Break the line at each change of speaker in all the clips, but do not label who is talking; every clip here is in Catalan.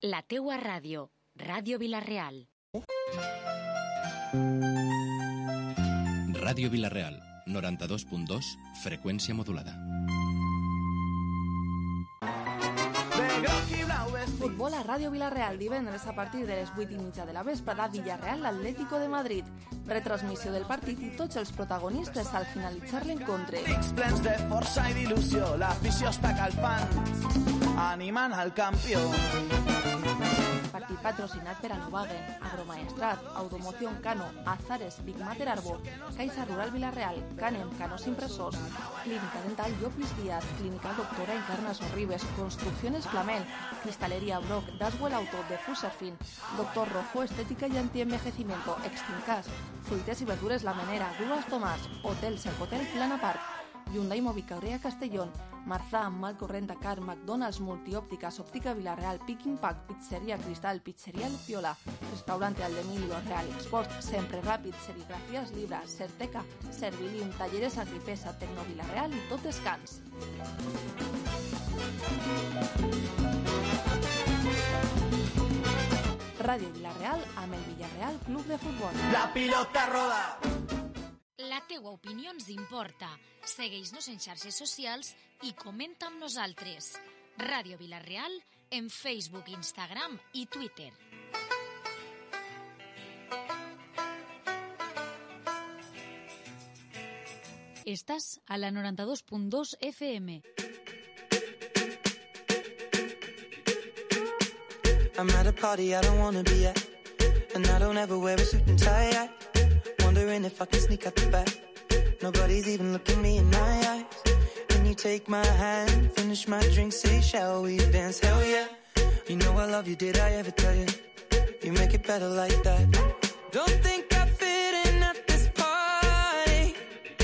La teua ràdio, Ràdio Vila-real.
Ràdio Vila-real, 92.2, freqüència modulada.
Futbol a Ràdio Vila-real, divendres a partir de les 8:30 de la vesprada, Villarreal Atlético de Madrid. Retransmissió del partit i tots els protagonistes al finalitzar l'encontre.
Plens de força i d'il·lusió, l'afició està calfant, animant al campió.
Partit patrocinat per Anovagen, Agromaestrat, Automoción Cano, Azares, Big Mater Arbo, Caixa Rural Vila-real, Canem, Canos Impressors, Clínica Dental Llopis Díaz, Clínica Doctora Encarna Sorribes, Construcciones Flamel, Cristalería Brock, Daswell Auto, de Fuserfin, Doctor Rojo, Estética y Antienvejecimiento, Extincas, Fruites y Verdures La Menera, Grúas Tomàs, Hotel Cercotel Plana Park, Hyundai Mobicaurrea Castellón, Marzà, Malcorrent Dakar, McDonald's, Multiópticas, Óptica Vila-real, Pick Impact, Pizzería Cristal, Pizzería El Piola, Restaurante Aldemilio, Real Export, Sempre Ràpid, Serigrafías Libra, Certeca, Servilín, Talleres Agripesa, Tecno Vila-real i Tot Descans. Ràdio Vila-real amb el Villarreal Club de Futbol.
La pilota roda!
La teua opinió ens importa. Segueix-nos en xarxes socials i comenta amb nosaltres. Ràdio Vila-real en Facebook, Instagram i Twitter. Estàs a la 92.2 FM.
I'm at a party I don't wanna be at, and I don't ever wear a suit and tie. Wondering if I can sneak out the back. Nobody's even looking me in my eyes. Can you take my hand, finish my drink, say shall we dance? Hell yeah. You know I love you, did I ever tell you? You make it better like that. Don't think I fit in at this party.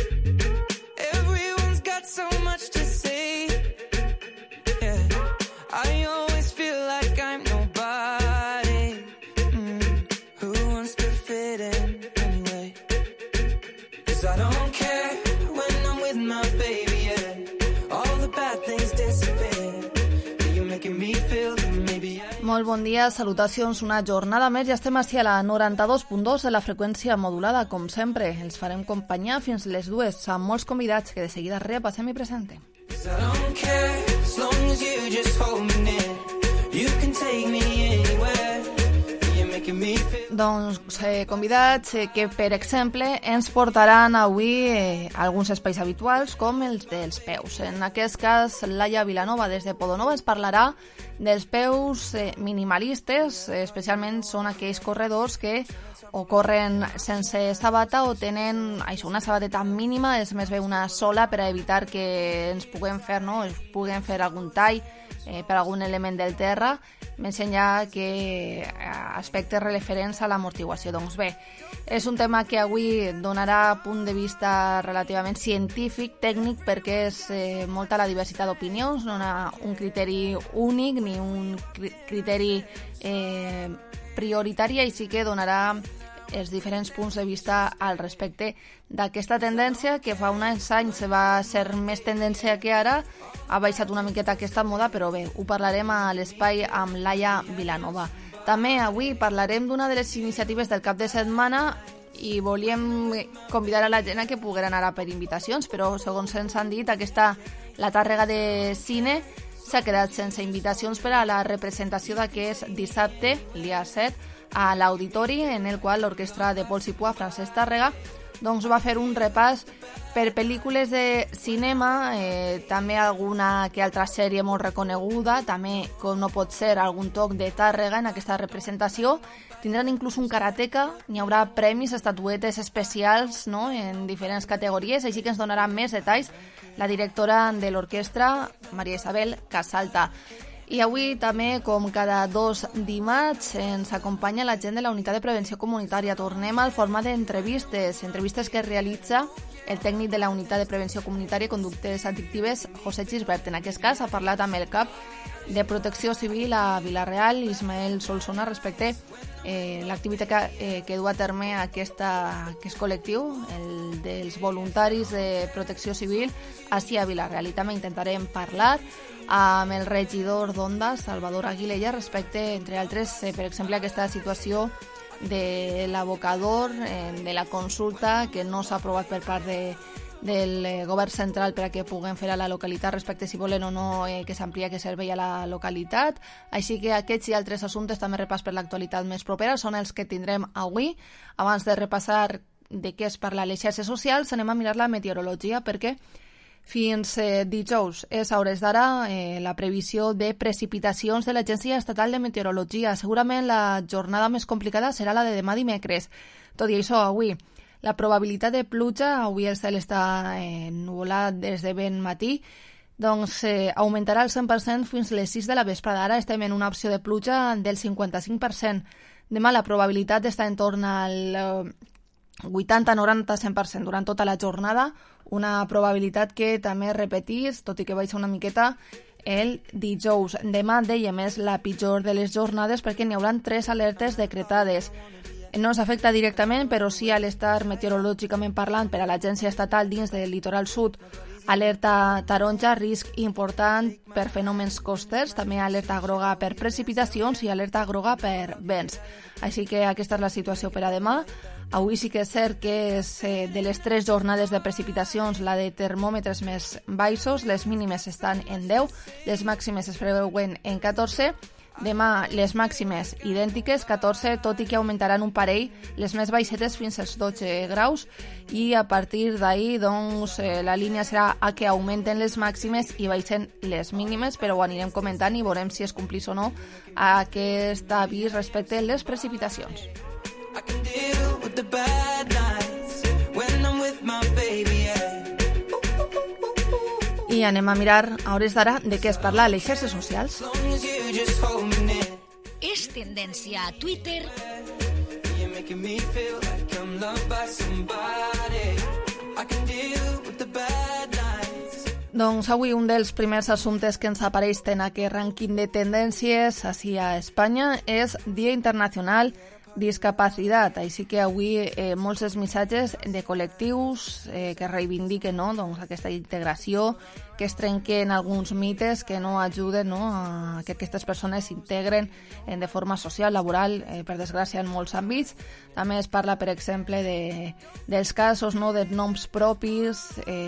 Everyone's got so much to say. Yeah, I always feel like I'm nobody. Who wants to fit in anyway? 'Cause I don't care when I'm with my baby, yeah. All the bad things disappear. You're making me feel that maybe I...
Molt bon dia, salutacions, una jornada més. Ja estem així a la 92.2 de la freqüència modulada, com sempre. Els farem companyia fins les 2 amb molts convidats que de seguida repassem i presentem.
'Cause I don't care as long as you just hold me near. You can take me anywhere. You're making me feel...
Doncs convidats que, per exemple, ens portaran avui alguns espais habituals com els dels peus. En aquest cas, Laia Vilanova, des de Podonova, ens parlarà dels peus minimalistes, especialment són aquells corredors que o corren sense sabata o tenen una sabateta mínima, és més bé una sola, per a evitar que ens puguem fer algun tall per algun element del terra, més enllà que aspectes referents a l'amortiguació. Doncs bé, és un tema que avui donarà punt de vista relativament científic, tècnic, perquè és molta la diversitat d'opinions, no hi ha un criteri únic ni un criteri prioritari, i sí que donarà els diferents punts de vista al respecte d'aquesta tendència que fa uns anys va ser més tendència que ara. Ha baixat una miqueta aquesta moda, però bé, ho parlarem a l'espai amb Laia Vilanova. També avui parlarem d'una de les iniciatives del cap de setmana i volíem convidar a la gent a que poguera anar per invitacions, però segons ens han dit, la Tàrrega de Cine s'ha quedat sense invitacions per a la representació d'aquest dissabte, el dia 7, a l'auditori, en el qual l'orquestra de Pol Sipua, Francesc Tàrrega, doncs va fer un repàs per pel·lícules de cinema, també alguna que altra sèrie molt reconeguda, també, com no pot ser, algun toc de Tàrrega en aquesta representació. Tindran inclús un karateka, n'hi haurà premis, estatuetes especials, no?, en diferents categories, així que ens donarà més detalls la directora de l'orquestra, Maria Isabel Casalta. I avui també, com cada 2 dimarts, ens acompanya la gent de la Unitat de Prevenció Comunitària. Tornem al format d'entrevistes que realitza el tècnic de la Unitat de Prevenció Comunitària i Conductes Addictives, José Gisbert. En aquest cas ha parlat amb el cap de Protecció Civil a Vila-real, Ismael Solsona, respecte l'activitat que du a terme aquest col·lectiu, el dels voluntaris de Protecció Civil ací a Vila-real. I també intentarem parlar amb el regidor d'Onda, Salvador Aguilella, respecte, entre altres, per exemple, aquesta situació de l'abocador, de la consulta que no s'ha aprovat per part del govern central per a que puguem fer a la localitat respecte si volen o no que s'amplia aquest servei a la localitat. Així que aquests i altres assumptes, també repàs per l'actualitat més propera, són els que tindrem avui. Abans de repassar de què es parla a les xarxes socials, anem a mirar la meteorologia, perquè fins dijous és a hores d'ara la previsió de precipitacions de l'Agència Estatal de Meteorologia. Segurament la jornada més complicada serà la de demà dimecres. Tot i això, avui la probabilitat de pluja, avui el cel està ennuvolat des de ben matí, doncs augmentarà al 100% fins les 6 de la vesprada. Ara estem en una opció de pluja del 55%. Demà la probabilitat està en torn al 80, 90, 100% durant tota la jornada, una probabilitat que també repetís, tot i que baixa una miqueta, el dijous. Demà, dèiem, és la pitjor de les jornades perquè n'hi haurà 3 alertes decretades. No ens afecta directament, però sí a l'estar meteorològicament parlant per a l'agència estatal dins del litoral sud. Alerta taronja, risc important per fenòmens costers, també alerta groga per precipitacions i alerta groga per vents. Així que aquesta és la situació per a demà. Avui sí que és cert que és de les 3 jornades de precipitacions la de termòmetres més baixos, les mínimes estan en 10, les màximes es preveuen en 14, demà les màximes idèntiques, 14, tot i que augmentaran un parell, les més baixetes fins als 12 graus, i a partir d'ahir doncs, la línia serà a que augmenten les màximes i baixen les mínimes, però ho anirem comentant i veurem si es complís o no aquest avís respecte a les precipitacions.
I can deal with the bad nights when I'm with my baby, yeah.
I anem a mirar a hores d'ara de què es parla a les xarxes socials.
És tendència a Twitter.
You're making me feel like I'm loved by somebody. I can deal with the bad nights.
Doncs avui un dels primers assumptes que ens apareix en aquest rànquing de tendències ací a Espanya és Dia Internacional Discapacitat. Així que avui molts dels missatges de col·lectius que reivindiquen doncs, aquesta integració, que es trenquen alguns mites que no ajuden a que aquestes persones s'integren de forma social, laboral, per desgràcia en molts àmbits. També es parla, per exemple, dels casos de noms propis,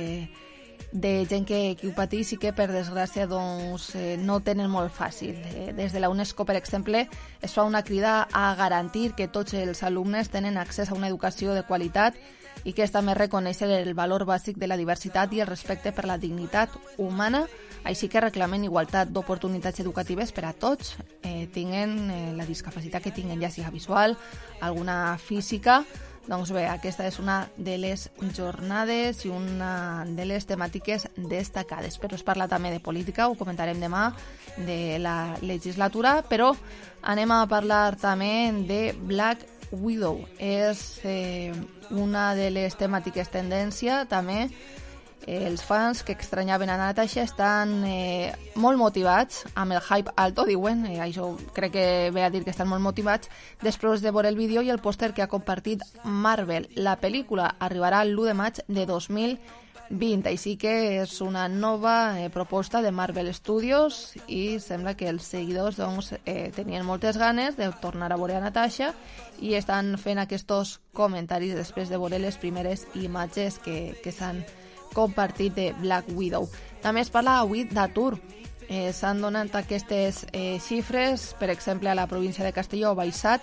de gent que ho pateix i que, per desgràcia, doncs, no tenen molt fàcil. Des de la UNESCO, per exemple, es fa una crida a garantir que tots els alumnes tenen accés a una educació de qualitat i que és també reconèixer el valor bàsic de la diversitat i el respecte per la dignitat humana, així que reclamen igualtat d'oportunitats educatives per a tots, tinguen la discapacitat que tinguen, ja sigui visual, alguna física. Doncs bé, aquesta és una de les jornades i una de les temàtiques destacades. Però es parla també de política, ho comentarem demà, de la legislatura, però anem a parlar també de Black Widow. És una de les temàtiques tendència, també. Els fans que estranyaven a Natasha estan molt motivats, amb el hype alto, diuen, això crec que ve a dir que estan molt motivats, després de veure el vídeo i el pòster que ha compartit Marvel. La pel·lícula arribarà l'1 de maig de 2020, així que és una nova proposta de Marvel Studios i sembla que els seguidors doncs, tenien moltes ganes de tornar a veure a Natasha i estan fent aquests comentaris després de veure les primeres imatges que s'han compartit de Black Widow. També es parla avui d'atur. S'han donat aquestes xifres, per exemple, a la província de Castelló ha baixat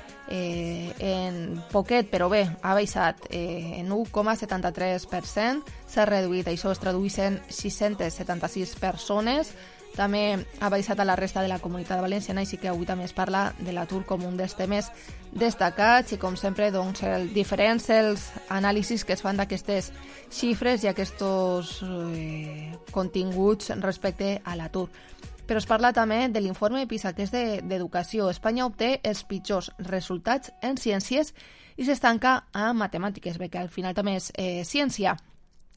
en poquet, però bé, ha baixat en 1,73%, s'ha reduït, això es tradueix en 676 persones. També ha baixat a la resta de la Comunitat Valenciana, així que avui també es parla de l'atur com un dels temes destacats i, com sempre, doncs, diferents els anàlisis que es fan d'aquestes xifres i aquests continguts respecte a l'atur. Però es parla també de l'informe PISA, que és d'educació. Espanya obté els pitjors resultats en ciències i s'estanca a matemàtiques, bé que al final també és ciència.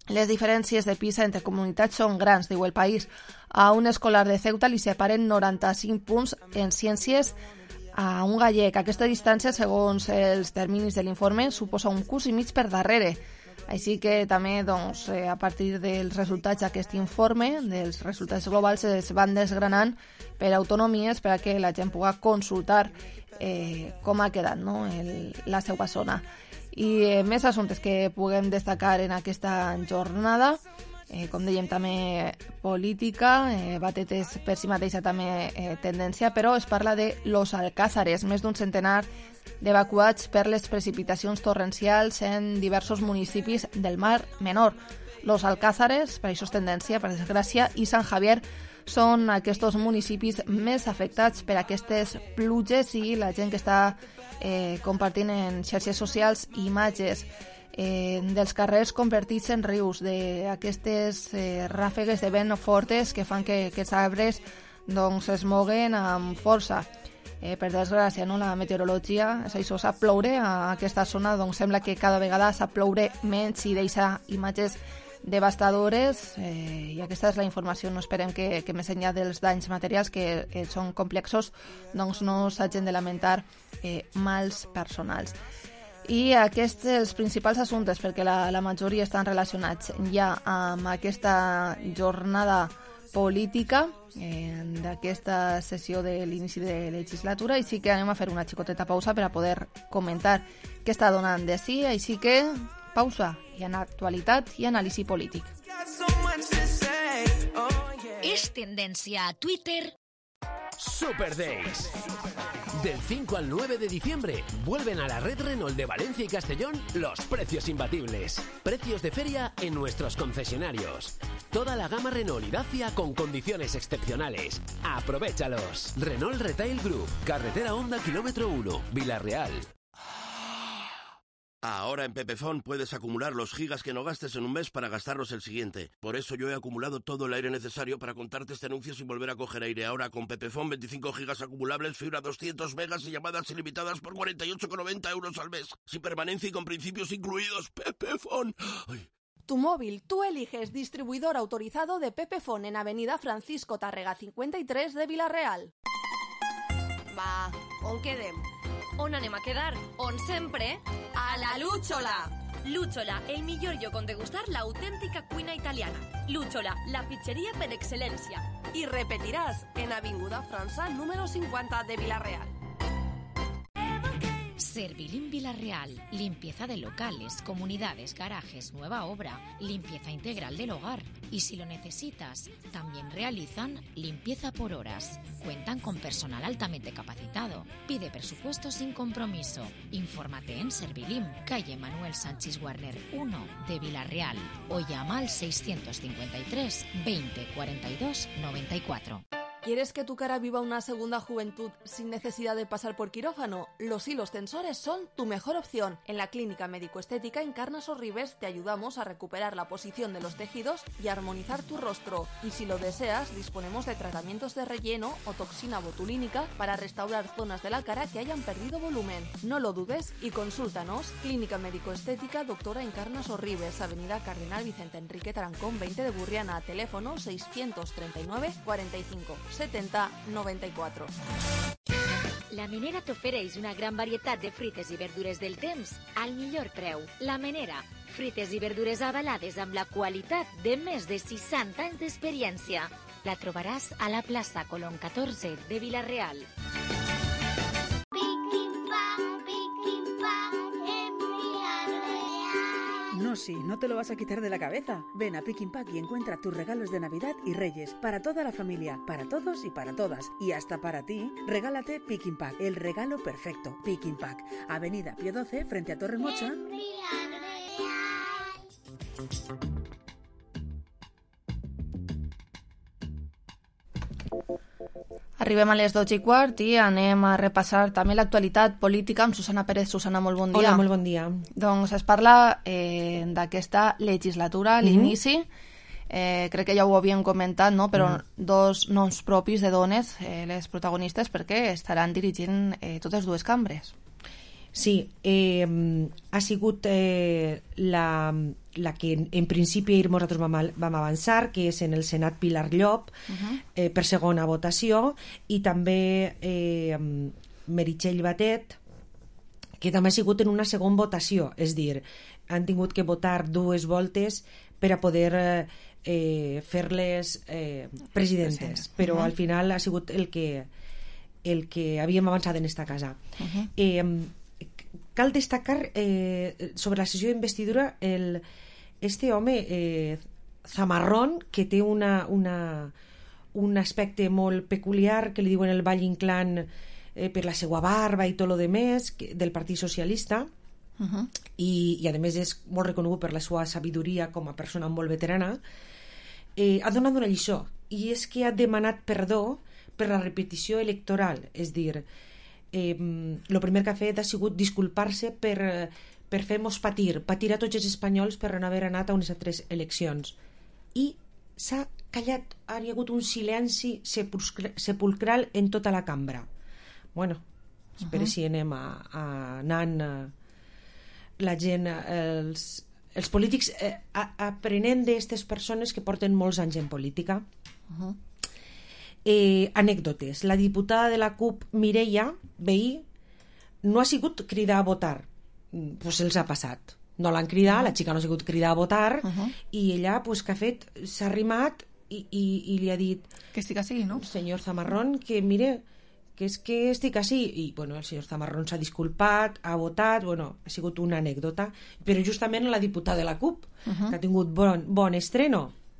Les diferències de PISA entre comunitats són grans, diu El País. A un escolar de Ceuta li separen 95 punts en ciències a un gallec. Aquesta distància, segons els terminis de l'informe, suposa un curs i mig per darrere. Així que també, doncs, a partir dels resultats d'aquest informe, dels resultats globals, es van desgranant per autonomies per a que la gent pugui consultar com ha quedat, no?, la seva zona. I més assumptes que puguem destacar en aquesta jornada, com dèiem, també política, batetes per si mateixa també tendència, però es parla de Los Alcázares, més d'un centenar d'evacuats per les precipitacions torrencials en diversos municipis del Mar Menor. Los Alcázares, per això és tendència, per desgràcia, i Sant Javier són aquests municipis més afectats per aquestes pluges i la gent que està compartint en xarxes socials imatges dels carrers convertits en rius, d'aquestes ràfegues de vent fortes que fan que aquests arbres doncs, es moguen amb força. Per desgràcia, no? La meteorologia és això, sap ploure a aquesta zona, doncs sembla que cada vegada sap ploure menys i deixa imatges devastadores, i aquesta és la informació. No esperem que més enllà dels danys materials, que són complexos, doncs no s'hagin de lamentar mals personals. I aquests els principals assumptes, perquè la majoria estan relacionats ja amb aquesta jornada política d'aquesta sessió de l'inici de legislatura, i sí que anem a fer una xicoteta pausa per a poder comentar què està donant de sí, així que pausa i en actualitat i anàlisi polític.
És tendència a Twitter.
Super Days. Del 5 al 9 de diciembre vuelven a la red Renault de Valencia y Castellón los precios imbatibles. Precios de feria en nuestros concesionarios. Toda la gama Renault y Dacia con condiciones excepcionales. ¡Aprovéchalos! Renault Retail Group, Carretera Honda Kilómetro 1, Villarreal.
Ahora en Pepefon puedes acumular los gigas que no gastes en un mes para gastarlos el siguiente. Por eso yo he acumulado todo el aire necesario para contarte este anuncio sin volver a coger aire. Ahora con Pepefon 25 gigas acumulables, fibra 200 megas y llamadas ilimitadas por 48,90 euros al mes. Sin permanencia y con principios incluidos. Pepefon. Ay.
Tu móvil, tú eliges distribuidor autorizado de Pepefon en Avenida Francisco Tárrega 53 de Villarreal.
Va, on quedem? On anem a quedar? On sempre? A la Lúchola! Lúchola, el millor lloc on degustar l'autèntica cuina italiana. Lúchola, la pizzeria per excel·lència.
I repetiràs en Avinguda França número 50 de Villarreal.
Servilim Villarreal, limpieza de locales, comunidades, garajes, nueva obra, limpieza integral del hogar. Y si lo necesitas, también realizan limpieza por horas. Cuentan con personal altamente capacitado. Pide presupuesto sin compromiso. Infórmate en Servilim, calle Manuel Sánchez Warner 1 de Villarreal, o llama al 653 20 42 94.
¿Quieres que tu cara viva una segunda juventud sin necesidad de pasar por quirófano? Los hilos tensores son tu mejor opción. En la Clínica Médico-Estética Encarnas Sorribes te ayudamos a recuperar la posición de los tejidos y armonizar tu rostro. Y si lo deseas, disponemos de tratamientos de relleno o toxina botulínica para restaurar zonas de la cara que hayan perdido volumen. No lo dudes y consúltanos. Clínica Médico-Estética Doctora Encarnas Sorribes, Avenida Cardenal Vicente Enrique Tarancón 20 de Burriana, teléfono 639 45 70 94.
La Menera t'ofereix una gran varietat de fruites i verdures del temps al millor preu. La Menera, fruites i verdures avalades amb la qualitat de més de 60 anys d'experiència. La trobaràs a la plaça Colón 14 de Villarreal.
No, sí, no te lo vas a quitar de la cabeza. Ven a Pick Pack y encuentra tus regalos de Navidad y Reyes para toda la familia, para todos y para todas. Y hasta para ti, regálate Pick Pack, el regalo perfecto. Pick Pack, Avenida Pío 12, frente a Torre Mocha.
Arribem a les 12:15 i anem a repassar també l'actualitat política amb Susana Pérez. Susana, molt bon dia.
Hola, molt bon dia.
Doncs es parla d'aquesta legislatura, l'inici. Crec que ja ho havíem comentat, no? Però dos noms propis de dones, les protagonistes, perquè estaran dirigint totes dues cambres.
Sí, ha sigut la la que en principi nosaltres vam avançar, que és en el Senat Pilar Llop, per segona votació, i també Meritxell Batet, que també ha sigut en una segona votació, és dir, han tingut que votar 2 voltes per a poder fer-les presidentes, però al final ha sigut el que havíem avançat en esta casa. Cal destacar sobre la sessió d'investidura este home Zamarrón, que té un aspecte molt peculiar, que li diuen el Valle Inclán per la seva barba i tot lo demés, del Partit Socialista, i a més és molt reconegut per la seva sabidoria com a persona molt veterana. Ha donat una lliçó, i és que ha demanat perdó per la repetició electoral, és dir, el primer que ha fet ha sigut disculpar-se per fer-nos patir a tots els espanyols per no haver anat a unes altres eleccions, i s'ha callat, ha hagut un silenci sepulcral en tota la cambra. Bueno, espero si anem anant la gent, els polítics aprenent d'aquestes persones que porten molts anys en política. Anècdotes. La diputada de la CUP, Mireia Vehí, no ha sigut cridar a votar, pues els ha passat, no l'han cridat, la xica no ha sigut cridar a votar, i ella, pues, que ha fet, s'ha arrimat i li ha dit
que estic així, no?
Senyor Zamarrón, que mire, que és que estic així, i bueno, el senyor Zamarrón s'ha disculpat, ha votat, bueno, ha sigut una anècdota, però justament la diputada de la CUP, que ha tingut bon estreno.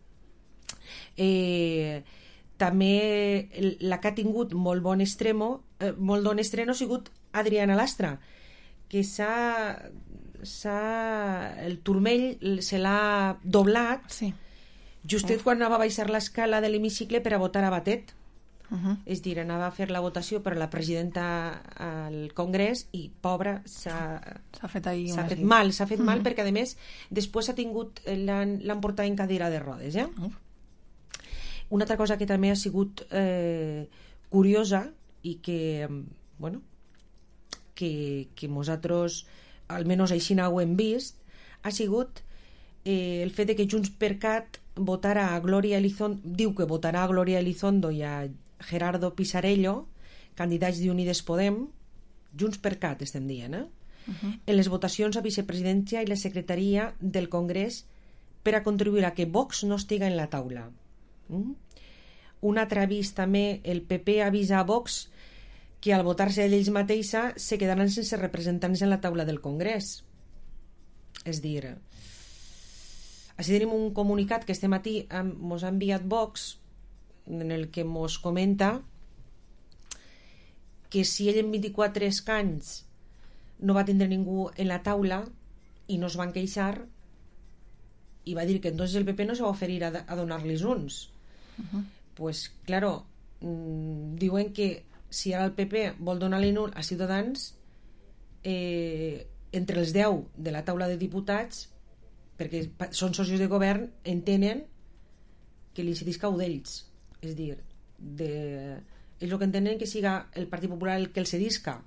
També la que ha tingut molt bon estreno ha sigut Adriana Lastra, que el turmell se l'ha doblat justet quan anava a baixar l'escala de l'hemicicle per a votar a Batet. És dir, anava a fer la votació per a la presidenta al Congrés i, pobra, s'ha fet mal, perquè a més després l'han portat en cadira de rodes. Una altra cosa que també ha sigut curiosa i que, bueno, que nosaltres almenys així ho hem vist, ha sigut el fet de que Junts per Cat votara a Gloria Elizondo, diu que votarà a Gloria Elizondo i a Gerardo Pisarello, candidats d'Unides Podem, Junts per Cat estem dient, en les votacions a vicepresidència i la secretaria del Congrés per a contribuir a que Vox no estiga en la taula. Un altre avís també, el PP avisa a Vox que al votar-se a ells mateixa se quedaran sense representants en la taula del Congrés. És dir, així tenim un comunicat que este matí mos ha enviat Vox, en el que mos comenta que si ell en 24 escans no va tindre ningú en la taula i no es van queixar, i va dir que entonces el PP no se va oferir a donar-los uns. Pues claro, diuen que si ara el PP vol donar-li un a Ciutadans, entre els 10 de la taula de diputats, perquè són socis de govern, entenen que li cedisca un d'ells. És dir, ells el que entenen que siga el Partit Popular el que el cedisca.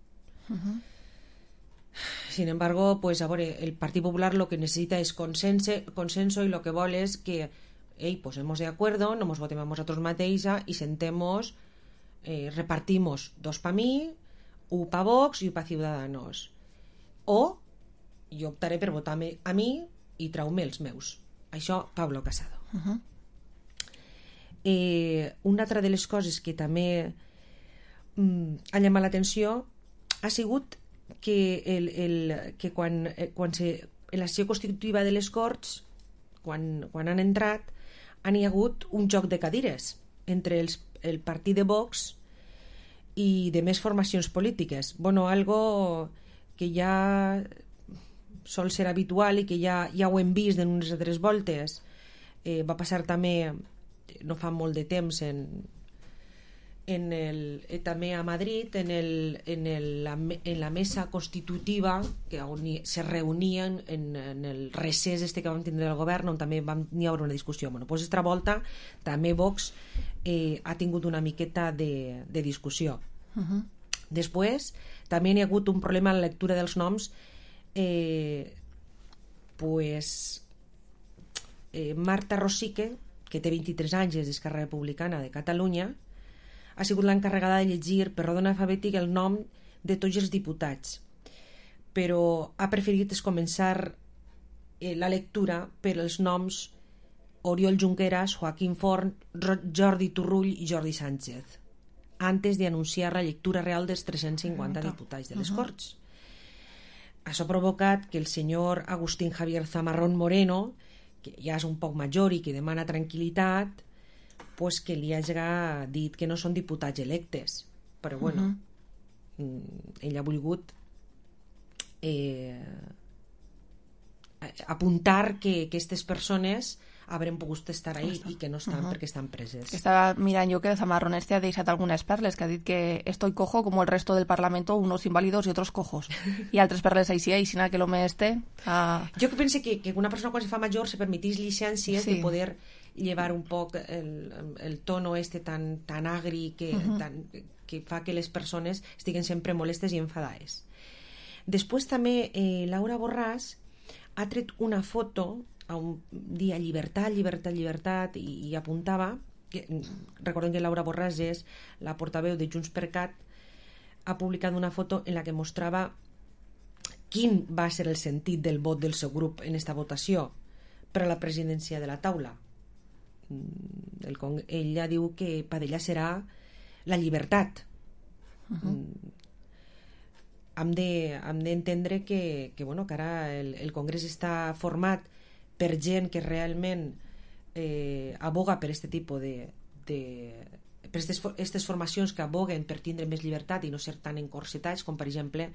Sin embargo, pues a veure, el Partit Popular lo que necesita es consenso y lo que vol és que posemos de acuerdo, no nos votemos a nosotros mateixa y sentemos, repartimos 2 pa mi, 1 pa Vox i 1 pa Ciudadanos. O jo optaré per votar-me a mi i trau-me els meus. Això, Pablo Casado. Una altra de les coses que també ha llamat l'atenció ha sigut que quan en la sessió constitutiva de les Corts, quan han entrat, han hi hagut un joc de cadires entre el partit de Vox i de més formacions polítiques. Bueno, algo que ja sol ser habitual i que ja ho hem vist en unes altres voltes. Va passar també no fa molt de temps també a Madrid en la mesa constitutiva que se reunien en el recés que vam tindre del govern, on també n'hi haurà una discussió. Bueno, doncs aquesta volta també Vox ha tingut una miqueta de discussió. Després també hi ha hagut un problema en la lectura dels noms, pues Marta Rosique, que té 23 anys, és d'Esquerra Republicana de Catalunya, ha sigut l'encarregada de llegir per ordre alfabètic el nom de tots els diputats, però ha preferit començar la lectura per els noms Oriol Junqueras, Joaquín Forn, Jordi Turull i Jordi Sánchez, antes de anunciar la lectura real dels 350 diputats de les Corts. Això ha provocat que el senyor Agustín Javier Zamarrón Moreno, que ja és un poc major i que demana tranquil·litat, pues que li hagi dit que no són diputats electes. Però bueno, ell ha volgut apuntar que aquestes persones haurem pogut estar ahí i que no estan perquè estan preses.
Estava mirant jo que el Zamarrón ha deixat algunes perles, que ha dit que estoy cojo como el resto del Parlamento, unos inválidos y otros cojos. I altres perles així, que l'home
Jo que pense que una persona quan se fa major se permetís llicències de poder llevar un poc el tono tan agri que fa que les persones estiguen sempre molestes i enfadades. Després també Laura Borràs ha tret una foto a un dia llibertat i apuntava que, recordem que Laura Borràs és la portaveu de Junts per Cat, ha publicat una foto en la que mostrava quin va ser el sentit del vot del seu grup en esta votació per a la presidència de la taula. Ella diu que per ella serà la llibertat. Hem d'entendre que ara el Congrés està format per gent que realment aboga per aquest tipus per aquestes formacions que aboguen per tindre més llibertat i no ser tan encorsetats, com per exemple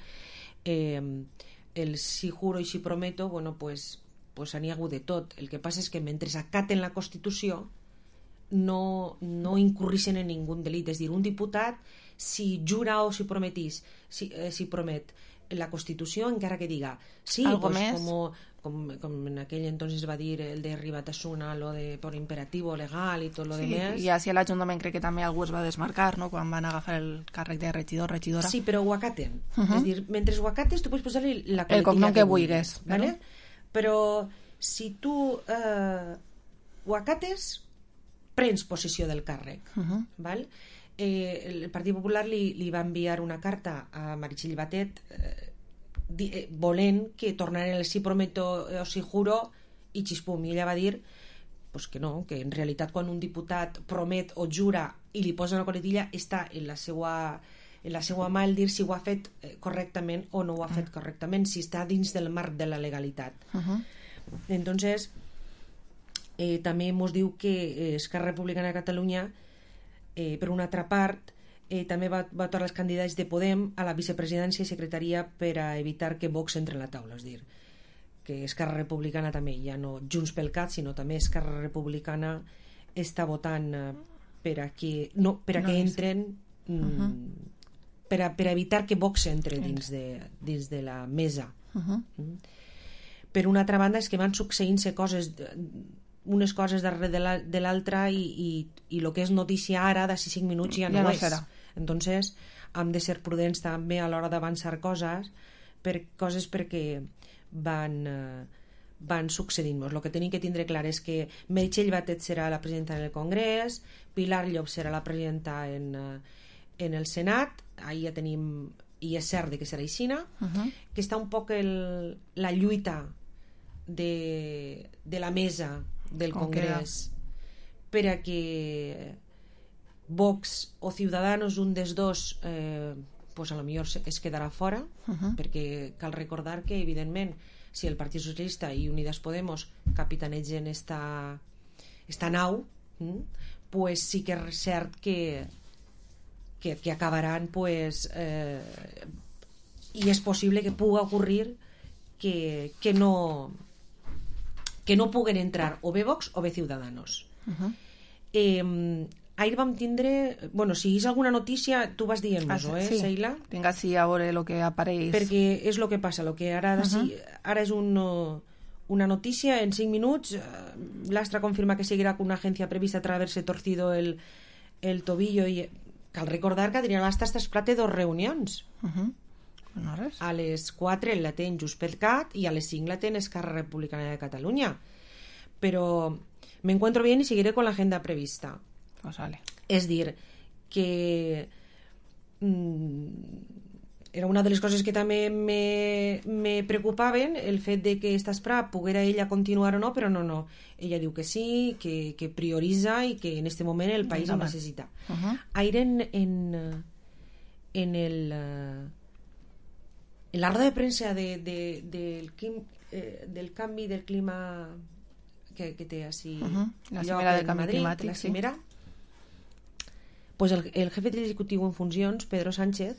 el si juro i si prometo, pues n'hi ha hagut de tot. El que passa és que mentre acaten la Constitució no incurrixen en ningú delit. És a dir, un diputat, si jura o si prometís, si promet la Constitució, encara que diga sí, pues, com en aquell entonces va dir el de Ribatasuna, lo de por imperativo legal i tot lo demés.
I així a l'Ajuntament crec que també algú es va desmarcar, no?, quan van agafar el càrrec de regidora.
Sí, però ho acaten. És a dir, mentre ho acates tu pots posar-li la
el cognom que vulguis.
¿Vale? Però si tu ho acates, prens possessió del càrrec. ¿Val? El Partit Popular li va enviar una carta a Meritxell Batet volent que tornaren el si prometo o si juro i xispum, i ella va dir pues que no, que en realitat quan un diputat promet o jura i li posa una coletilla està en la seva mà el dir si ho ha fet correctament o no ho ha fet correctament, si està dins del marc de la legalitat. Entonces també ens diu que Esquerra Republicana de Catalunya per una altra part també va tornar els candidats de Podem a la vicepresidència i secretaria per a evitar que Vox entre en la taula. És dir, que Esquerra Republicana també, ja no Junts pel Cat, sinó també Esquerra Republicana està votant per a que entren per a evitar que Vox entre dins de la mesa. Per una altra banda és que van succeint-se unes coses darrere de l'altra i el que és notícia ara d'ací 5 minuts ja no és. Entonces hem de ser prudents també a l'hora d'avançar coses perquè van succeint-nos. El que tenim que tindre clar és que Meritxell Batet serà la presidenta en el Congrés, Pilar Llop serà la presidenta en el Senat, ahir ja tenim, i és cert que serà aixina, que està un poc la lluita de la mesa del Congrés per a que Vox o Ciudadanos, un dels dos pues a lo millor es quedarà fora, perquè cal recordar que evidentment si el Partit Socialista i Unidas Podemos capitanegen esta nau, pues sí que és cert que acabaran pues i és possible que pugui ocorrir que no puguen entrar o bé Vox o bé Ciudadanos. Ahir vam tindre, bueno, si és alguna notícia tu vas dient-nos,
sí.
Sheila?
Vinga, sí, a veure el que apareix.
Perquè és el que passa, lo que ara és una notícia en 5 minuts. L'Astra confirma que seguirá con una agencia prevista tras haberse torcido el tobillo i cal recordar que Adrià Lastra està esplate 2 reunions.
No res.
A les 4 la té en Junts per Cat i a les 5 la té en Esquerra Republicana de Catalunya. pero me encuentro bien y seguiré con la agenda prevista.
Pues vale.
És dir, que era una de les coses que també me preocupaven, el fet de que esta Spra poguera ella continuar o no, però no. Ella diu que sí, que prioritza i que en este moment el país ho necessita. Ahir en la roda de premsa del canvi del clima que té així
la cimera del canvi climàtic,
la cimera, pues el jefe del ejecutivo en funcions, Pedro Sánchez,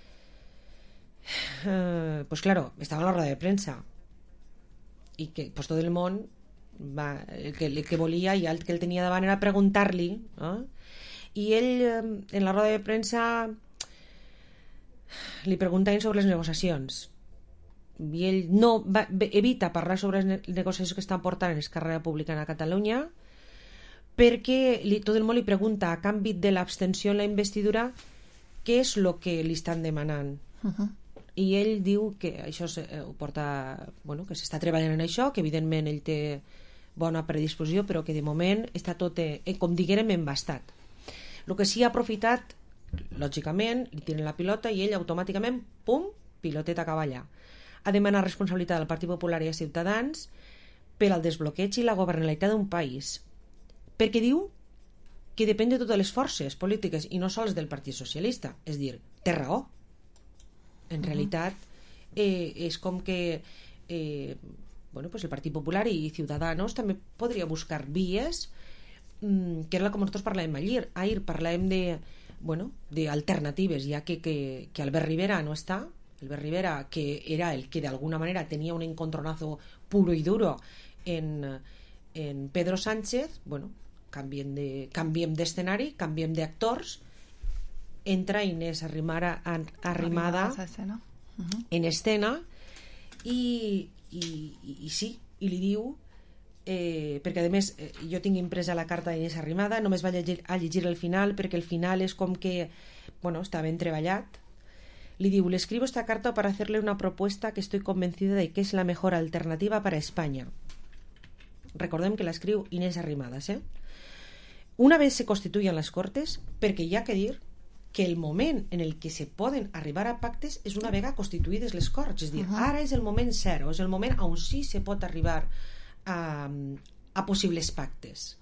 pues claro, estaba en la rueda de prensa y que pues todo el món el que volia i el que el tenia davant era preguntar-li, i ell en la roda de premsa li preguntaven sobre les negociacions i ell evita parlar sobre les negociacions que estan portant Esquerra Republicana a Catalunya perquè tot el món li pregunta a canvi de l'abstenció en la investidura què és el que li estan demanant. I ell diu que això ho porta, que s'està treballant en això, que evidentment ell té bona predisposició, però que de moment està tot, com diguérem, embastat. El que sí ha aprofitat, lògicament, li tiren la pilota i ell automàticament, pum, piloteta cap allà. Ha demanat responsabilitat al Partit Popular i a Ciutadans per al desbloqueig i la governabilitat d'un país, perquè diu que depèn de totes les forces polítiques i no sols del Partit Socialista. És dir, té raó. En realitat és com que pues el Partit Popular i Ciudadanos també podria buscar vies, que era com nosaltres parlàvem ahir parlàvem d'alternatives, ja que Albert Rivera no està. Albert Rivera, que era el que d'alguna manera tenia un encontronazo puro y duro en Pedro Sánchez, canviem d'escenari, canviem d'actors, entra Inés Arrimada en escena i sí, i li diu perquè a més jo tinc impresa la carta d'Inés Arrimada, només vaig a llegir el final perquè el final és com que està ben treballat. Le digo, le escribo esta carta para hacerle una propuesta que estoy convencida de que es la mejor alternativa para España. Recordem que la escriu Inés Arrimadas, Una vez se constituyan las Cortes, perquè hi ha que dir que el moment en el que se poden arribar a pactes és una vegada constituïdes les Corts, és dir, ara és el moment zero, és el moment on sí se pot arribar a possibles pactes.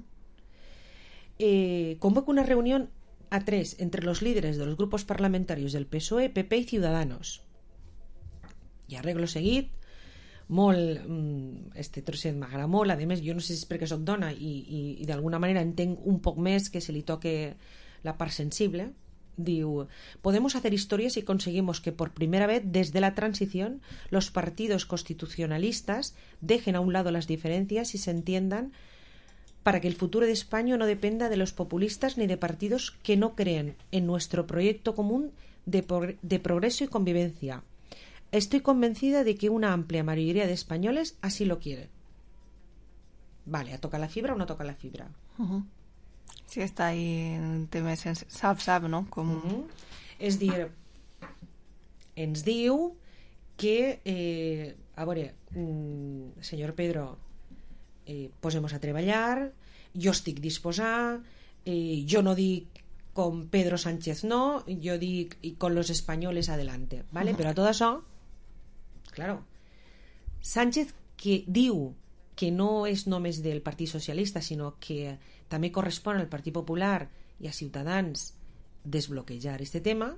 Convoca una reunión a 3 entre los líderes de los grupos parlamentarios del PSOE, PP y Ciudadanos. I arreglo seguit, molt, este trosset m'agrada molt, a més jo no sé si és perquè soc dona i d'alguna manera entenc un poc més que se li toque la part sensible. Diu, podemos hacer historia si conseguimos que por primera vez desde la transición los partidos constitucionalistas dejen a un lado las diferencias y se entiendan para que el futuro de España no dependa de los populistas ni de partidos que no creen en nuestro proyecto común de progreso y convivencia. Estoy convencida de que una amplia mayoría de españoles así lo quiere. Vale, ¿toca la fibra o no toca la fibra?
Sí, està ahí en temes sap, no?
És dir, ens diu que a veure, senyor Pedro, posemos a treballar, jo estic disposat, jo no dic com Pedro Sánchez no, jo dic i con los españoles adelante, ¿vale? Però a tot això, claro, Sánchez que diu que no és només del Partit Socialista, sinó que també correspon al Partit Popular i a Ciutadans desbloquejar este tema,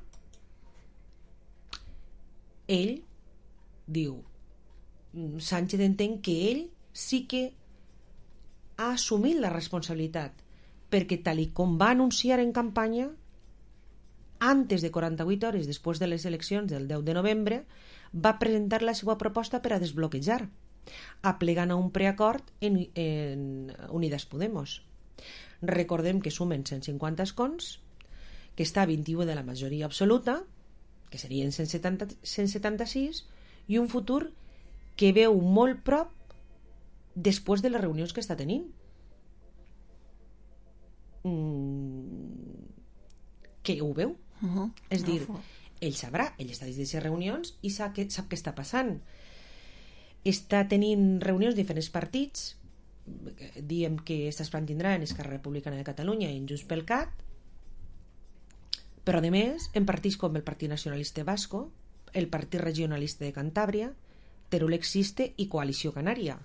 ell diu, Sánchez entén que ell sí que ha assumit la responsabilitat, perquè tal i com va anunciar en campanya, antes de 48 hores després de les eleccions del 10 de novembre, va presentar la seva proposta per a desbloquejar, aplegant a un preacord en Unidas Podemos. Recordem que sumen 150 escons, que està a 21 de la majoria absoluta, que serien 176, i un futur que veu molt prop després de les reunions que està tenint. Que ho veu? És dir, ell sabrà, ell està dins d'aquestes reunions i sap què està passant. Està tenint reunions de diferents partits, diem que es mantindrà en Esquerra Republicana de Catalunya i en Junts pel Cat, però a més en partits com el Partit Nacionalista Vasco, el Partit Regionalista de Cantàbria, Teruel Existe i Coalició Canària.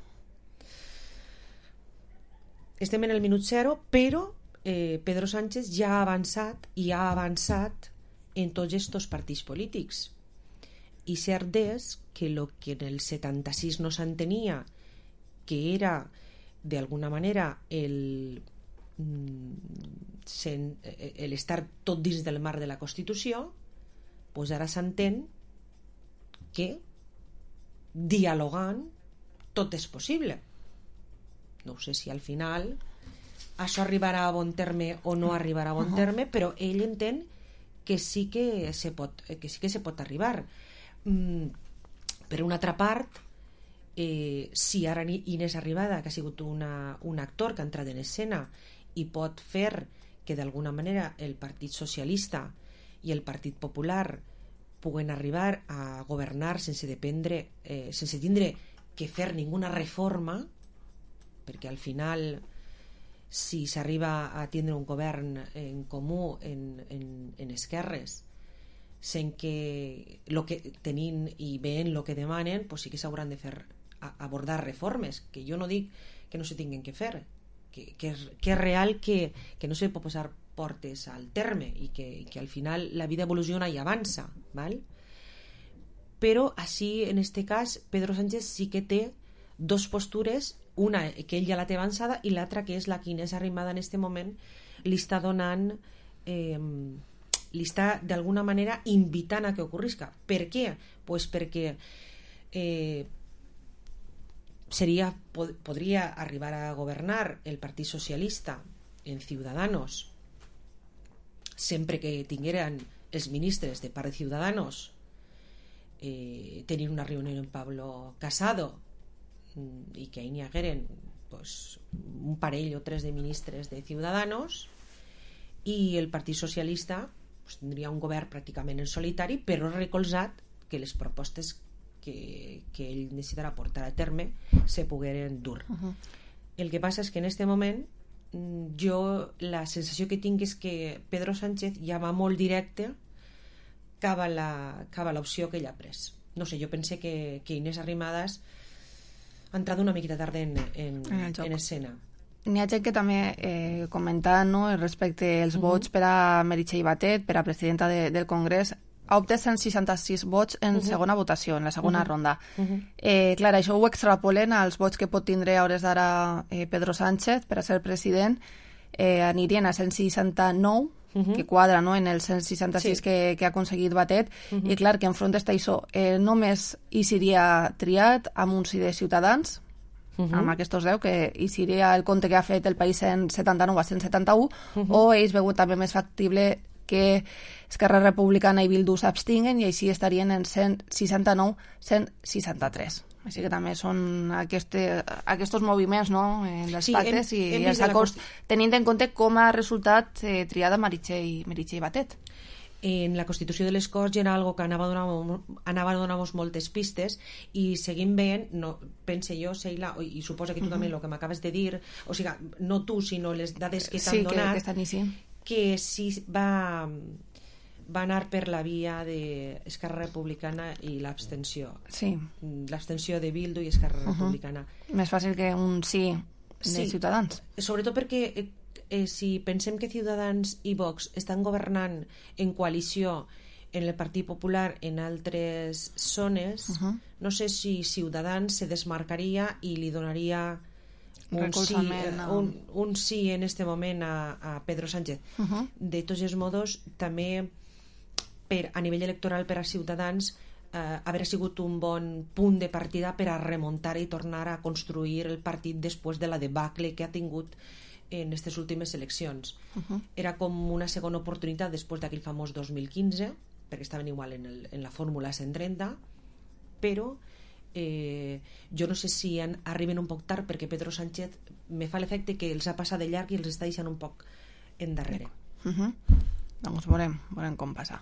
Estem en el minut zero, però Pedro Sánchez ja ha avançat en tots estos partits polítics. I cert és que el que en el 76 no s'entenia, que era d'alguna manera el estar tot dins del marc de la Constitució, doncs ara s'entén que dialogant tot és possible. No sé si al final això arribarà a bon terme o no arribarà a bon terme, però ell entén que sí que se pot arribar. Per una altra part, si ara Inés Arribada, que ha sigut un actor que ha entrat en escena i pot fer que d'alguna manera el Partit Socialista i el Partit Popular puguen arribar a governar sense tindre que fer ninguna reforma, perquè al final si s'arriba a tindre un govern en comú en esquerres, sent que el que tenint i veient el que demanen, pues sí que s'hauran de fer abordar reformes, que jo no dic que no se tinguen que fer, que és real que no se pot posar portes al terme i que al final la vida evoluciona i avança, ¿val? Però així en este cas Pedro Sánchez sí que té dos postures, una que ell ja la té avançada i l'altra que és la que Inés Arrimadas en este moment li està donant, li està d'alguna manera invitant a que ocorrisca. Per què? Pues perquè podria arribar a governar el Partit Socialista en Ciudadanos sempre que tingueren els ministres de part de Ciudadanos tenint una reunió amb Pablo Casado i que ahí n'hi hagueren pues, un parell o tres de ministres de Ciudadanos i el Partit Socialista pues, tindria un govern pràcticament en solitari, però recolzat que les propostes que ell necessitarà portar a terme se pogueren dur. El que passa és que en este moment jo la sensació que tinc és que Pedro Sánchez ja va molt directe cap a l'opció que ell ha pres. No sé, jo pense que Inés Arrimadas ha entrat una miqueta tard en escena.
N'hi ha gent que també comentant, no, respecte als vots per a Meritxell Batet, per a presidenta del Congrés, ha obtès 166 vots en segona votació, en la segona ronda. Clar, això ho extrapolen als vots que pot tindre a hores d'ara Pedro Sánchez per a ser president, anirien a 169, que quadra, no, en el 166 que ha aconseguit Batet, i clar, que enfront d'això només hi seria triat amb un sí de Ciutadans, amb aquests 10, que hi seria el compte que ha fet el País 179 a 171, o ells veuen també més factible que Esquerra Republicana i Bildu s'abstinguen i així estarien en 169-163. Així que també són aquests moviments, no?, dels pactes i els acords, tenint en compte com ha resultat triada Meritxell Batet.
En la Constitució de les Corts era algo que anava a donar-nos moltes pistes i seguim veient, no, pense jo, Sheila, i suposa que tu també el que m'acabes de dir, o sigui, no tu, sinó les dades que t'han donat, que sí va anar per la via d'Esquerra Republicana i l'abstenció.
Sí.
L'abstenció de Bildu i Esquerra Republicana.
Més fàcil que un sí de Ciutadans.
Sobretot perquè si pensem que Ciutadans i Vox estan governant en coalició en el Partit Popular en altres zones, no sé si Ciutadans se desmarcaria i li donaria un sí en este moment a Pedro Sánchez. De tots els modos, també a nivell electoral per a Ciutadans haver sigut un bon punt de partida per a remuntar i tornar a construir el partit després de la debacle que ha tingut en aquestes últimes eleccions. Era com una segona oportunitat després d'aquell famós 2015, perquè estaven igual en la fórmula 130, però jo no sé si arriben un poc tard perquè Pedro Sánchez me fa l'efecte que els ha passat de llarg i els està deixant un poc endarrere.
Doncs veurem com passa.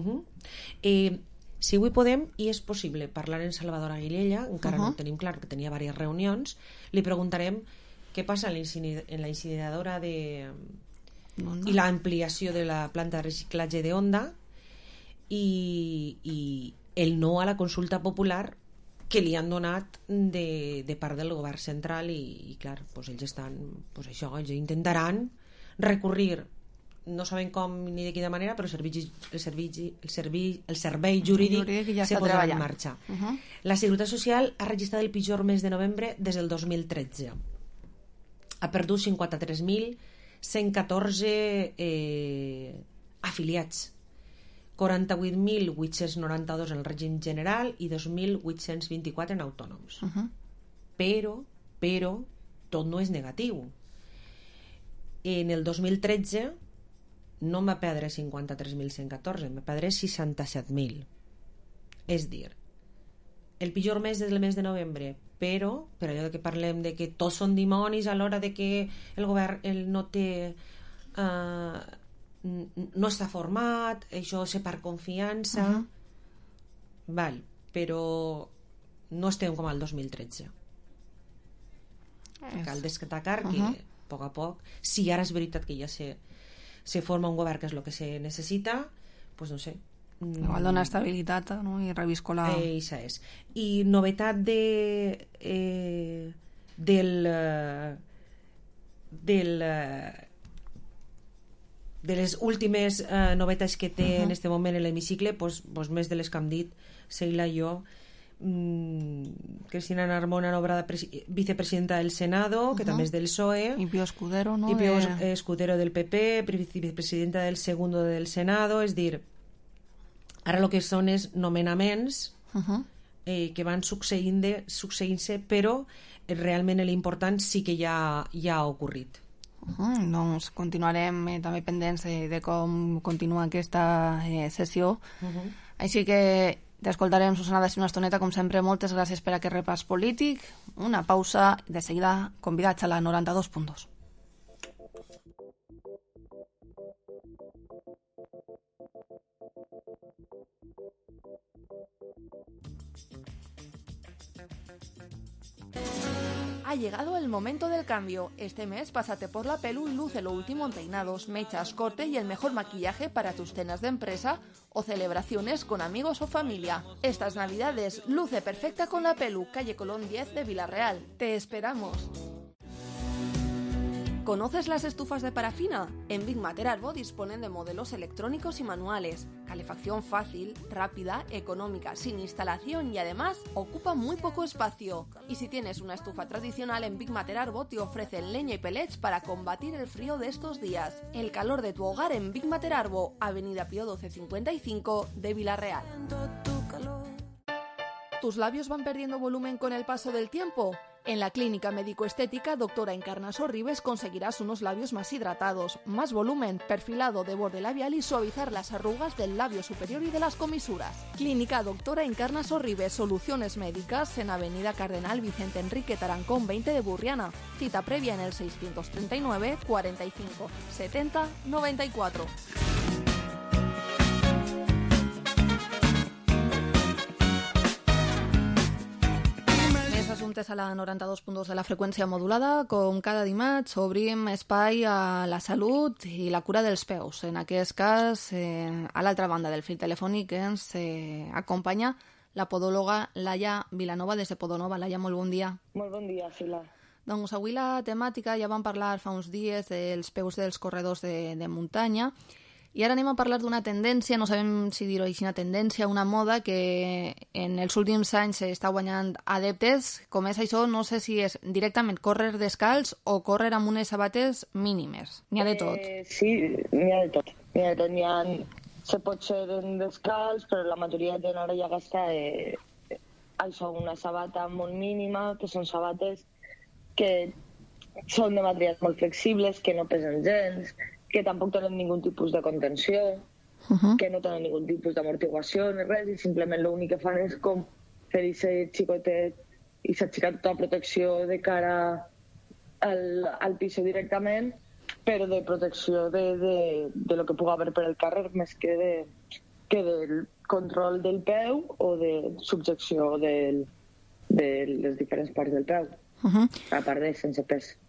Si avui podem, i és possible, parlar en Salvador Aguilella, encara no ho tenim clar, que tenia diverses reunions, li preguntarem què passa en la incineradora i l'ampliació de la planta de reciclatge de Onda i el no a la consulta popular que li han donat de part del govern central i clar, doncs ells estan ells intentaran recurrir, no saben com ni de quina manera, però el servei jurídic
ja
se posarà en
treballant.
marxa. La Seguretat Social ha registrat el pitjor mes de novembre des del 2013. Ha perdut 53.114 afiliats, 48.892 en el règim general i 2.824 en autònoms. Però tot no és negatiu. En el 2013 no em va perdre 53.114, em va perdre 67.000. És dir, el pitjor mes és el mes de novembre, però per allò que parlem de que tots són dimonis a l'hora de que el govern no té no està format, això és per confiança, val, però no estem com al 2013. Cal destacar que a poc, si ara és veritat que ja se forma un govern que és el que se necessita, doncs no sé,
igual dona estabilitat, no? I reviscola.
Això és. I novetat de les últimes novetats que té en este moment l'hemicicle, doncs més de les que hem dit Sheila i jo, Cristina Narmona nombrada vicepresidenta del Senado, que també és del PSOE,
i Pío Escudero, no?
I Pío Escudero del PP, vicepresidenta del segundo del Senado. És dir, ara el que són és nomenaments que van succeint-se, però realment l'important sí que ja ha ocorrit.
Doncs continuarem també pendents de com continua aquesta sessió. Així que t'escoltarem, Susana, d'ací una estoneta, com sempre. Moltes gràcies per aquest repàs polític. Una pausa, de seguida convidats a la 92.2.
Ha llegado el momento del cambio. Este mes pásate por la Pelu y luce lo último en peinados, mechas, corte y el mejor maquillaje para tus cenas de empresa o celebraciones con amigos o familia. Estas navidades luce perfecta con la Pelu, calle Colón 10 de Villarreal. ¡Te esperamos! ¿Conoces las estufas de parafina? En Big Mater Arbo disponen de modelos electrónicos y manuales. Calefacción fácil, rápida, económica, sin instalación y además ocupa muy poco espacio. Y si tienes una estufa tradicional, en Big Mater Arbo te ofrecen leña y pellets para combatir el frío de estos días. El calor de tu hogar en Big Mater Arbo, Avenida Pío 1255 de Villarreal. ¿Tus labios van perdiendo volumen con el paso del tiempo? En la Clínica Médico-Estética Doctora Encarna Sorribes conseguirás unos labios más hidratados, más volumen, perfilado de borde labial y suavizar las arrugas del labio superior y de las comisuras. Clínica Doctora Encarna Sorribes, soluciones médicas en Avenida Cardenal Vicente Enrique Tarancón 20 de Burriana. Cita previa en el 639 45 70 94. Assumptes a la 92.2 de la freqüència modulada. Com cada dimarts obrim espai a la salut i la cura dels peus. En aquest cas, a l'altra banda del fil telefònic ens acompanya la podòloga Laia Vilanova des de Podonova. Laia, molt bon dia.
Molt bon dia, Sheila.
Doncs avui la temàtica, ja vam parlar fa uns dies dels peus dels corredors de muntanya. I ara anem a parlar d'una tendència, no sabem si dir-ho així, una tendència, una moda que en els últims anys està guanyant adeptes. Com és això, no sé si és directament córrer descalç o córrer amb unes sabates mínimes. N'hi ha de tot.
Sí, n'hi ha de tot. Se pot ser en descalç, però la majoria de gent ara ja gasta això, una sabata molt mínima, que són sabates que són de materials molt flexibles, que no pesen gens, que tampoc tenen ningun tipus de contenció, que no tenen ningun tipus d'amortiguació ni res, i simplement l'únic que fan és com fer aquest xicotet i s'aixecar tota la protecció de cara al pis directament, però de protecció de lo que pugui haver per el carrer, més que del control del peu o de subjecció de les diferents parts del peu, a part de sense pes.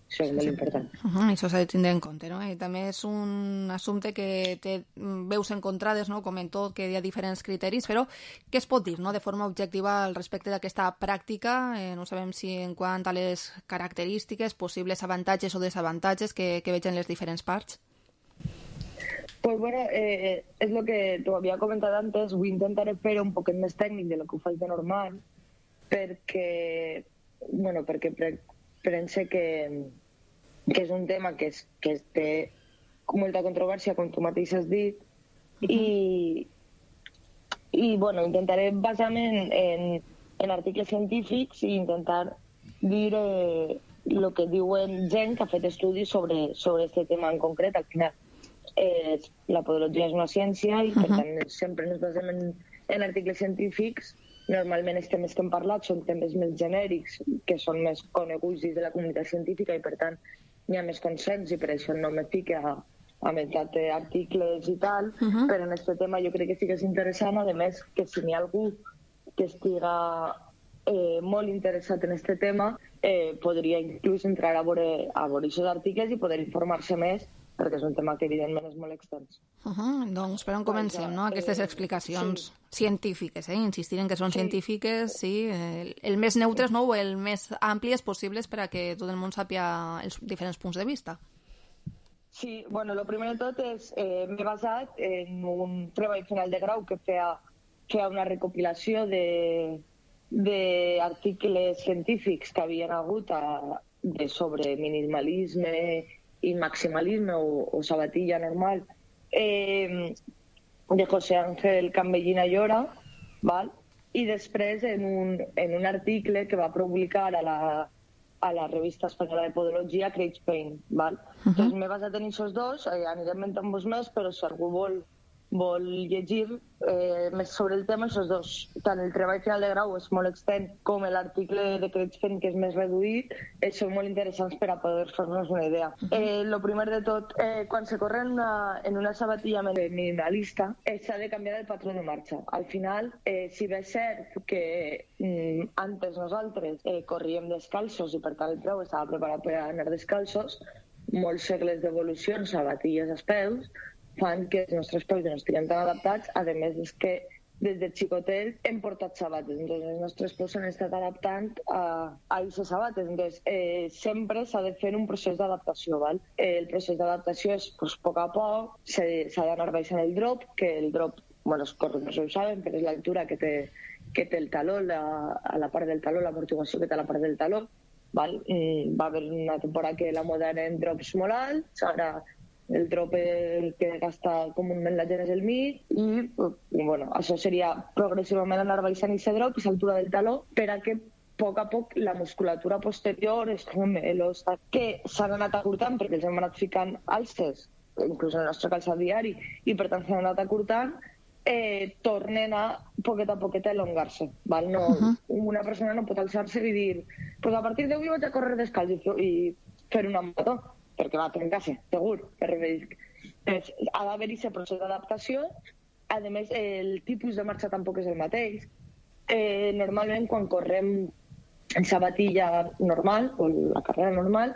Això és molt important.
Això s'ha de tindre en compte, no? I també és un assumpte que té veus encontrades, no? Com en tot, que hi ha diferents criteris, però què es pot dir, no? De forma objectiva al respecte d'aquesta pràctica? No sabem si en quant a les característiques, possibles avantatges o desavantatges que vegen les diferents parts.
Pues bueno, és el que t'ho havia comentat antes, vull intentar fer un poquet més tècnic de lo que ho faig de normal, perquè pense que és un tema que té molta controvèrsia, com tu mateix has dit, i intentaré basar-me en articles científics i intentar dir el que diuen gent que ha fet estudis sobre aquest tema en concret. Al final, la podologia és una ciència i, per tant, sempre ens basem en articles científics. Normalment els temes que hem parlat són temes més genèrics, que són més coneguts dins de la comunitat científica i, per tant, hi ha més consens i per això no me fique a meitat d'articles i tal, però en aquest tema jo crec que sí que és interessant, a més que si n'hi ha algú que estiga molt interessat en aquest tema, podria inclús entrar a veure aquests articles i poder informar-se més, perquè és un tema que evidentment és molt extens.
Doncs per on comencem, no? Aquestes explicacions científiques, insistir en que són científiques, sí, el més neutres, no? O el més àmplies possibles per a que tot el món sàpia els diferents punts de vista.
Sí, bueno, el primer de tot és m'he basat en un treball final de grau que feia una recopilació d'articles científics que havien hagut sobre minimalisme i maximalisme o sabatilla normal de José Ángel Cambellina Llora, ¿vale? I després en un article que va publicar a la revista espanyola de podologia Craig Payne, ¿vale? Entonces m'he basat en aquests dos, anirem mentant-vos més, però si algú vol llegir més sobre el tema, aquests dos, tant el treball final de grau és molt extens com l'article de Craig Payne, que és més reduït, són molt interessants per a poder fer-nos una idea. El primer de tot, quan se corre en una sabatilla minimalista, s'ha de canviar el patró de marxa. Al final, si bé és cert que antes nosaltres corríem descalços i per tant el peu estava preparat per anar descalços, molts segles d'evolució en sabatilles als peus fan que els nostres peus no estiguin tan adaptats. A més, és que des de xicotets hem portat sabates, entonces els nostres peus s'han estat adaptant a aquestes sabates. Entonces, sempre s'ha de fer un procés d'adaptació, ¿vale? El procés d'adaptació és, pues, a poc a poc, s'ha d'anar baixant el drop, que el drop, bueno, els corredors ho saben, però és l'altura que té el taló, a la part del taló, l'amortiguació que té a la part del taló, ¿vale? Va haver una temporada que la moda era en drops molt alts, ara el drop que gasta comúment la gent és el mig i bueno, això seria progressivament anar baixant aquest drop i l'altura del taló per a que a poc la musculatura posterior, els que s'han anat acurtant perquè els hem anat ficant alces, inclús en el nostre calçat diari, i per tant s'han anat acurtant, tornen a poquet a elongar-se. Una persona no pot alçar-se i dir pues a partir d'avui vaig a córrer descalç i fer una marató, perquè va trencar-se, segur. Ha d'haver aquest procés d'adaptació. A més, el tipus de marxa tampoc és el mateix. Normalment, quan correm en sabatilla normal, o la carrera normal,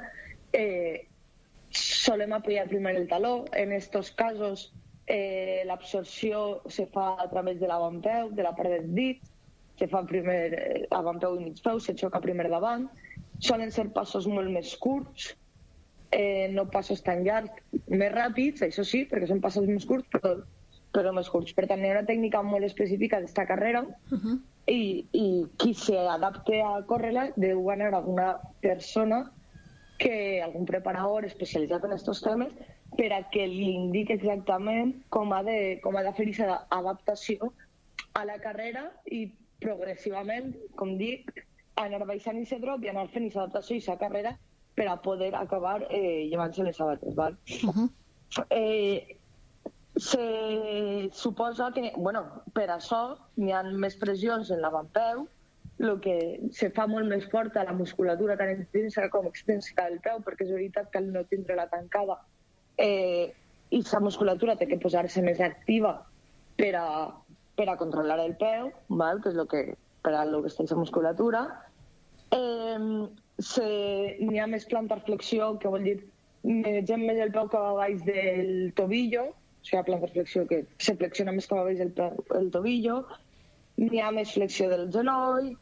solem apoyar primer el taló. En estos casos, l'absorció se fa a través de l'avantpeu, de la part del dit, se fa primer avantpeu i mig peu, se xoca primer davant. Solen ser passos molt més curts, no passos tan llargs, més ràpids, això sí, perquè són passos més curts, però més curts. Per tant, hi ha una tècnica molt específica d'esta carrera i qui s'adapte a córrer-la deu anar alguna persona, algun preparador especialitzat en aquests temes, per a que li indiqui exactament com ha de fer aquesta adaptació a la carrera i progressivament, com dic, anar baixant aquest drop i anar fent aquesta adaptació i aquesta carrera per a poder acabar llevant-se les sabates, val? Se suposa que, bueno, per això hi ha més pressions en l'avantpeu, el que se fa molt més forta la musculatura tant intrínseca com extrínseca del peu, perquè és veritat que al no tindre-la tancada i la musculatura té que posar-se més activa per a controlar el peu, val? Que és per a lo que està la musculatura. n'hi ha més plantarflexió, que vol dir negem més el peu cap a baix del tobillo, o sigui, plantarflexió que se flexiona més cap a baix el tobillo, n'hi ha més flexió del genoll,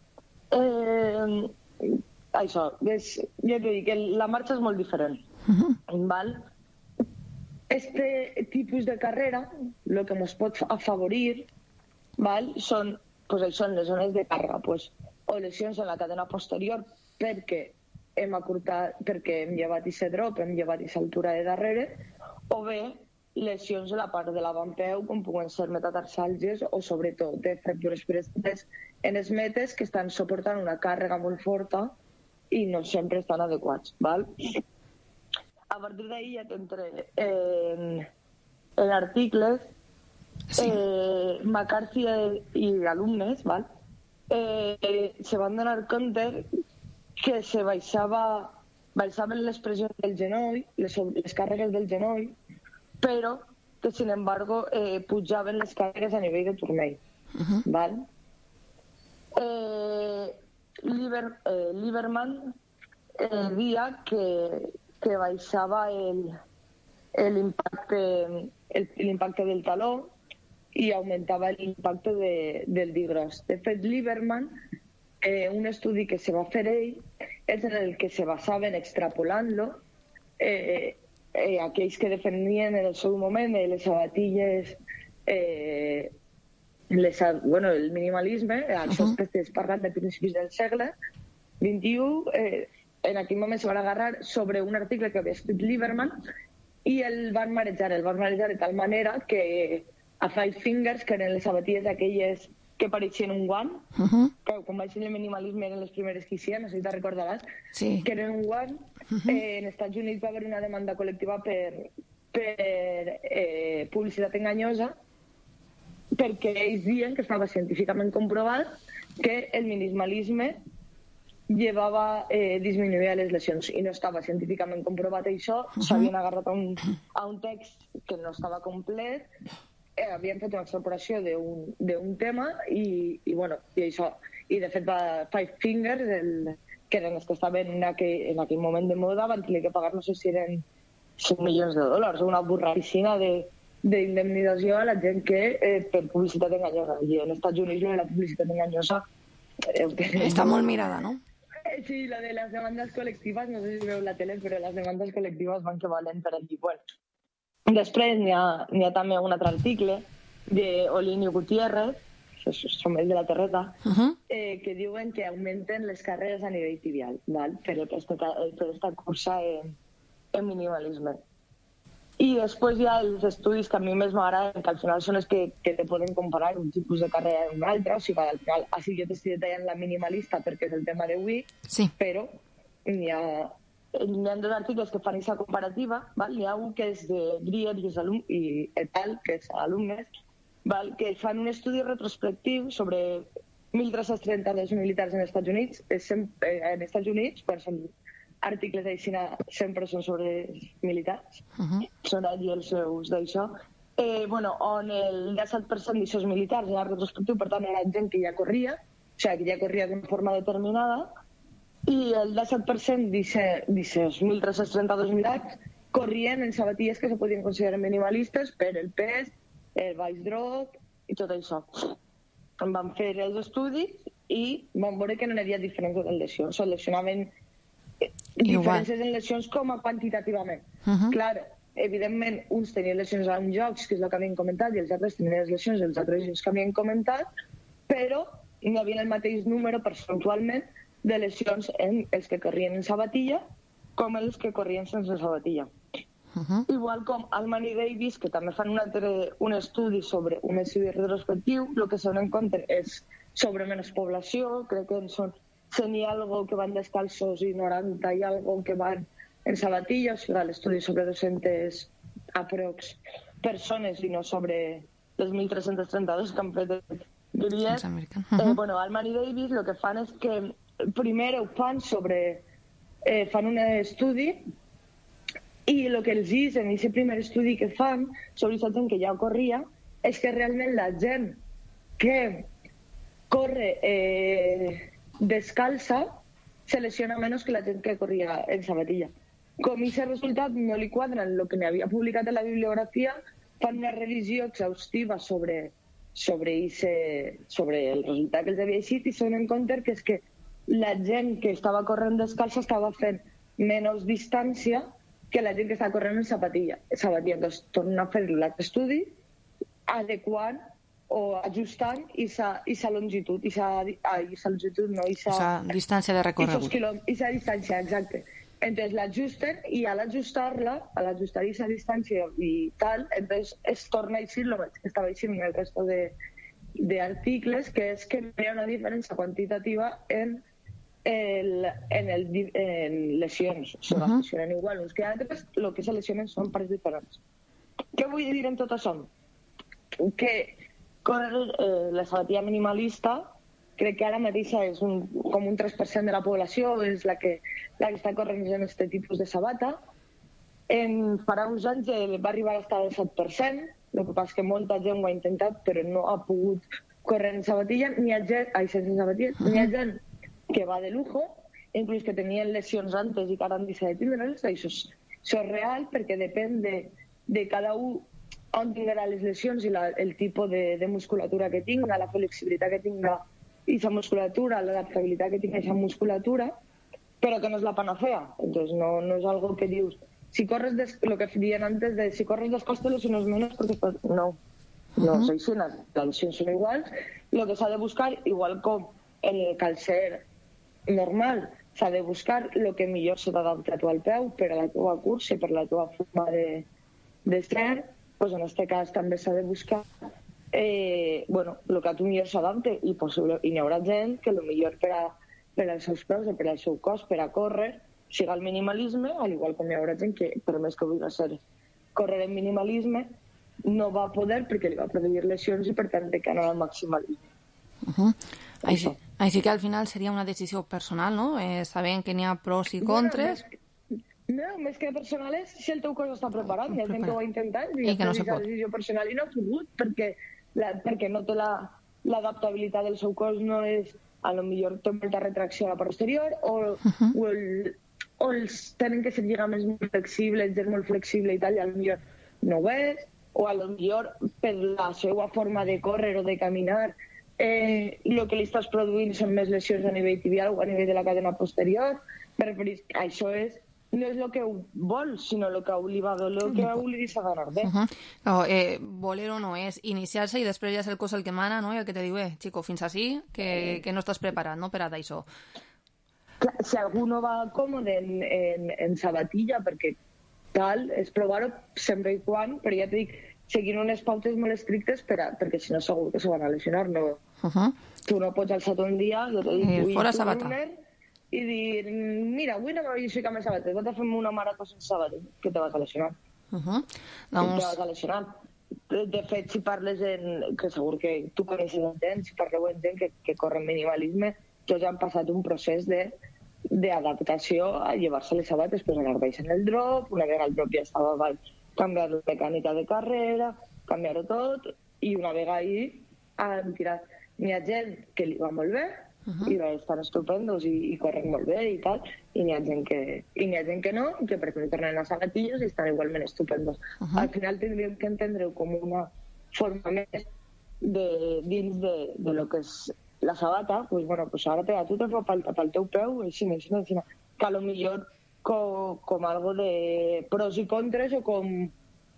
això, ja t'he dit que la marxa és molt diferent. Val? Este tipus de carrera, el que ens pot afavorir, val, són les zones de càrrega, o lesions en la cadena posterior perquè hem llevat aquest drop, hem llevat aquesta altura de darrere, o bé lesions a la part de l'avantpeu, com poden ser metatarsàlgies o sobretot de fractures perestres en els metes que estan suportant una càrrega molt forta i no sempre estan adequats. Val? A partir d'ahir ja t'entré en articles. McCarthy i alumnes se van donar compte que se baixaven les pressions del genoll, les càrregues del genoll, però que, sin embargo, pujaven les càrregues a nivell de turmell. Lieberman dia que baixava l'impacte del taló i augmentava l'impacte del dit gros. De fet, Lieberman, un estudi que se va fer ell, és en el que se basaven extrapolant-lo aquells que defendien en el seu moment les sabatilles, el minimalisme, això que estàs parlant de principis del segle XXI, en aquell moment se van agarrar sobre un article que havia escrit Lieberman i el van marejar de tal manera que a Five Fingers, que eren les sabatilles aquelles que pareixien un guant, quan vaig ser el minimalisme eren les primeres que hicien, no sé si te recordaràs, que eren un guant. En Estats Units va haver una demanda col·lectiva per publicitat enganyosa, perquè ells diuen que estava científicament comprovat que el minimalisme disminuïa les lesions i no estava científicament comprovat això, s'havien agarrat a un text que no estava complet, havien fet una extrapolació d'un tema i això. I de fet Five Fingers, que eren els que estaven en aquell moment de moda, van tenir que pagar, no sé si eren $100 milions, una borracissina d'indemnització a la gent que per publicitat enganyosa. I en Estats Units la publicitat enganyosa
està molt mirada, no?
Sí, la de les demandes col·lectives, no sé si veu la tele, però les demandes col·lectives van que valen per allí. Després n'hi ha també un altre article d'Olini Gutiérrez, som ells de la Terreta, que diuen que augmenten les càrregues a nivell tibial per aquesta cursa en minimalisme. I després hi ha els estudis que a mi més m'agraden, que al final són els que te poden comparar un tipus de carrera amb un altre, o sigui, al final, així jo t'estic detallant la minimalista perquè és el tema d'avui, però n'hi ha dos articles que fan aquesta comparativa, n'hi ha un que és de Grier i tal, que és alumnes, que fan un estudi retrospectiu sobre 1.332 militars en Estats Units, quan són articles d'aixina sempre són sobre militars, són allí els seus d'això, on el 17% d'aixòs militars era retrospectiu, per tant era gent que ja corria, o sigui, que ja corria d'una forma determinada, i el 17% d'aixòs 1.332 militars corrien en sabatilles que se podien considerar minimalistes per el pes, el baix drop i tot això. Van fer els estudis i van veure que no hi havia diferències en lesions, o lesionaven diferències en lesions com a quantitativament. Clar, evidentment, uns tenien lesions a uns jocs, que és el que havien comentat, i els altres tenien les lesions dels altres jocs que havien comentat, però hi havia el mateix número percentualment de lesions en els que corrien en sabatilla com els que corrien sense sabatilla. Igual com Alman i Davis, que també fan un estudi retrospectiu, el que se donen compte és sobre menys població, crec que són 100 i algo que van descalços i 90 i algo que van en sabatilla, o sigui, l'estudi sobre 200 aprox persones i no sobre les 1.332 que han fet Grier. Alman i Davis el que fan és que primer ho fan fan un estudi i el que els dicen en aquest primer estudi que fan sobre aquesta gent que ja corria és que realment la gent que corre descalça se lesiona menos que la gent que corria en sabatilla. Com aquest resultat no li quadra en el que n'havia publicat en la bibliografia, fan una revisió exhaustiva sobre el resultat que els havia eixit i se donen compte que és que la gent que estava corrent descalça estava fent menys distància que la gent que estava corrent en sapatilla. Doncs tornen a fer l'altre estudi adequant o ajustant aquesta longitud, aquesta
distància de recorregut.
Aquesta distància, exacte. Entonces l'ajusten i al ajustar-la, al ajustar aquesta distància i tal, entonces es torna a eixir el que estava eixint en el resto d'articles, que és que no hi ha una diferència quantitativa en lesions. Se lesionen igual uns que altres, el que se lesionen són parts diferents. Què vull dir en tot això? Que la sabatilla minimalista crec que ara mateix és com un 3% de la població és la que està corrent en aquest tipus de sabata. Farà uns anys va arribar a estar al 7%, el que passa que molta gent ho ha intentat però no ha pogut córrer en sabatilla, sense sabatilles. N'hi ha gent que va de lujo, inclús que tenien lesions antes i que ara han deixat de tindre-les. Això és real perquè depèn de cada un on tindrà les lesions i el tipus de musculatura que tinga, la flexibilitat que tinga aquesta musculatura, l'adaptabilitat que tinga aquesta musculatura, però que no és la panacea. Entonces no és algo que dius, si corres, lo que dien antes de si corres descalç te lesiones menos, perquè no és així, les lesions són iguals. El que s'ha de buscar, igual com en el calcer normal, s'ha de buscar el que millor se t'adapta a tu al peu per a la teva cursa i per a la teva forma de ser, doncs en aquest cas també s'ha de buscar el que a tu millor s'adapte i n'hi haurà gent que el millor per als seus peus o per al seu cos per a córrer siga el minimalisme, al igual com hi haurà gent que per més que vulgui ser córrer en minimalisme no va poder perquè li va produir lesions i per tant té que anar al maximalisme.
Així que al final seria una decisió personal, no? Sabent que n'hi ha pros i contres.
No, més que personal és si el teu cos està preparat. Hi ha gent que ho ha intentat i
que no se pot.
Decisió personal i no ha pogut perquè no té l'adaptabilitat del seu cos, no és, a lo millor té molta retracció a la part posterior o els tenen que ser lligaments molt flexibles, és molt flexible i tal, i a lo millor no ho és, o a lo millor per la seva forma de córrer o de caminar el que li estàs produint són més lesions a nivell tibial o a nivell de la cadena posterior. Això no és el que vol, sinó el que li va doler, el que li deixa ganar bé.
Voler o no és iniciar-se i després ja és el cos el que mana, no? I el que te diu, xico, fins així, que no estàs preparat, no?, per a d'això.
Si algú no va còmode en sabatilla, perquè tal, és provar-ho sempre i quan, però ja t'he dit, seguint unes pautes molt estrictes perquè si no segur que se van a lesionar. Tu no pots alçar un dia
fora sabata
i dir, mira, avui no m'havia aixecat amb sabates, vaig a fer una marató sense sabates, que te vas a lesionar. Te vas a lesionar. De fet, si parles que segur que tu coneixes el temps, si parleu en gent que corre en minimalisme, tots han passat un procés d'adaptació a llevar-se les sabates, pues anar baixant el drop, una vegada el drop ja estava baix, canviar la mecànica de carrera, canviar-ho tot, i una vegada ahí han tirat. N'hi ha gent que li va molt bé, i estan estupendos i corren molt bé i tal, i n'hi ha gent que no, que per exemple tornen a sabatilles i estan igualment estupendos. Al final tindríem que entendre-ho com una forma més dins de lo que és la sabata, pues ara tu te fa falta pel teu peu, així, que a lo millor com algo de pros i contres o com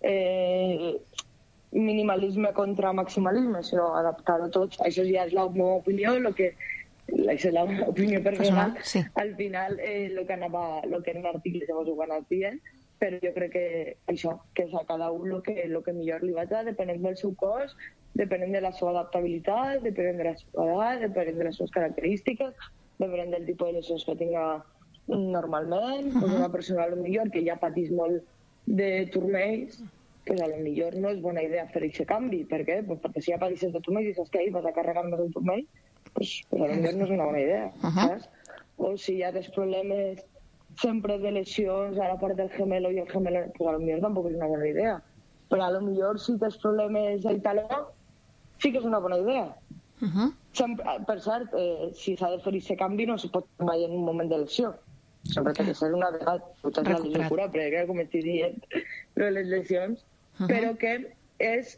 minimalisme contra maximalisme, sinó adaptar-ho tots. Això ja és la meva opinió, és l'opinió personal. Al final, el que en l'article llavors ho van dient, però jo crec que això, que és a cada un el que millor li va dar, depenent del seu cos, depenent de la seva adaptabilitat, depenent de la seva edat, depenent de les seves característiques, depenent del tipus de lesions que tinga normalment. Una persona potser que ja patís molt de turmells, pues a lo millor no és bona idea fer aquest canvi. Per què? Pues perquè si ja pateixes de turmells i saps que ahir vas a carregar més el turmell, pues a lo millor no és una bona idea, saps? O si ja tens problemes sempre de lesions a la part del gemelo i el gemelo, pues a lo millor tampoc és una bona idea. Però a lo millor si tens problemes del taló, sí que és una bona idea. Per cert, si s'ha de fer aquest canvi no se pot fer mai en un moment de lesió. Sempre té que ser una vegada tota la lesió cura, perquè com estic dient, les lesions, però que és,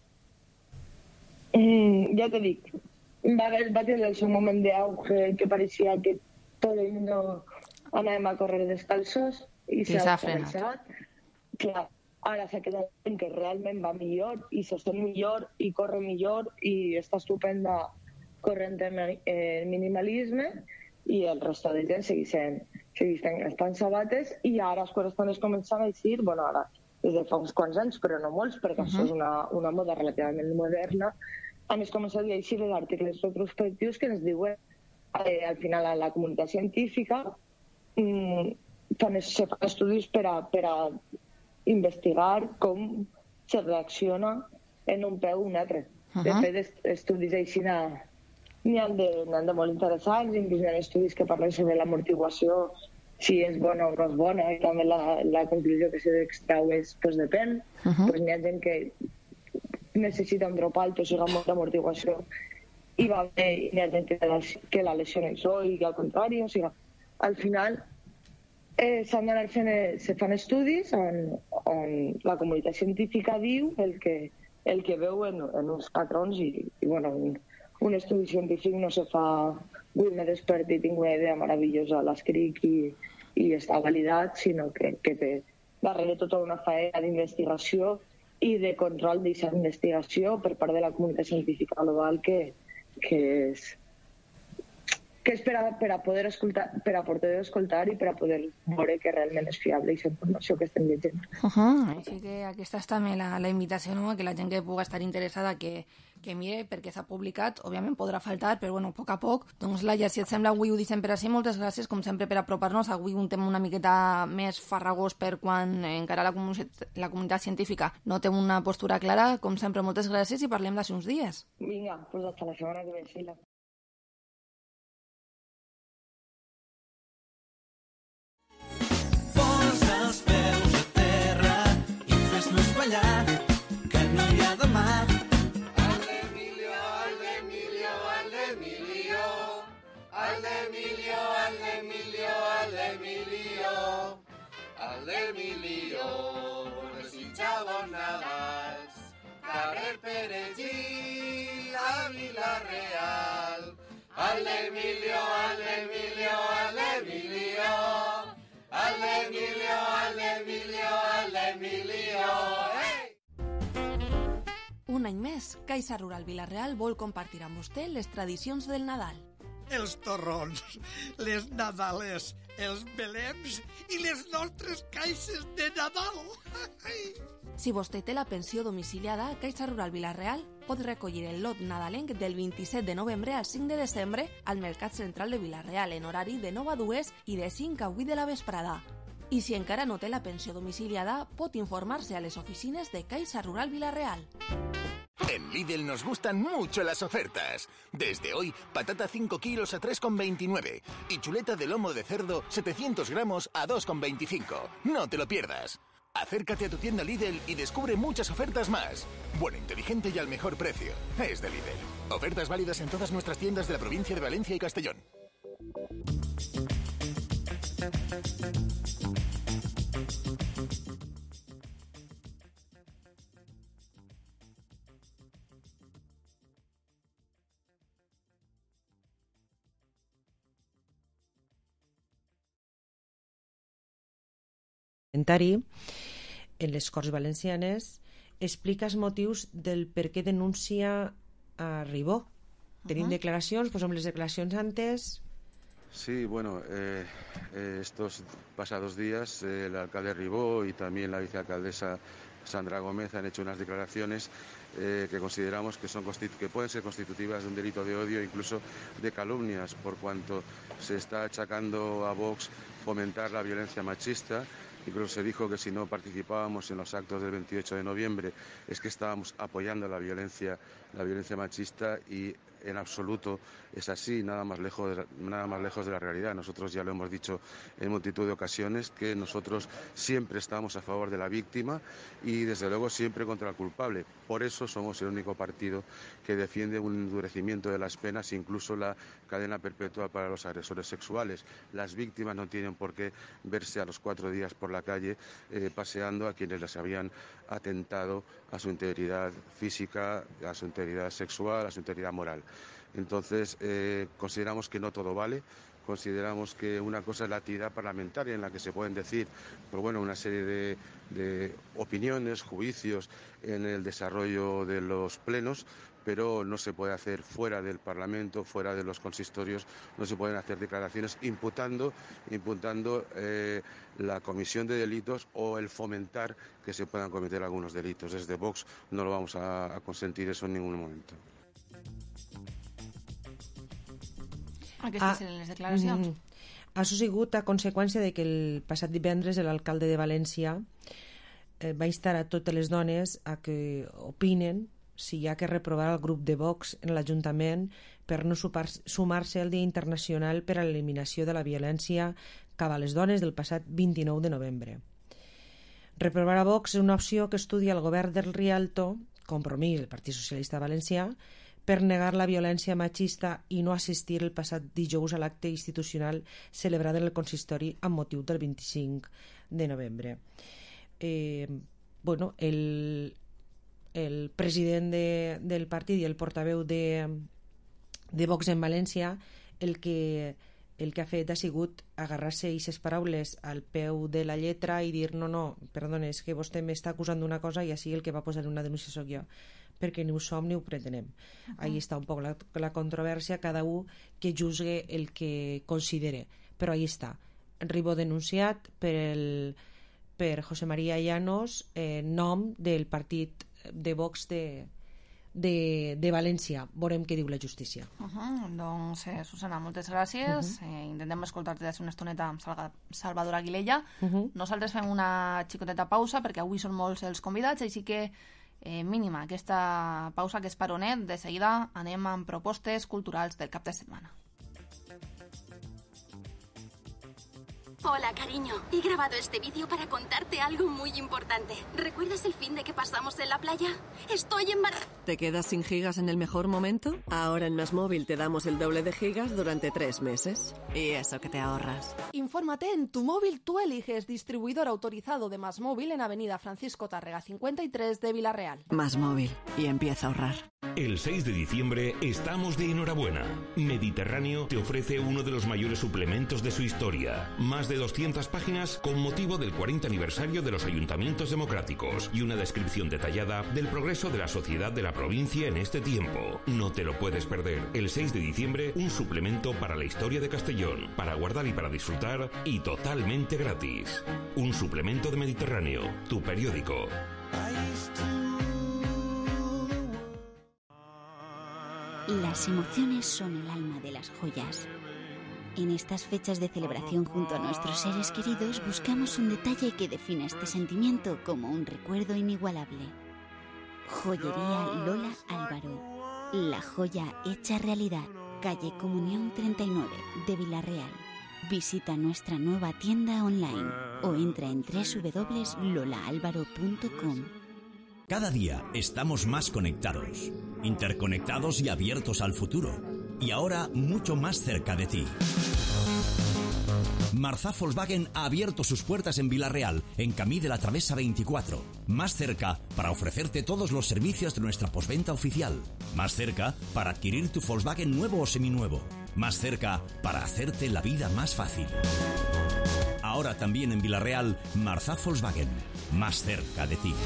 ja te dic, va tenir el seu moment d'auge que pareixia que tot el mundo anàvem a córrer descalços i s'ha frenat. Clar, ara s'ha quedat en que realment va millor i s'estén millor i corre millor i està estupenda corrent en minimalisme i el resto de gent segueixen estan sabates i ara quan estan començant a eixir, bueno, ara des de fa uns quants anys, però no molts, perquè això és una moda relativament moderna, han començat a eixir els articles retrospectius que ens diuen, al final, a la comunitat científica se fan estudis per a investigar com se reacciona en un peu o un altre. De fet, estudis així n'hi ha de molt interessants, inclús hi ha estudis que parlen sobre l'amortiguació, si és bona o no és bona, i també la conclusió que s'extrau és, doncs depèn. N'hi ha gent que necessita un drop alt, o sigui, molta amortiguació, i va bé, i n'hi ha gent que la lesió no hi és, i al contrari, o sigui, al final se fan estudis on la comunitat científica diu el que veu en uns patrons i bueno, un estudi científic no se fa avui m'he despert i tinc una idea meravellosa, l'escric i està validat, sinó que té darrere tota una feina d'investigació i de control d'aquesta investigació per part de la comunitat científica global que és per a poder escoltar i per a poder veure que realment és fiable aquesta informació que estem llegint.
Així que aquesta és també la invitació, no? Que la gent que pugui estar interessada que mire perquè s'ha publicat, òbviament podrà faltar, però bueno, a poc a poc. Doncs Laia, si et sembla, avui ho deixem per així. Moltes gràcies, com sempre, per apropar-nos. Avui un tema una miqueta més farragós per quan encara la comunitat científica no té una postura clara. Com sempre, moltes gràcies i parlem d'ací uns dies.
Vinga, doncs hasta la setmana que ve, Sheila.
Ballar, que no hi ha demà.
Al d'Emilio, desitja bons Nadals, carrer Perellí, a Vila-real. Al d'Emilio,
Un any més, Caixa Rural Vila-real vol compartir amb vostè les tradicions del Nadal.
Els torrons, les nadales, els belems i les nostres caixes de Nadal.
Si vostè té la pensió domiciliada, Caixa Rural Vila-real pot recollir el lot nadalenc del 27 de novembre al 5 de desembre al Mercat Central de Vila-real en horari de 9 a 2 i de 5 a 8 de la vesprada. I si encara no té la pensió domiciliada, pot informar-se a les oficines de Caixa Rural Vila-real.
En Lidl nos gustan mucho las ofertas. Desde hoy, patata 5 kilos a 3,29 y chuleta de lomo de cerdo 700 gramos a 2,25. No te lo pierdas. Acércate a tu tienda Lidl y descubre muchas ofertas más. Bueno, inteligente y al mejor precio. Es de Lidl. Ofertas válidas en todas nuestras tiendas de la provincia de Valencia y Castellón.
En les Corts Valencianes explica els motius del per què denuncia a Ribó. Tenim declaracions, pues amb les declaracions antes.
Sí, bueno, estos pasados días el alcalde Ribó y también la vicealcaldesa Sandra Gómez han hecho unas declaraciones que consideramos que pueden ser constitutivas de un delito de odio, incluso de calumnias, por cuanto se está achacando a Vox fomentar la violencia machista. Incluso se dijo que si no participábamos en los actos del 28 de noviembre es que estábamos apoyando la violencia machista y en absoluto es así, nada más lejos de la realidad. Nosotros ya lo hemos dicho en multitud de ocasiones que nosotros siempre estamos a favor de la víctima y desde luego siempre contra el culpable. Por eso somos el único partido que defiende un endurecimiento de las penas, incluso la cadena perpetua para los agresores sexuales. Las víctimas no tienen por qué verse a los 4 días por la calle paseando a quienes les habían atentado a su integridad física, a su integridad sexual, a su integridad moral. Entonces, consideramos que no todo vale. Consideramos que una cosa es la actividad parlamentaria en la que se pueden decir una serie de opiniones, juicios en el desarrollo de los plenos, pero no se puede hacer fuera del Parlamento, fuera de los consistorios, no se pueden hacer declaraciones imputando la comisión de delitos o el fomentar que se puedan cometer algunos delitos. Desde Vox no lo vamos a consentir eso en ningún momento.
Aquestes eren les declaracions.
Ha sigut a conseqüència de que el passat divendres l'alcalde de València va instar a totes les dones a que opinen si hi ha que reprovar el grup de Vox en l'Ajuntament per no sumar-se al Dia Internacional per a l'eliminació de la violència cap a les dones del passat 29 de novembre. Reprovar a Vox és una opció que estudia el govern del Rialto, Compromís, el Partit Socialista Valencià, per negar la violència machista i no assistir el passat dijous a l'acte institucional celebrat en el consistori amb motiu del 25 de novembre. El president del partit i el portaveu de Vox en València el que ha fet ha sigut agarrar-se aquestes paraules al peu de la lletra i dir no, perdona, és que vostè m'està acusant d'una cosa i així el que va posar una denúncia soc jo, perquè ni ho som ni ho pretenem. Ahí està un poc la controvèrsia, cada un que juzgue el que considere, però ahí està. Ribó denunciat per José María Llanos, nom del partit de Vox de València. Veurem què diu la justícia.
Doncs, Susana, moltes gràcies. Intentem escoltar-te des d'una estoneta amb Salvador Aguilella. Nosaltres fem una xicoteta pausa perquè avui són molts els convidats, així que mínima aquesta pausa que és paronet. De seguida anem amb propostes culturals del cap de setmana.
Hola, cariño. He grabado este vídeo para contarte algo muy importante. ¿Recuerdas el fin de que pasamos en la playa? Estoy embarazada.
¿Te quedas sin gigas en el mejor momento? Ahora en MásMóvil te damos el doble de gigas durante 3 meses. Y eso que te ahorras.
Infórmate en Tu Móvil Tú Eliges, distribuidor autorizado de MásMóvil en Avenida Francisco Tárrega 53 de Villarreal.
MásMóvil. Y empieza a ahorrar.
El 6 de diciembre estamos de enhorabuena. Mediterráneo te ofrece uno de los mayores suplementos de su historia. Más de 200 páginas con motivo del 40 aniversario de los ayuntamientos democráticos y una descripción detallada del progreso de la sociedad de la provincia en este tiempo. No te lo puedes perder. El 6 de diciembre, un suplemento para la historia de Castellón, para guardar y para disfrutar, y totalmente gratis. Un suplemento de Mediterráneo, tu periódico.
Las emociones son el alma de las joyas. En estas fechas de celebración junto a nuestros seres queridos buscamos un detalle que defina este sentimiento como un recuerdo inigualable. Joyería Lola Álvaro. La joya hecha realidad. Calle Comunión 39 de Villarreal. Visita nuestra nueva tienda online o entra en www.lolaalvaro.com.
Cada día estamos más conectados, interconectados y abiertos al futuro. Y ahora mucho más cerca de ti. Marzà Volkswagen ha abierto sus puertas en Villarreal, en Camí de la Travesa 24. Más cerca para ofrecerte todos los servicios de nuestra postventa oficial. Más cerca para adquirir tu Volkswagen nuevo o seminuevo. Más cerca para hacerte la vida más fácil. Ahora también en Villarreal, Marzà Volkswagen. Más cerca de ti.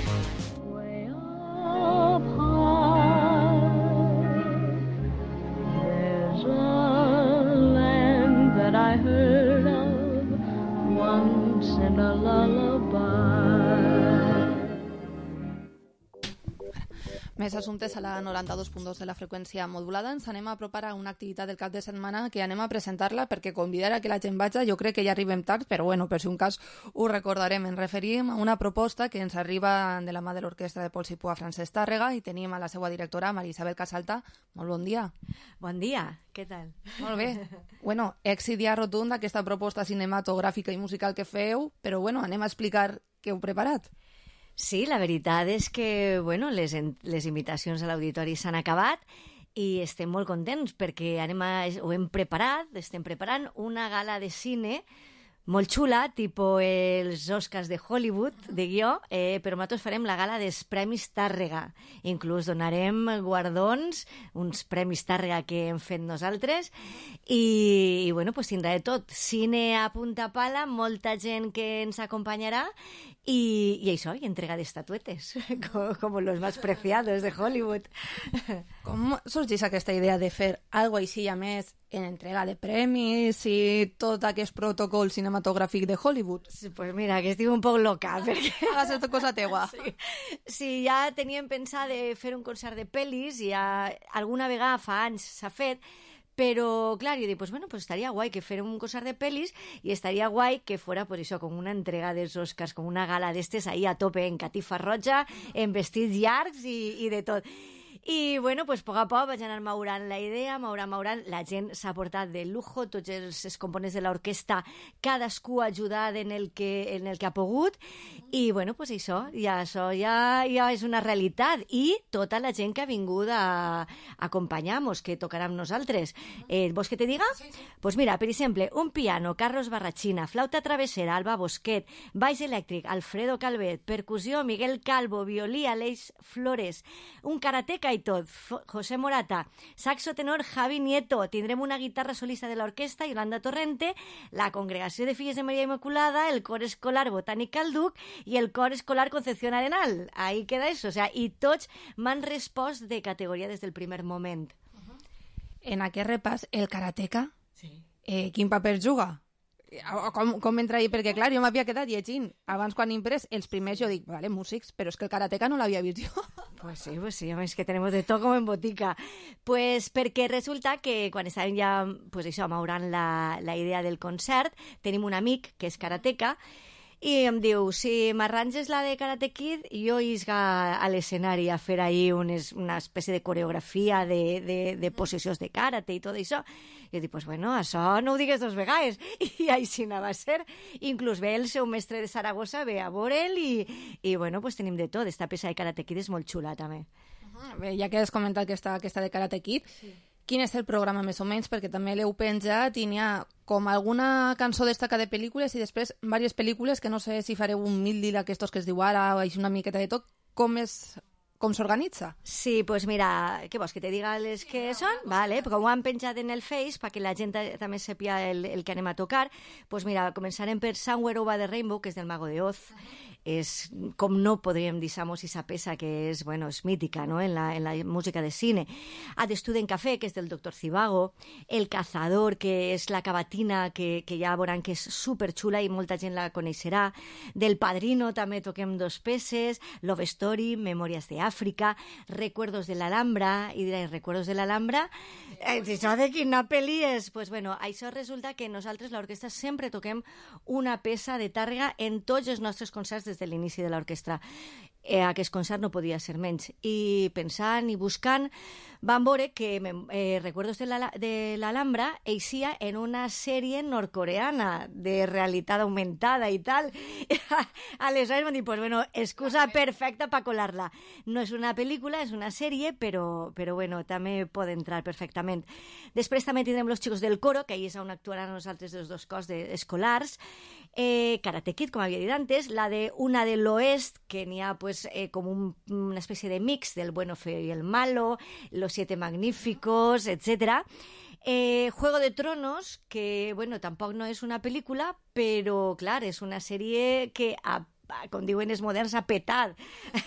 I heard of once in a lullaby.
Més assumptes a la 92.2 de la freqüència modulada. Ens anem a apropar a una activitat del cap de setmana que anem a presentar-la perquè convidar a que la gent vagi, jo crec que ja arribem tard, però bueno, per si un cas ho recordarem. Ens referim a una proposta que ens arriba de la mà de l'orquestra de Pol Sipua Francesc Tàrrega i tenim a la seva directora, Maria Isabel Casalta. Molt bon dia.
Bon dia, què tal?
Molt bé. Bueno, èxit ja rotund d'aquesta proposta cinematogràfica i musical que feu, però bueno, anem a explicar què heu preparat.
Sí, la veritat és que bueno, les invitacions a l'auditori s'han acabat i estem molt contents perquè estem preparant una gala de cine molt xula, tipus els Oscars de Hollywood, de guió, però nosaltres farem la gala dels Premis Tàrrega. Inclús donarem guardons, uns Premis Tàrrega que hem fet nosaltres, i bueno, pues tindrà de tot. Cine a punta pala, molta gent que ens acompanyarà, i això, i entrega d'estatuetes, com los más preciados de Hollywood.
Com sorgeix aquesta idea de fer alguna cosa així, a més, en entrega de premis i tot aquest protocol cinematogràfic de Hollywood?
Pues mira, que estic un poc loca. Perquè...
Hagas esto cosa teua.
Sí, ja teníem pensat de fer un concert de pel·lis, ja alguna vegada fa anys s'ha fet, però, clar, jo dic, pues bueno, pues estaria guai que fer un concert de pel·lis i estaria guai que fora, pues això, com una entrega dels Oscars, com una gala d'estes ahí a tope, en catifa roja, en vestits llargs i de tot. I, bueno, pues poc a poc vaig anar maurant la idea, maurant. La gent s'ha portat de lujo, tots els components de l'orquestra, cadascú ha ajudat en el que ha pogut, i, bueno, pues això ja és una realitat. I tota la gent que ha vingut a acompanyar-nos, que tocarà amb nosaltres. Vols que te diga? Pues mira, per exemple, un piano, Carlos Barrachina, flauta travessera, Alba Bosquet, baix elèctric, Alfredo Calvet, percussió, Miguel Calvo, violí, Aleix Flores, un karateca i tot, José Morata, saxo tenor Javi Nieto, tindrem una guitarra solista de l'orquestra, Yolanda Torrente, la congregació de filles de Maria Immaculada, el cor escolar Botànic Calduc i el cor escolar Concepción Arenal. Ahí queda eso, o sea, i tots m'han respost de categoria des del primer moment.
En aquest repàs, el karateca, quin paper juga? Com entra ahí? Perquè, clar, jo m'havia quedat llegint abans quan imprès els primers, jo dic, vale, músics, però és que el karateca no l'havia vist jo.
Pues sí, es que tenemos de todo como en botica. Pues perquè resulta que quan estàvem ja, pues això, maurant la idea del concert, tenim un amic que és karateca, i em diu, si m'arranges la de Karate Kid, jo isga a l'escenari a fer ahí una espècie de coreografia de possessions de karate i tot això. I jo dic, pues bueno, això no ho digues dos vegades. I així no va ser. Inclús ve el seu mestre de Saragossa, ve a veure'l i bueno, pues tenim de tot. Esta peça de Karate Kid és molt xula, també.
Bé, ja que has comentat aquesta de Karate Kid, quin és el programa més o menys? Perquè també l'heu penjat i n'hi ha com alguna cançó destaca de pel·lícules i després diverses pel·lícules que no sé si fareu un mil d'aquestos que es diu ara o una miqueta de tot. Com s'organitza?
Sí, pues mira, què vols, que te diga les que són? Vale, perquè ho han penjat en el Face perquè la gent també sepia el que anem a tocar. Pues mira, començarem per Somewhere Over the Rainbow, que és del Mago de Oz. És, com no podríem dir-nos esa peça que és, bueno, és mítica, ¿no? en la música de cine. At Student Café, que és del Dr. Zivago. El Cazador, que és la cavatina, que ja veuran que és superxula i molta gent la coneixerà. Del Padrino també toquem dos peces. Love Story, Memòries de Àfrica, Recuerdos de l'Alhambra, i diré, Recuerdos de l'Alhambra? Això de quina pel·li és? Pues bueno, això resulta que nosaltres, l'orquestra, sempre toquem una peça de Tàrrega en tots els nostres concerts des de l'inici de l'orquestra. Aquest concert no podia ser menys. I pensant i buscant, vam veure que Recuerdos de l'Alhambra eixia en una sèrie nord-coreana de realitat augmentada i tal. Aleshores vam dir, pues bueno, excusa perfecta per colar-la. No és una pel·lícula, és una sèrie, però bueno, també pot entrar perfectament. Després també tindrem Los Chicos del Coro, que ahí és on actuaran nosaltres els dos cors escolars. Karate Kid, com havia dit antes, la de Una de l'Oest, que n'hi ha pues, com una especie de mix del bueno, feo y el malo, Los Siete Magníficos, etc. Juego de Tronos, que bueno, tampoc no és una pel·lícula, però clar, és una sèrie que com diuen els moderns, ha petat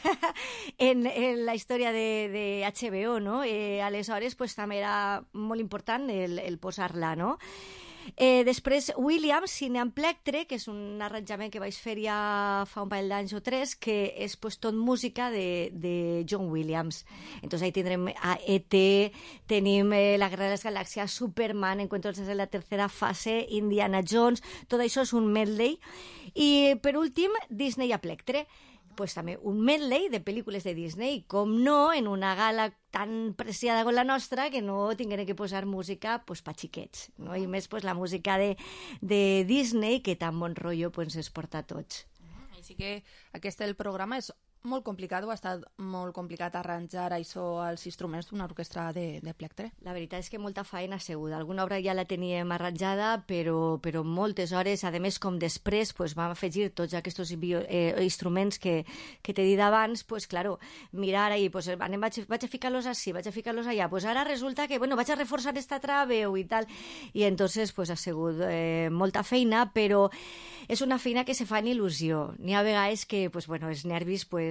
en la història de HBO, no? Aleshores, pues, també era molt important el posar-la, no? Després, Williams, Cine en Plectre, que és un arranjament que vaig fer ja fa un parell d'anys o 3, que és pues, tot música de John Williams. Entonces ahí tindrem a E.T., tenim La Guerra de les Galàxies, Superman, Encuentros en la tercera fase, Indiana Jones, tot això és un medley. I per últim, Disney a Plectre. Pues també un medley de pel·lícules de Disney, com no, en una gala tan preciada com la nostra, que no tinguem que posar música pues, pa xiquets, no? I més pues, la música de Disney, que tan bon rotllo pues, ens porta a tots.
Així que aquest el programa és molt complicat, o ha estat molt complicat arranjar això als instruments d'una orquestra de Plectre?
La veritat és que molta feina ha sigut. Alguna obra ja la teníem arranjada, però moltes hores, a més, com després, pues, vam afegir tots aquests instruments que t'he dit abans, pues, claro, mirar ahí, pues, vaig a ficar-los així, vaig a ficar-los allà, pues ara resulta que, bueno, vaig a reforçar esta altra veu i tal, i entonces, pues, ha sigut molta feina, però és una feina que se fa en il·lusió. N'hi ha vegades que, pues, bueno, els nervis, pues,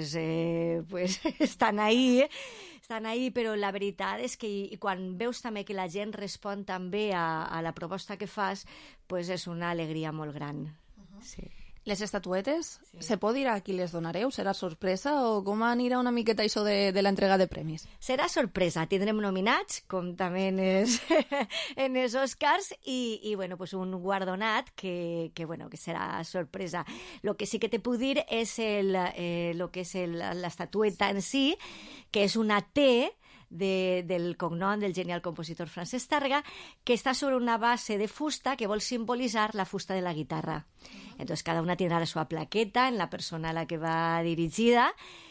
estan ahí, però la veritat és que quan veus també que la gent respon també a la proposta que fas, pues és una alegria molt gran. Sí.
Les estatuetes, sí. Se pot dir a qui les donareu? Serà sorpresa o com anirà una miqueta això de l'entrega de premis?
Serà sorpresa. Tindrem nominats, com també en els Oscars, i bueno, pues un guardonat que serà sorpresa. Lo que sí que te puc dir és lo que és l'estatueta en si, que és una T del cognom del genial compositor Francesc Tàrrega, que està sobre una base de fusta que vol simbolitzar la fusta de la guitarra. Entonces cada una tindrà la seva plaqueta en la persona a la que va dirigida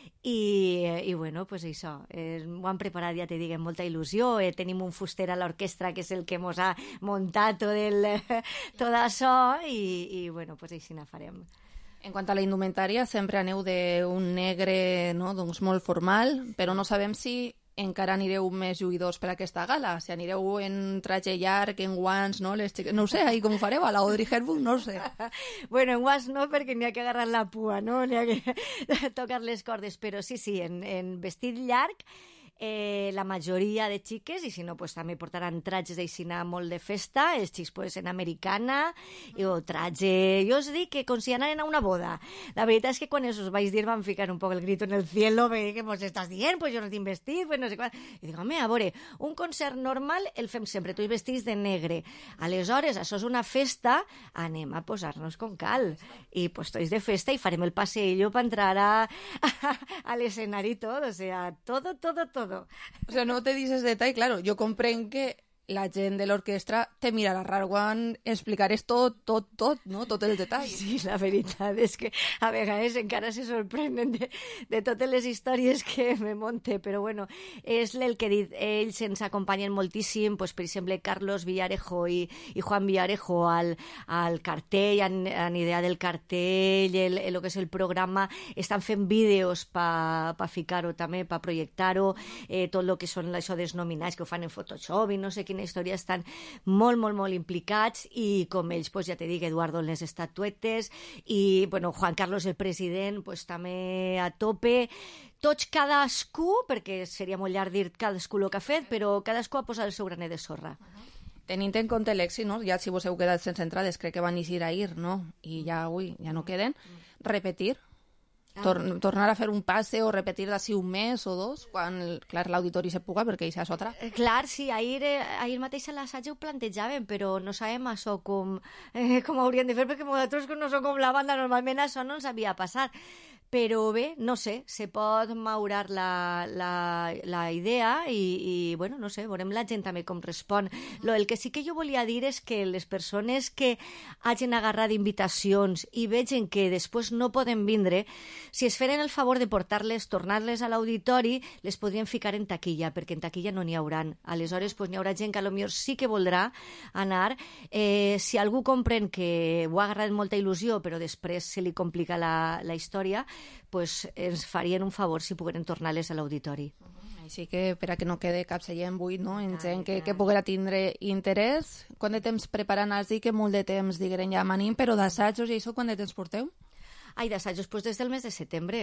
i bueno, pues això, ho han preparat, ja te dic, amb molta il·lusió. Tenim un fuster a l'orquestra que és el que mos ha muntat tot això i bueno, pues així la farem.
En quant a la indumentària, sempre aneu d'un negre, no? Doncs molt formal, però no sabem si encara anireu més lluïdors per aquesta gala, si anireu en traje llarg, en guants, no? No ho sé, ahí com ho fareu, a la Audrey Hepburn, no ho sé.
Bueno, en guants no, perquè n'hi ha que agarrar la pua, no? N'hi ha que tocar les cordes, però sí, en vestit llarg, la majoria de xiques, i si no, pues, també portaran tratges d'aixina molt de festa, els xics pues, en americana, o tratge... Jo us dic que com si anaven a una boda. La veritat és que quan us vaig dir van ficar un poc el grito en el cielo, que mos estàs dient, pues jo no tinc vestit, pues no sé quan... I dic, home, a veure, un concert normal el fem sempre, tots vestits de negre. Aleshores, això és una festa, anem a posar-nos com cal. I pues tots de festa i farem el passeillo per entrar a l'escenari tot, o sea, todo.
O sea, no te dices detalle, claro, yo comprenc que la gent de l'orquestra te mirarà raro quan explicares tot, no? Tot el detall.
Sí, la veritat és que a vegades encara se sorprenen de totes les històries que me monte, però bueno, és el que he dit, ells ens acompanyen moltíssim, pues, per exemple, Carlos Villarejo i Juan Villarejo al cartell, en idea del cartell, el que és el programa, estan fent vídeos per ficar-ho també, per projectar-ho, tot el que són això dels nominats que ho fan en Photoshop i no sé quina història, estan molt implicats, i com ells, pues, ja te dic, Eduardo en les estatuetes, i bueno, Juan Carlos el president, pues, també a tope, tots cadascú, perquè seria molt llarg dir cadascú el que ha fet, però cadascú ha posat el seu granet de sorra.
Tenint en compte l'èxit, no? Ja si vos heu quedat sense entrades, crec que van eixir ahir, no? I ja avui ja no queden. Repetir? Tornar a fer un passe o repetir d'ací un mes o dos, quan, clar, l'auditori se puga, perquè això és otra.
Clar, sí, ahir mateix a l'assaig ho plantejàvem, però no sabem això com hauríem de fer, perquè nosaltres no som com la banda, normalment això no ens havia passat. Però bé, no sé, se pot maurar la idea i bueno, no sé, veurem la gent també com respon. El que sí que jo volia dir és que les persones que hagin agarrat invitacions i vegen que després no poden vindre, si es feren el favor de portar-les, tornar-les a l'auditori, les podrien ficar en taquilla, perquè en taquilla no n'hi hauran. Aleshores, pues, n'hi haurà gent que potser sí que voldrà anar. Si algú comprèn que ho ha agarrat molta il·lusió, però després se li complica la història, pues ens farien un favor si pogueren tornar-les a l'auditori.
Així que per a que no quede cap seient buit, no? En gent que poguera tindre interès. Quant de temps preparant? Has dit que molt de temps, digueren ja manim, però d'assajos i això quant de temps porteu?
D'assajos, pues des del mes de setembre.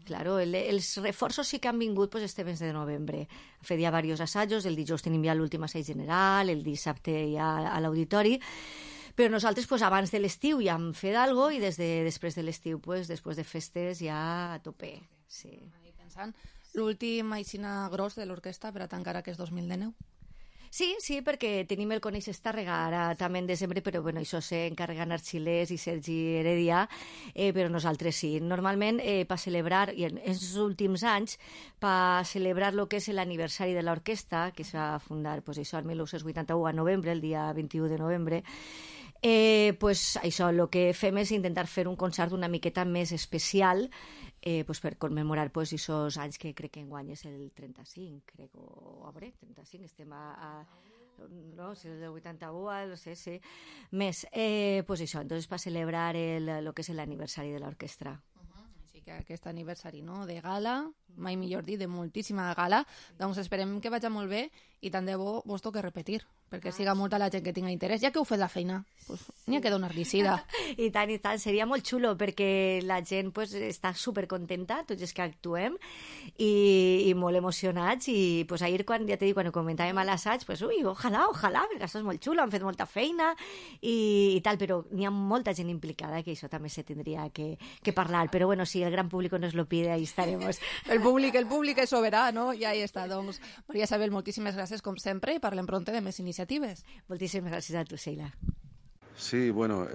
Claro, els reforços sí que han vingut pues, este mes de novembre. Feia diversos assajos, el dijous tenim ja l'últim assaig general, el dissabte ja a l'auditori, però nosaltres pues, abans de l'estiu ja hem fet alguna cosa i després de l'estiu, pues, després de festes ja a tope. Sí.
Pensant, l'últim aixina gros de l'orquestra per a tancar aquest 2019?
Sí, perquè tenim el Coneix Estàrrega ara també en desembre, però bueno, això s'encarreguen Arxilés i Sergi Heredia, però nosaltres sí. Normalment, per celebrar, i en els últims anys, per celebrar el que és l'aniversari de l'orquestra, que es va fundar pues, això, el 1981 a novembre, el dia 21 de novembre, pues, això, el que fem és intentar fer un concert una miqueta més especial pues, per commemorar pues, aquests anys que crec que enguany és el 35, crec, o a veure, 35, estem no, si és el 81, no sé, sí, més, pues això, entonces per celebrar el que és l'aniversari de l'orquestra.
Així que aquest aniversari, no?, de gala, mai millor dit, de moltíssima gala, doncs esperem que vagi molt bé i tant de bo vos toque repetir, perquè siga molta la gent que tinga interès. Ja que heu fet la feina, pues, n'hi ha que donar-li sida.
I tant, seria molt xulo, perquè la gent pues, està supercontenta, tots els que actuem, i molt emocionats, i pues, ahir, quan ho comentàvem a l'assaig, pues, ojalà, perquè això és molt xulo, han fet molta feina, i tal, però n'hi ha molta gent implicada, que això també se tindria que parlar, però bueno, si el gran públic nos lo pide, ahí estaremos.
El públic és soberà, no? I ahí està, doncs, Maria Isabel, moltíssimes gràcies, com sempre, i parlem pronte de més iniciatives.
Moltíssimes gràcies a tu, Sheila.
Sí, bueno...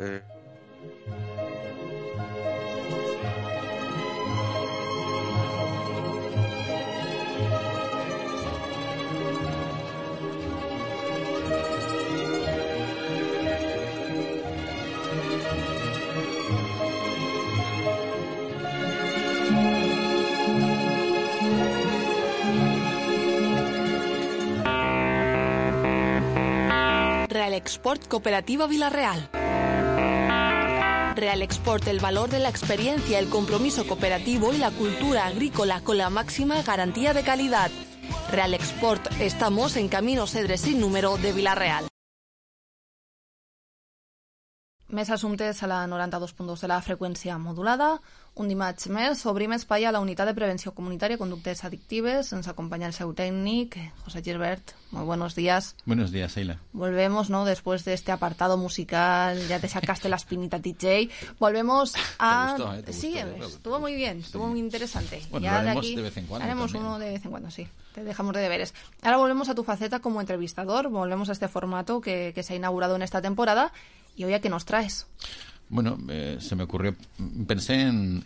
Realexport Cooperativa Vila-real. Realexport, el valor de la experiencia, el compromiso cooperativo y la cultura agrícola con la máxima garantía de calidad. Realexport, estamos en Camino Cedres sin número de Vila-real.
Més assumptes a la 92.2 de la freqüència modulada. Un dimarts més obrim espai a la Unitat de Prevenció Comunitària Conductes Adictives. Ens acompaña el seu técnic, José Gilbert. Muy buenos días.
Buenos días, Sheila.
Volvemos, ¿no? Después de este apartado musical, ya te sacaste la espinita DJ. Volvemos a...
¿Te gustó,
sí, estuvo muy bien, estuvo muy interesante.
Bueno,
ya
lo haremos
de aquí
de vez en cuando.
Haremos
también.
uno de vez en cuando, sí. Te dejamos de deberes. Ahora volvemos a tu faceta como entrevistador. Volvemos a este formato que se ha inaugurado en esta temporada. ¿Y hoy a qué nos traes?
Bueno, se me ocurrió, pensé en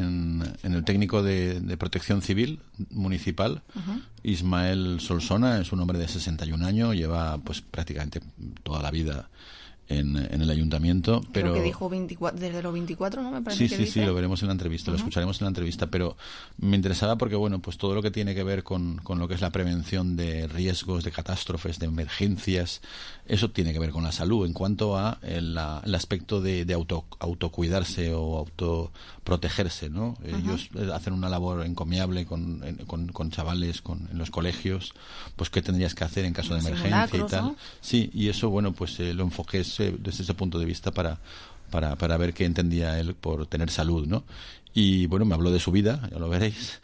el técnico de protección civil municipal, Ismael Solsona. Es un hombre de 61 años, lleva pues prácticamente toda la vida en el ayuntamiento, pero...
Creo que dijo 24, desde los 24, ¿no? Me parece que
sí, lo veremos en la entrevista, lo escucharemos en la entrevista, pero me interesaba porque, bueno, pues todo lo que tiene que ver con lo que es la prevención de riesgos, de catástrofes, de emergencias, eso tiene que ver con la salud, en cuanto a el aspecto de autocuidarse o autoprotegerse, ¿no? Ellos hacen una labor encomiable con chavales, en los colegios, pues qué tendrías que hacer en caso de emergencia y tal. ¿No? Sí, y eso, bueno, pues lo enfoqué desde ese punto de vista para ver qué entendía él por tener salud, ¿no? Y bueno, me habló de su vida, ya lo veréis.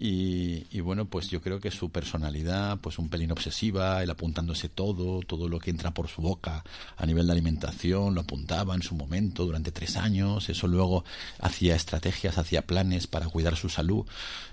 Y bueno, pues yo creo que su personalidad, pues un pelín obsesiva, él apuntándose todo lo que entra por su boca a nivel de alimentación, lo apuntaba en su momento durante 3 años, eso luego hacía estrategias, hacía planes para cuidar su salud.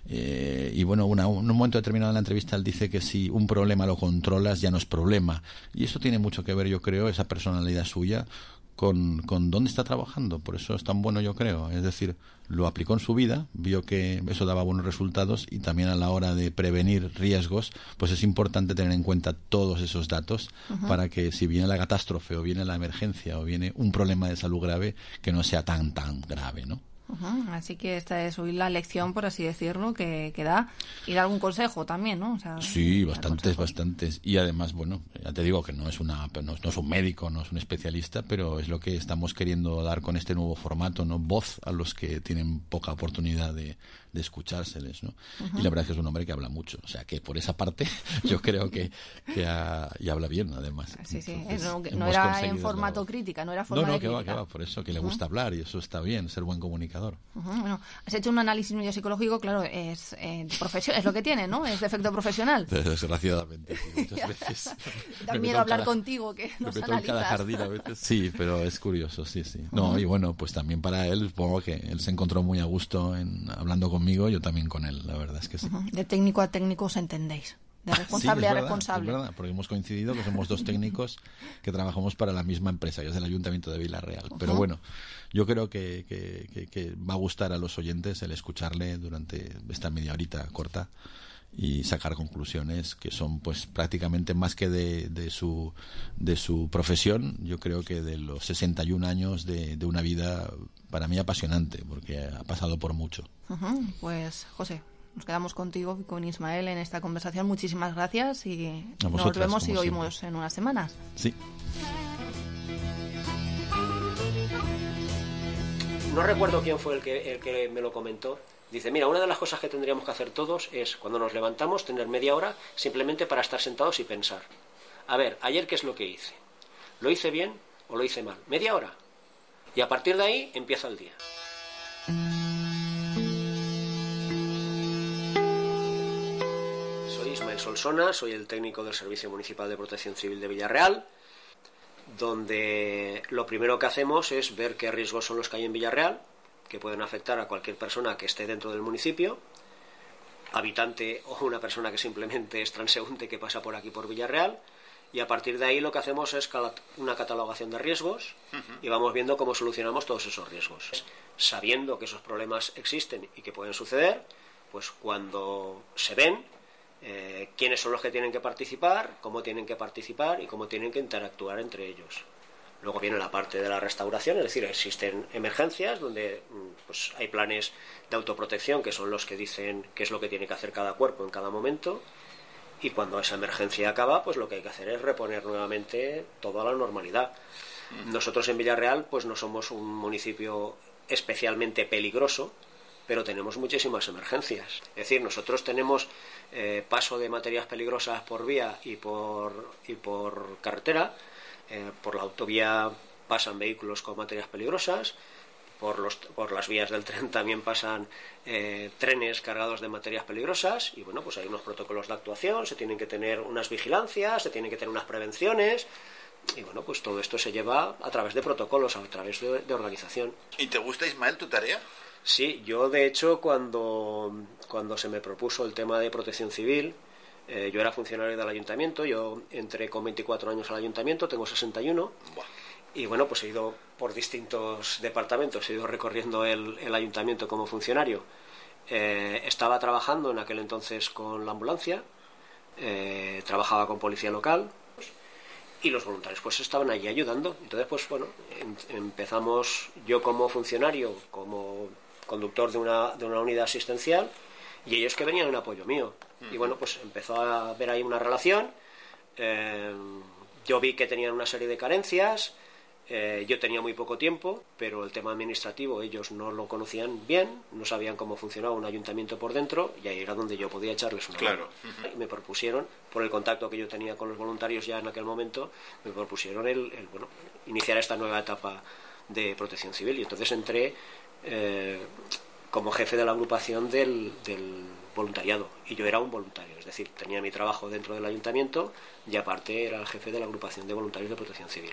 Y bueno, en un momento determinado en la entrevista él dice que si un problema lo controlas ya no es problema. Y eso tiene mucho que ver, yo creo, esa personalidad suya, con dónde está trabajando. Por eso es tan bueno, yo creo. Es decir, lo aplicó en su vida, vio que eso daba buenos resultados, y también a la hora de prevenir riesgos, pues es importante tener en cuenta todos esos datos para que si viene la catástrofe o viene la emergencia o viene un problema de salud grave, que no sea tan grave, ¿no?
Así que esta es hoy la lección, por así decirlo, que da, y da algún consejo también, ¿no? O sea,
sí, bastantes. Y además, bueno, ya te digo que no es un médico, no es un especialista, pero es lo que estamos queriendo dar con este nuevo formato, ¿no? Voz a los que tienen poca oportunidad de escuchárseles, ¿no? Y la verdad es que es un hombre que habla mucho, o sea que por esa parte yo creo que habla bien, además.
Sí. No era en formato crítica, no era forma de crítica.
Que va, por eso que le gusta hablar, y eso está bien, ser buen comunicador. indicador.
Bueno, has hecho un análisis medio psicológico, claro, es lo que tiene, ¿no? Es defecto profesional.
Desgraciadamente, sí, muchas veces.
Da miedo hablar contigo, que nos analizas.
Cada jardín a veces. Sí, pero es curioso, sí. No, y bueno, pues también para él, supongo que él se encontró muy a gusto hablando conmigo, yo también con él, la verdad es que sí.
De técnico a técnico os entendéis. De responsable a responsable.
Es verdad, porque hemos coincidido que somos dos técnicos que trabajamos para la misma empresa, que es el Ayuntamiento de Vila-real. Pero bueno, yo creo que va a gustar a los oyentes el escucharle durante esta media horita corta y sacar conclusiones que son pues prácticamente más que de su profesión, yo creo que de los 61 años de una vida para mí apasionante, porque ha pasado por mucho.
Pues, José, nos quedamos contigo y con Ismael en esta conversación. Muchísimas gracias y
nos
vemos y
siempre.
oímos en unas semanas.
Sí.
No recuerdo quién fue el que me lo comentó. Dice, mira, una de las cosas que tendríamos que hacer todos es, cuando nos levantamos, tener media hora simplemente para estar sentados y pensar. A ver, ayer, ¿qué es lo que hice? ¿Lo hice bien o lo hice mal? Media hora. Y a partir de ahí empieza el día. Soy Ismael Solsona, soy el técnico del Servicio Municipal de Protección Civil de Vila-real, donde lo primero que hacemos es ver qué riesgos son los que hay en Vila-real, que pueden afectar a cualquier persona que esté dentro del municipio, habitante o una persona que simplemente es transeúnte que pasa por aquí por Vila-real, y a partir de ahí lo que hacemos es una catalogación de riesgos y vamos viendo cómo solucionamos todos esos riesgos. Sabiendo que esos problemas existen y que pueden suceder, pues cuando se ven, quiénes son los que tienen que participar, cómo tienen que participar y cómo tienen que interactuar entre ellos. Luego viene la parte de la restauración, es decir, existen emergencias donde pues, hay planes de autoprotección que son los que dicen qué es lo que tiene que hacer cada cuerpo en cada momento, y cuando esa emergencia acaba, pues lo que hay que hacer es reponer nuevamente todo a la normalidad. Nosotros en Vila-real pues no somos un municipio especialmente peligroso, pero tenemos muchísimas emergencias. Es decir, nosotros tenemos paso de materias peligrosas por vía y por carretera. Por la autovía pasan vehículos con materias peligrosas, por las vías del tren también pasan trenes cargados de materias peligrosas, y bueno, pues hay unos protocolos de actuación, se tienen que tener unas vigilancias, se tienen que tener unas prevenciones, y bueno, pues todo esto se lleva a través de protocolos, a través de organización.
¿Y te gusta, Ismael, tu tarea?
Sí, yo de hecho cuando se me propuso el tema de protección civil, yo era funcionario del ayuntamiento, yo entré con 24 años al ayuntamiento, tengo 61, y bueno, pues he ido por distintos departamentos, he ido recorriendo el ayuntamiento como funcionario. Estaba trabajando en aquel entonces con la ambulancia, trabajaba con policía local, y los voluntarios pues estaban allí ayudando. Entonces pues bueno, empezamos yo como funcionario, como conductor de una unidad asistencial, y ellos que venían en apoyo mío. Y bueno, pues empezó a haber ahí una relación. Yo vi que tenían una serie de carencias. Yo tenía muy poco tiempo, pero el tema administrativo ellos no lo conocían bien, no sabían cómo funcionaba un ayuntamiento por dentro, y ahí era donde yo podía echarles una mano. Y me propusieron, por el contacto que yo tenía con los voluntarios ya en aquel momento, me propusieron iniciar esta nueva etapa de protección civil, y entonces entré como jefe de la agrupación del voluntariado, y yo era un voluntario, es decir, tenía mi trabajo dentro del ayuntamiento y aparte era el jefe de la agrupación de voluntarios de protección civil.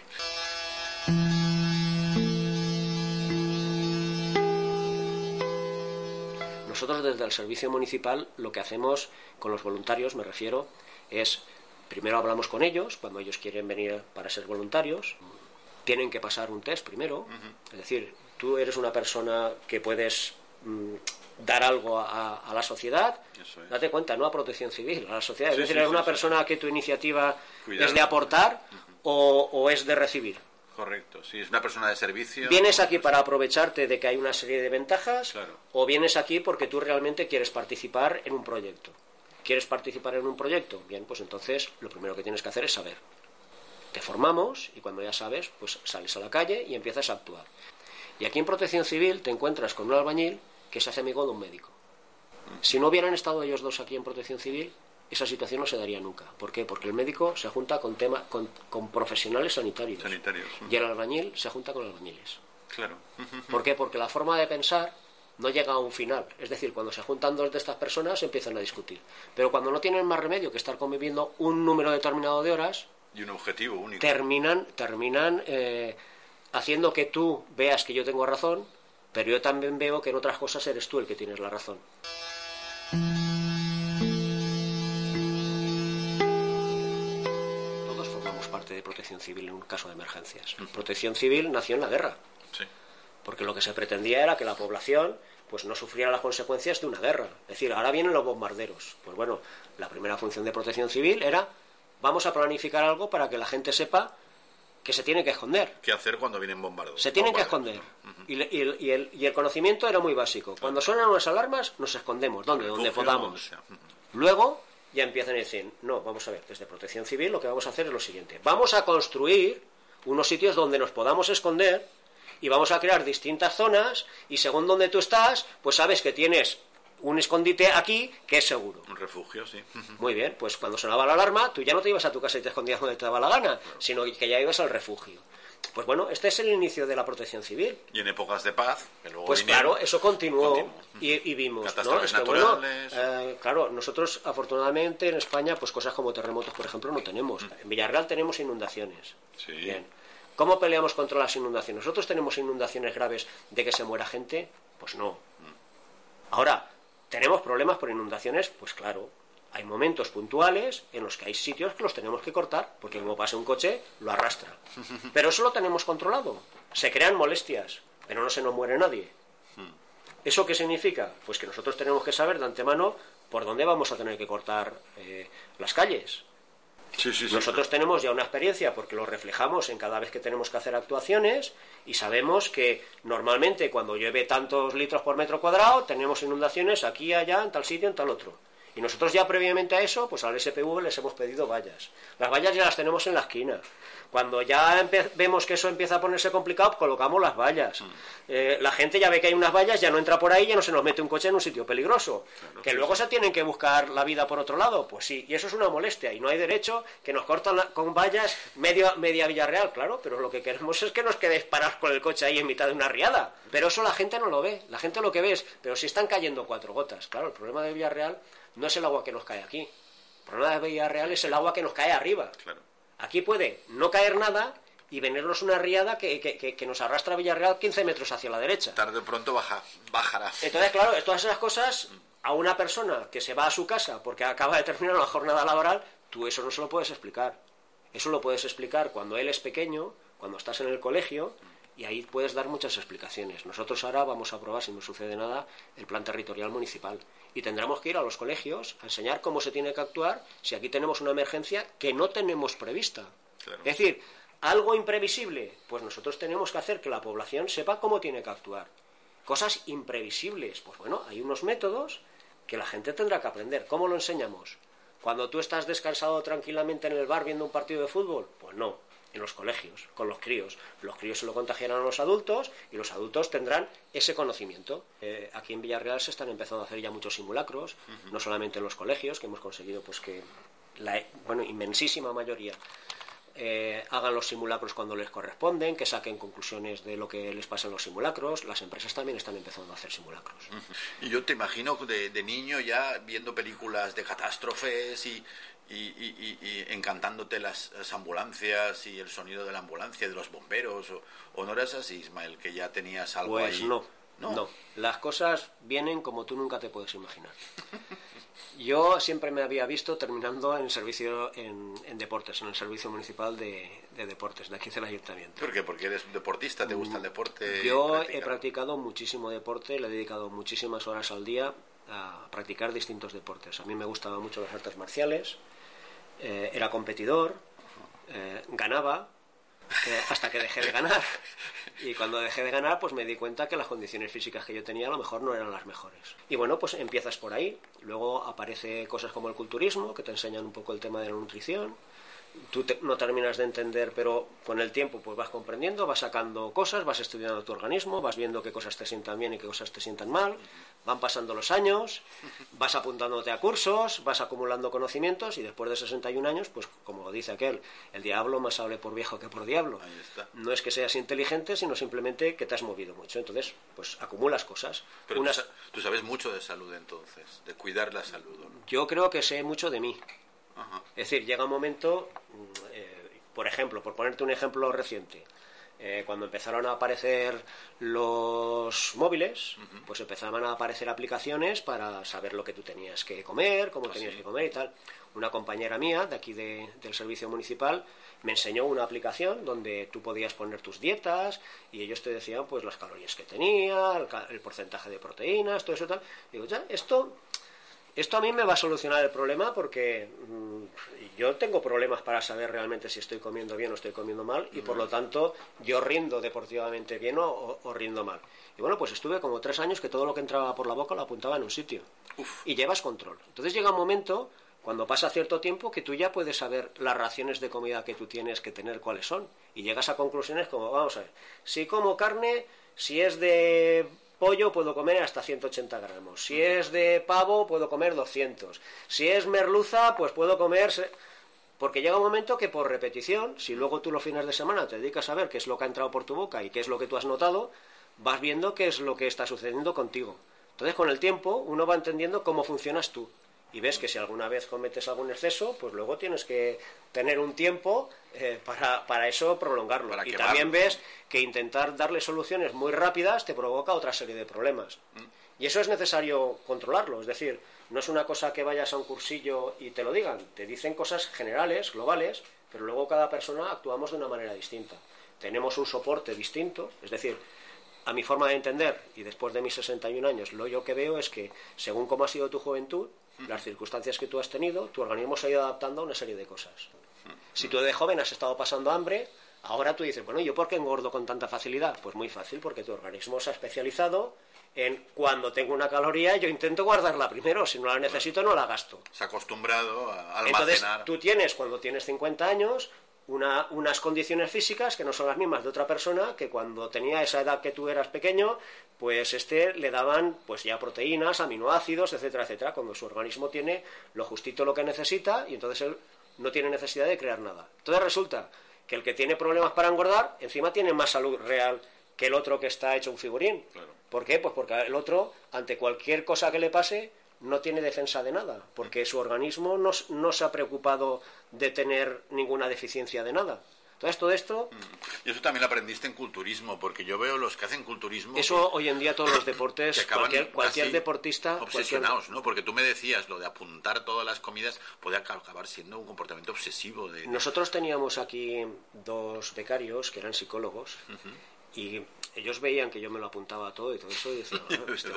Nosotros desde el servicio municipal lo que hacemos con los voluntarios, me refiero, es primero hablamos con ellos cuando ellos quieren venir para ser voluntarios, tienen que pasar un test primero, es decir, tú eres una persona que puedes dar algo a la sociedad, date cuenta, no a protección civil, a la sociedad, es decir, eres una persona que tu iniciativa es de aportar o es de recibir.
Correcto, si es una persona de servicio.
¿Vienes aquí para aprovecharte de que hay una serie de ventajas? Claro. ¿O vienes aquí porque tú realmente quieres participar en un proyecto? ¿Quieres participar en un proyecto? Bien, pues entonces lo primero que tienes que hacer es saber. Te formamos y cuando ya sabes, pues sales a la calle y empiezas a actuar. Y aquí en Protección Civil te encuentras con un albañil que se hace amigo de un médico. Si no hubieran estado ellos dos aquí en Protección Civil, esa situación no se daría nunca. ¿Por qué? Porque el médico se junta con profesionales sanitarios. Y el albañil se junta con albañiles.
Claro.
¿Por qué? Porque la forma de pensar no llega a un final. Es decir, cuando se juntan dos de estas personas empiezan a discutir. Pero cuando no tienen más remedio que estar conviviendo un número determinado de horas,
y un objetivo único,
terminan haciendo que tú veas que yo tengo razón, pero yo también veo que en otras cosas eres tú el que tienes la razón. Todos formamos parte de Protección Civil en un caso de emergencias. Protección Civil nació en la guerra.
Sí.
Porque lo que se pretendía era que la población pues no sufriera las consecuencias de una guerra. Es decir, ahora vienen los bombarderos. Pues bueno, la primera función de Protección Civil era: vamos a planificar algo para que la gente sepa que se tiene que esconder.
¿Qué hacer cuando vienen bombardeos?
Se tienen que esconder. Y el conocimiento era muy básico. Cuando suenan unas alarmas, nos escondemos. ¿Dónde? Donde podamos. Luego ya empiezan a decir: no, vamos a ver, desde Protección Civil lo que vamos a hacer es lo siguiente. Vamos a construir unos sitios donde nos podamos esconder y vamos a crear distintas zonas, y según donde tú estás, pues sabes que tienes un escondite aquí que es seguro.
Un refugio, sí.
Muy bien, pues cuando sonaba la alarma, tú ya no te ibas a tu casa y te escondías donde te daba la gana, sino que ya ibas al refugio. Pues bueno, este es el inicio de la Protección Civil.
Y en épocas de paz, que luego
pues
vinieron,
claro, eso continuó. Y vimos,
catástrofes
¿no?
naturales.
Claro, nosotros afortunadamente en España, pues cosas como terremotos, por ejemplo, no tenemos. En Villarreal tenemos inundaciones.
Sí.
Bien. ¿Cómo peleamos contra las inundaciones? ¿Nosotros tenemos inundaciones graves de que se muera gente? Pues no. Ahora, ¿tenemos problemas por inundaciones? Pues claro. Hay momentos puntuales en los que hay sitios que los tenemos que cortar, porque como pasa un coche, lo arrastra. Pero eso lo tenemos controlado. Se crean molestias, pero no se nos muere nadie. ¿Eso qué significa? Pues que nosotros tenemos que saber de antemano por dónde vamos a tener que cortar las calles.
Sí,
Nosotros tenemos ya una experiencia porque lo reflejamos en cada vez que tenemos que hacer actuaciones, y sabemos que normalmente cuando llueve tantos litros por metro cuadrado tenemos inundaciones aquí, allá, en tal sitio, en tal otro. Y nosotros ya previamente a eso, pues al SPV les hemos pedido vallas. Las vallas ya las tenemos en la esquina. Cuando ya vemos que eso empieza a ponerse complicado, colocamos las vallas. La gente ya ve que hay unas vallas, ya no entra por ahí, ya no se nos mete un coche en un sitio peligroso. Claro, que luego se tienen que buscar la vida por otro lado, pues sí, y eso es una molestia, y no hay derecho que nos cortan con vallas media Villarreal, claro, pero lo que queremos es que nos quedéis parados con el coche ahí en mitad de una riada. Pero eso la gente no lo ve, la gente lo que ve es, pero si están cayendo 4 gotas, claro, el problema de Villarreal no es el agua que nos cae aquí, el problema de Villarreal es el agua que nos cae arriba.
Claro.
Aquí puede no caer nada y venirnos una riada que nos arrastra a Villarreal 15 metros hacia la derecha.
Tarde o pronto bajará.
Entonces, claro, todas esas cosas, a una persona que se va a su casa porque acaba de terminar una jornada laboral, tú eso no se lo puedes explicar. Eso lo puedes explicar cuando él es pequeño, cuando estás en el colegio, y ahí puedes dar muchas explicaciones. Nosotros ahora vamos a aprobar, si no sucede nada, el plan territorial municipal. Y tendremos que ir a los colegios a enseñar cómo se tiene que actuar si aquí tenemos una emergencia que no tenemos prevista.
Claro.
Es decir, algo imprevisible, pues nosotros tenemos que hacer que la población sepa cómo tiene que actuar. Cosas imprevisibles, pues bueno, hay unos métodos que la gente tendrá que aprender. ¿Cómo lo enseñamos? Cuando tú estás descansado tranquilamente en el bar viendo un partido de fútbol, pues no. En los colegios, con los críos. Los críos se lo contagiarán a los adultos y los adultos tendrán ese conocimiento. Aquí en Villarreal se están empezando a hacer ya muchos simulacros, no solamente en los colegios, que hemos conseguido pues que la inmensísima mayoría hagan los simulacros cuando les corresponden, que saquen conclusiones de lo que les pasa en los simulacros. Las empresas también están empezando a hacer simulacros.
Y yo te imagino de niño ya viendo películas de catástrofes y encantándote las ambulancias y el sonido de la ambulancia, de los bomberos, o no eras así, Ismael, que ya tenías algo
pues
ahí.
No, las cosas vienen como tú nunca te puedes imaginar. Yo siempre me había visto terminando en servicio en deportes, en el servicio municipal de deportes, de aquí del ayuntamiento.
¿Por qué? Porque eres un deportista, ¿te gusta el deporte?
Yo he practicado muchísimo deporte, le he dedicado muchísimas horas al día a practicar distintos deportes. A mí me gustaban mucho las artes marciales, era competidor, ganaba, hasta que dejé de ganar. Y cuando dejé de ganar, pues me di cuenta que las condiciones físicas que yo tenía a lo mejor no eran las mejores. Y bueno, pues empiezas por ahí. Luego aparece cosas como el culturismo, que te enseñan un poco el tema de la nutrición. no terminas de entender, pero con el tiempo pues vas comprendiendo, vas sacando cosas, vas estudiando tu organismo, vas viendo qué cosas te sientan bien y qué cosas te sientan mal, van pasando los años, vas apuntándote a cursos, vas acumulando conocimientos y después de 61 años, pues como dice aquel, el diablo más hable por viejo que por diablo.
Ahí está.
No es que seas inteligente, sino simplemente que te has movido mucho. Entonces, pues acumulas cosas.
Pero tú sabes mucho de salud entonces, de cuidar la salud, ¿no?
Yo creo que sé mucho de mí.
Ajá.
Es decir, llega un momento, por ejemplo, por ponerte un ejemplo reciente, cuando empezaron a aparecer los móviles, pues empezaban a aparecer aplicaciones para saber lo que tú tenías que comer, cómo tenías que comer y tal. Una compañera mía de aquí del servicio municipal me enseñó una aplicación donde tú podías poner tus dietas y ellos te decían pues las calorías que tenía, el porcentaje de proteínas, todo eso y tal. Digo, ya, esto a mí me va a solucionar el problema porque yo tengo problemas para saber realmente si estoy comiendo bien o estoy comiendo mal y por lo tanto yo rindo deportivamente bien o rindo mal. Y bueno, pues estuve como 3 años que todo lo que entraba por la boca lo apuntaba en un sitio. Y llevas control. Entonces llega un momento, cuando pasa cierto tiempo, que tú ya puedes saber las raciones de comida que tú tienes que tener cuáles son. Y llegas a conclusiones como, vamos a ver, si como carne, si es de pollo puedo comer hasta 180 gramos. Si es de pavo puedo comer 200. Si es merluza pues puedo comer... Porque llega un momento que por repetición, si luego tú los fines de semana te dedicas a ver qué es lo que ha entrado por tu boca y qué es lo que tú has notado, vas viendo qué es lo que está sucediendo contigo. Entonces con el tiempo uno va entendiendo cómo funcionas tú. Y ves que si alguna vez cometes algún exceso, pues luego tienes que tener un tiempo para eso prolongarlo. Y también ves que intentar darle soluciones muy rápidas te provoca otra serie de problemas. Y eso es necesario controlarlo. Es decir, no es una cosa que vayas a un cursillo y te lo digan. Te dicen cosas generales, globales, pero luego cada persona actuamos de una manera distinta. Tenemos un soporte distinto, es decir, a mi forma de entender, y después de mis 61 años, lo yo que veo es que, según cómo ha sido tu juventud, las circunstancias que tú has tenido, tu organismo se ha ido adaptando a una serie de cosas. Si tú de joven has estado pasando hambre, ahora tú dices, bueno, ¿yo por qué engordo con tanta facilidad? Pues muy fácil, porque tu organismo se ha especializado en cuando tengo una caloría, yo intento guardarla primero, si no la necesito no la gasto.
Se ha acostumbrado a almacenar.
Entonces tú tienes, cuando tienes 50 años, unas condiciones físicas que no son las mismas de otra persona que cuando tenía esa edad que tú eras pequeño, pues le daban pues ya proteínas, aminoácidos, etcétera, etcétera, cuando su organismo tiene lo justito lo que necesita y entonces él no tiene necesidad de crear nada. Entonces resulta que el que tiene problemas para engordar, encima tiene más salud real que el otro que está hecho un figurín. Claro. ¿Por qué? Pues porque el otro, ante cualquier cosa que le pase, no tiene defensa de nada, porque su organismo no se ha preocupado de tener ninguna deficiencia de nada. Entonces todo esto...
Y eso también lo aprendiste en culturismo, porque yo veo los que hacen culturismo...
Eso hoy en día todos los deportes, cualquier deportista...
Obsesionados, ¿no? Porque tú me decías, lo de apuntar todas las comidas puede acabar siendo un comportamiento obsesivo.
Nosotros teníamos aquí 2 becarios que eran psicólogos, y ellos veían que yo me lo apuntaba todo y todo eso, y decían,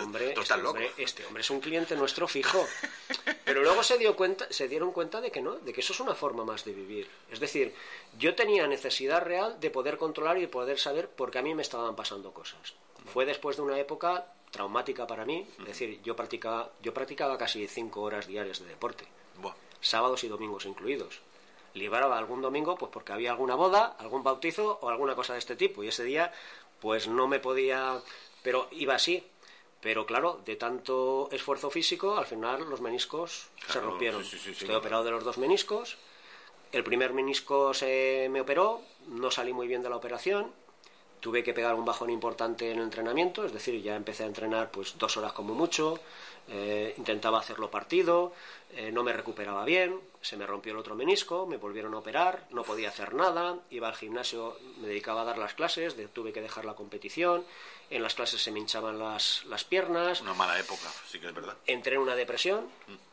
este hombre es un cliente nuestro fijo. Pero luego se dieron cuenta de que no, de que eso es una forma más de vivir. Es decir, yo tenía necesidad real de poder controlar y de poder saber por qué a mí me estaban pasando cosas. Fue después de una época traumática para mí, es decir, yo practicaba casi 5 horas diarias de deporte, sábados y domingos incluidos. Libraba algún domingo pues porque había alguna boda, algún bautizo o alguna cosa de este tipo, y ese día pues no me podía, pero iba así. Pero claro, de tanto esfuerzo físico, al final los meniscos se rompieron. Estoy operado de los 2 meniscos. El primer menisco se me operó, no salí muy bien de la operación, tuve que pegar un bajón importante en el entrenamiento, es decir, ya empecé a entrenar pues 2 horas como mucho, intentaba hacerlo partido, no me recuperaba bien, se me rompió el otro menisco, me volvieron a operar, no podía hacer nada, iba al gimnasio, me dedicaba a dar las clases, tuve que dejar la competición, en las clases se me hinchaban las piernas.
Una mala época, sí que es verdad.
Entré en una depresión,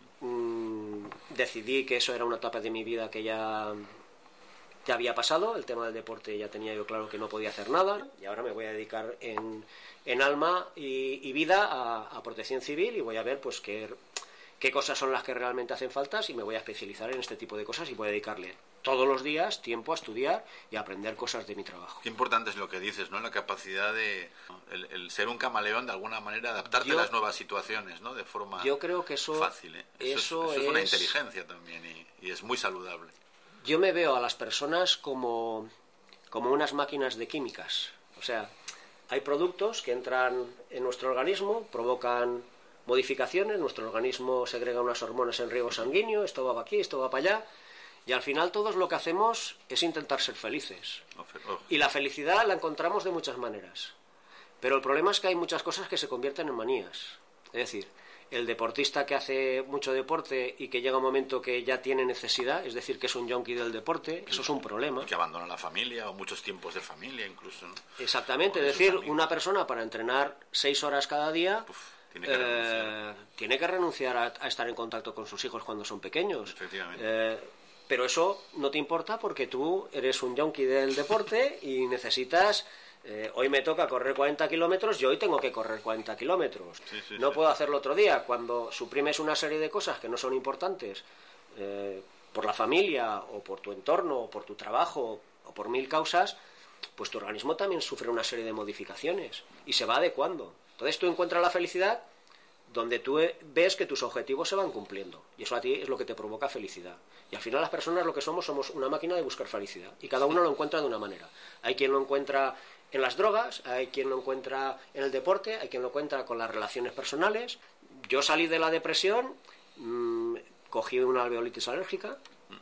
decidí que eso era una etapa de mi vida que ya había pasado, el tema del deporte ya tenía yo claro que no podía hacer nada, y ahora me voy a dedicar en alma y vida a protección civil, y voy a ver pues qué cosas son las que realmente hacen falta, y me voy a especializar en este tipo de cosas y voy a dedicarle todos los días tiempo a estudiar y a aprender cosas de mi trabajo.
Qué importante es lo que dices, ¿no? La capacidad de el ser un camaleón, de alguna manera adaptarte a las nuevas situaciones, ¿no? De forma
yo creo que eso
fácil, ¿eh? Eso es una inteligencia también y es muy saludable.
Yo me veo a las personas como unas máquinas de químicas. O sea, hay productos que entran en nuestro organismo, provocan modificaciones, nuestro organismo segrega unas hormonas en riego sanguíneo, esto va para aquí, esto va para allá, y al final todos lo que hacemos es intentar ser felices. Y la felicidad la encontramos de muchas maneras. Pero el problema es que hay muchas cosas que se convierten en manías. Es decir, el deportista que hace mucho deporte y que llega un momento que ya tiene necesidad, es decir, que es un yonki del deporte, eso es un problema.
Que abandona la familia o muchos tiempos de familia incluso, ¿no?
Exactamente, es decir, una persona para entrenar 6 horas cada día tiene que renunciar a estar en contacto con sus hijos cuando son pequeños.
Efectivamente.
Pero eso no te importa porque tú eres un yonki del deporte y necesitas... hoy me toca correr 40 kilómetros y hoy tengo que correr 40 kilómetros. No puedo hacerlo otro día. Cuando suprimes una serie de cosas que no son importantes por la familia o por tu entorno o por tu trabajo o por 1000 causas, pues tu organismo también sufre una serie de modificaciones y se va adecuando. Entonces tú encuentras la felicidad donde tú ves que tus objetivos se van cumpliendo y eso a ti es lo que te provoca felicidad. Y al final las personas lo que somos una máquina de buscar felicidad y cada uno lo encuentra de una manera. Hay quien lo encuentra en las drogas, hay quien lo encuentra en el deporte, hay quien lo encuentra con las relaciones personales. Yo salí de la depresión, cogí una alveolitis alérgica,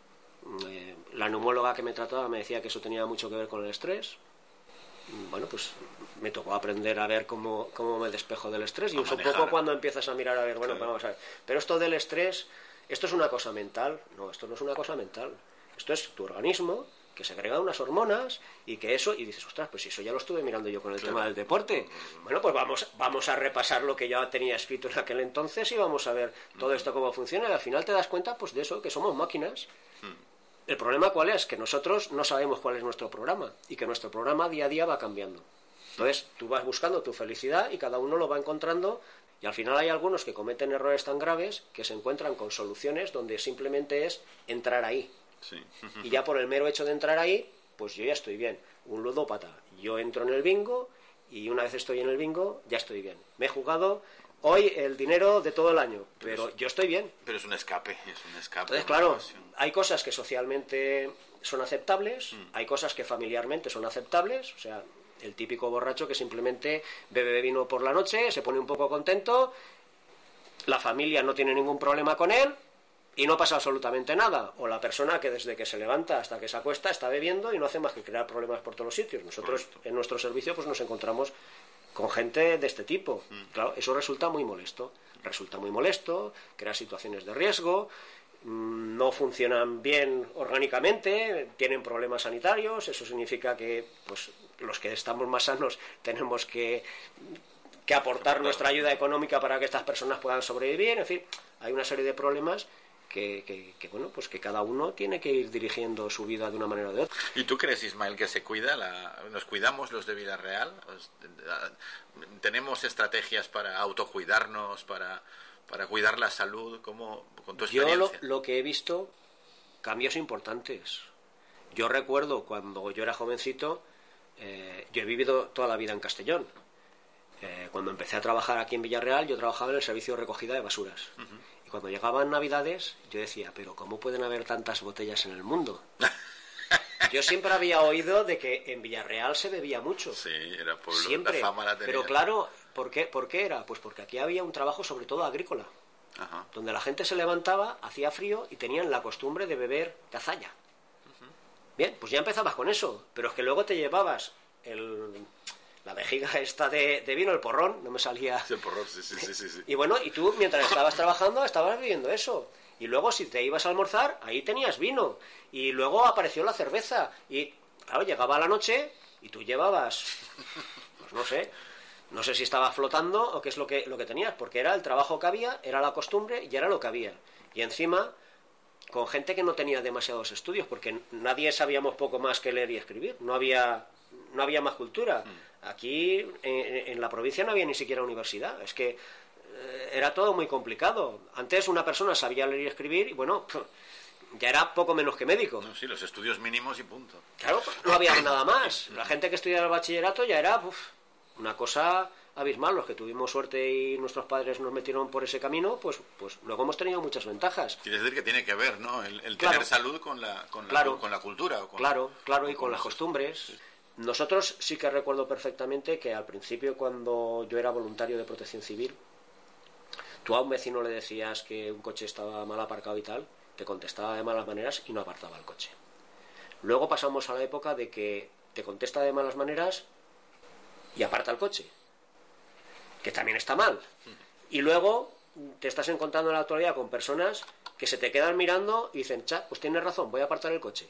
la neumóloga que me trataba me decía que eso tenía mucho que ver con el estrés. Bueno, pues me tocó aprender a ver cómo me despejo del estrés y es un poco cuando empiezas a mirar a ver, bueno, vamos a ver, pero esto del estrés, ¿esto es una cosa mental? No, esto no es una cosa mental, esto es tu organismo que segrega unas hormonas y que eso, y dices, ostras, pues si eso ya lo estuve mirando yo con el tema del deporte. Bueno, pues vamos a repasar lo que ya tenía escrito en aquel entonces y vamos a ver todo esto cómo funciona y al final te das cuenta pues de eso, que somos máquinas. El problema ¿cuál es? Que nosotros no sabemos cuál es nuestro programa y que nuestro programa día a día va cambiando. Entonces tú vas buscando tu felicidad y cada uno lo va encontrando y al final hay algunos que cometen errores tan graves que se encuentran con soluciones donde simplemente es entrar ahí.
Sí.
Y ya por el mero hecho de entrar ahí, pues yo ya estoy bien. Un ludópata. Yo entro en el bingo y una vez estoy en el bingo ya estoy bien. Me he jugado hoy el dinero de todo el año, pero yo estoy bien.
Pero es un escape.
Entonces, claro, hay cosas que socialmente son aceptables, hay cosas que familiarmente son aceptables, o sea, el típico borracho que simplemente bebe vino por la noche, se pone un poco contento, la familia no tiene ningún problema con él, y no pasa absolutamente nada. O la persona que desde que se levanta hasta que se acuesta está bebiendo y no hace más que crear problemas por todos los sitios. Nosotros en nuestro servicio pues nos encontramos con gente de este tipo. Claro, eso resulta muy molesto, crea situaciones de riesgo, no funcionan bien orgánicamente, tienen problemas sanitarios. Eso significa que pues los que estamos más sanos tenemos que aportar nuestra ayuda económica para que estas personas puedan sobrevivir. En fin, hay una serie de problemas que bueno, pues que cada uno tiene que ir dirigiendo su vida de una manera o de otra.
¿Y tú crees, Ismael, que se cuida? ¿Nos cuidamos los de Villarreal? ¿Tenemos estrategias para autocuidarnos, para cuidar la salud? ¿Cómo, con tu experiencia?
Yo lo que he visto, cambios importantes. Yo recuerdo cuando yo era jovencito, yo he vivido toda la vida en Castellón. Cuando empecé a trabajar aquí en Villarreal, yo trabajaba en el servicio de recogida de basuras. Y cuando llegaban Navidades, yo decía, pero ¿cómo pueden haber tantas botellas en el mundo? Yo siempre había oído de que en Villarreal se bebía mucho.
Sí, era por
siempre.
La fama la tenía.
Pero claro, ¿por qué era? Pues porque aquí había un trabajo sobre todo agrícola.
Ajá.
Donde la gente se levantaba, hacía frío y tenían la costumbre de beber cazalla. Bien, pues ya empezabas con eso. Pero es que luego te llevabas la vejiga esta de vino, el porrón, no me salía...
Sí, el porrón, sí.
Y bueno, y tú mientras estabas trabajando estabas bebiendo eso. Y luego si te ibas a almorzar, ahí tenías vino. Y luego apareció la cerveza. Y claro, llegaba la noche y tú llevabas, pues no sé si estabas flotando o qué es lo que tenías, porque era el trabajo que había, era la costumbre y era lo que había. Y encima, con gente que no tenía demasiados estudios, porque nadie sabíamos poco más que leer y escribir. No había más cultura. Aquí en la provincia no había ni siquiera universidad. Es que era todo muy complicado. Antes una persona sabía leer y escribir y bueno, ya era poco menos que médico.
No, sí, los estudios mínimos y punto.
Claro, no había nada más. La gente que estudiaba el bachillerato ya era una cosa abismal. Los que tuvimos suerte y nuestros padres nos metieron por ese camino, pues luego hemos tenido muchas ventajas.
Quiere decir que tiene que ver, ¿no? El
Claro.
tener salud con la cultura. O con
Claro, y con las costumbres. Nosotros sí que recuerdo perfectamente que al principio, cuando yo era voluntario de Protección Civil, tú a un vecino le decías que un coche estaba mal aparcado y tal, te contestaba de malas maneras y no apartaba el coche. Luego pasamos a la época de que te contesta de malas maneras y aparta el coche, que también está mal. Y luego te estás encontrando en la actualidad con personas que se te quedan mirando y dicen, pues tienes razón, voy a apartar el coche.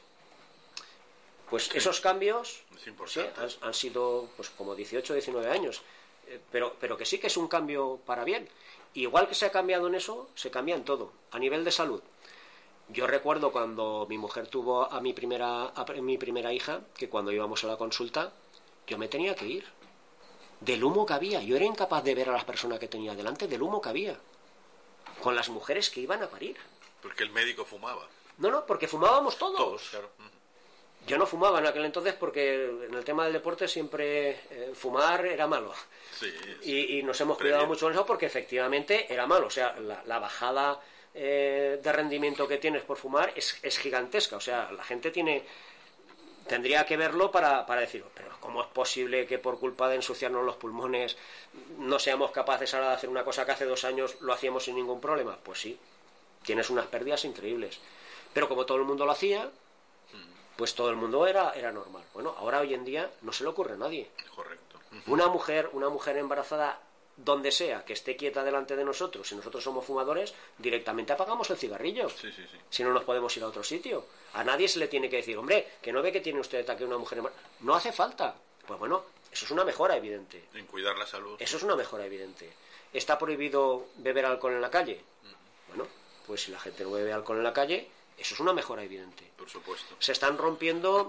Pues esos cambios sí, han sido pues como 18, 19 años, pero que sí que es un cambio para bien. Igual que se ha cambiado en eso, se cambia en todo, a nivel de salud. Yo recuerdo cuando mi mujer tuvo a mi primera hija, que cuando íbamos a la consulta, yo me tenía que ir. Del humo que había, yo era incapaz de ver a las personas que tenía delante, del humo que había, con las mujeres que iban a parir.
Porque el médico fumaba.
No, porque fumábamos todos.
Todos, claro.
Yo no fumaba en aquel entonces porque en el tema del deporte siempre fumar era malo.
Sí,
y nos hemos cuidado mucho en eso porque efectivamente era malo. O sea, la bajada de rendimiento que tienes por fumar es gigantesca. O sea, la gente tendría que verlo para decir, pero ¿cómo es posible que por culpa de ensuciarnos los pulmones no seamos capaces ahora de hacer una cosa que hace 2 años lo hacíamos sin ningún problema? Pues sí, tienes unas pérdidas increíbles. Pero como todo el mundo lo hacía, pues todo el mundo era normal. Bueno, ahora hoy en día no se le ocurre a nadie.
Correcto.
Una mujer embarazada, donde sea, que esté quieta delante de nosotros, si nosotros somos fumadores, directamente apagamos el cigarrillo.
Sí.
Si no nos podemos ir a otro sitio. A nadie se le tiene que decir, hombre, que no ve que tiene usted aquí una mujer embarazada. No hace falta. Pues bueno, eso es una mejora evidente.
En cuidar la salud.
Eso es una mejora evidente. ¿Está prohibido beber alcohol en la calle? Bueno, pues si la gente no bebe alcohol en la calle, eso es una mejora evidente.
Por supuesto.
Se están rompiendo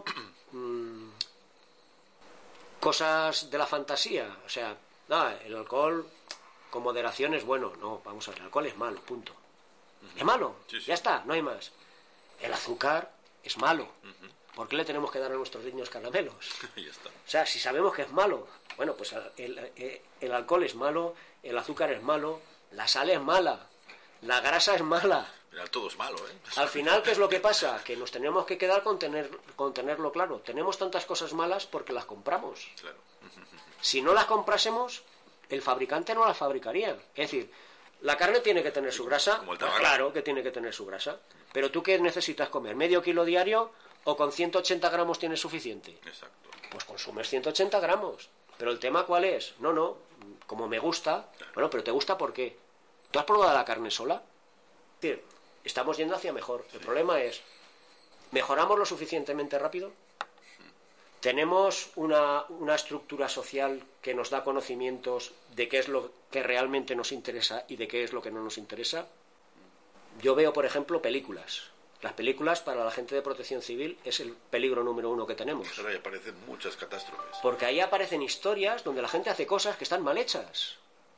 cosas de la fantasía. O sea, el alcohol con moderación es bueno. No, vamos a ver, el alcohol es malo, punto. Es malo, ya está, no hay más. El azúcar es malo. ¿Por qué le tenemos que dar a nuestros niños caramelos?
Ya está.
O sea, si sabemos que es malo, bueno, pues el alcohol es malo, el azúcar es malo, la sal es mala, la grasa es mala.
Pero todo es malo, ¿eh?
Al final, ¿qué es lo que pasa? Que nos tenemos que quedar con tenerlo claro. Tenemos tantas cosas malas porque las compramos.
Claro.
Si no las comprásemos, el fabricante no las fabricaría. Es decir, la carne tiene que tener su grasa.
Como el
Pues
tabaco.
claro que tiene que tener su grasa. Pero ¿tú qué necesitas comer? ¿Medio kilo diario o con 180 gramos tienes suficiente?
Exacto.
Pues consumes 180 gramos. Pero el tema, ¿cuál es? No, como me gusta. Bueno, pero ¿te gusta por qué? ¿Tú has probado la carne sola? Es decir, estamos yendo hacia mejor. El problema es, ¿mejoramos lo suficientemente rápido? ¿Tenemos una estructura social que nos da conocimientos de qué es lo que realmente nos interesa y de qué es lo que no nos interesa? Yo veo, por ejemplo, películas. Las películas para la gente de Protección Civil es el peligro número 1 que tenemos.
Claro, ahí aparecen muchas catástrofes.
Porque ahí aparecen historias donde la gente hace cosas que están mal hechas.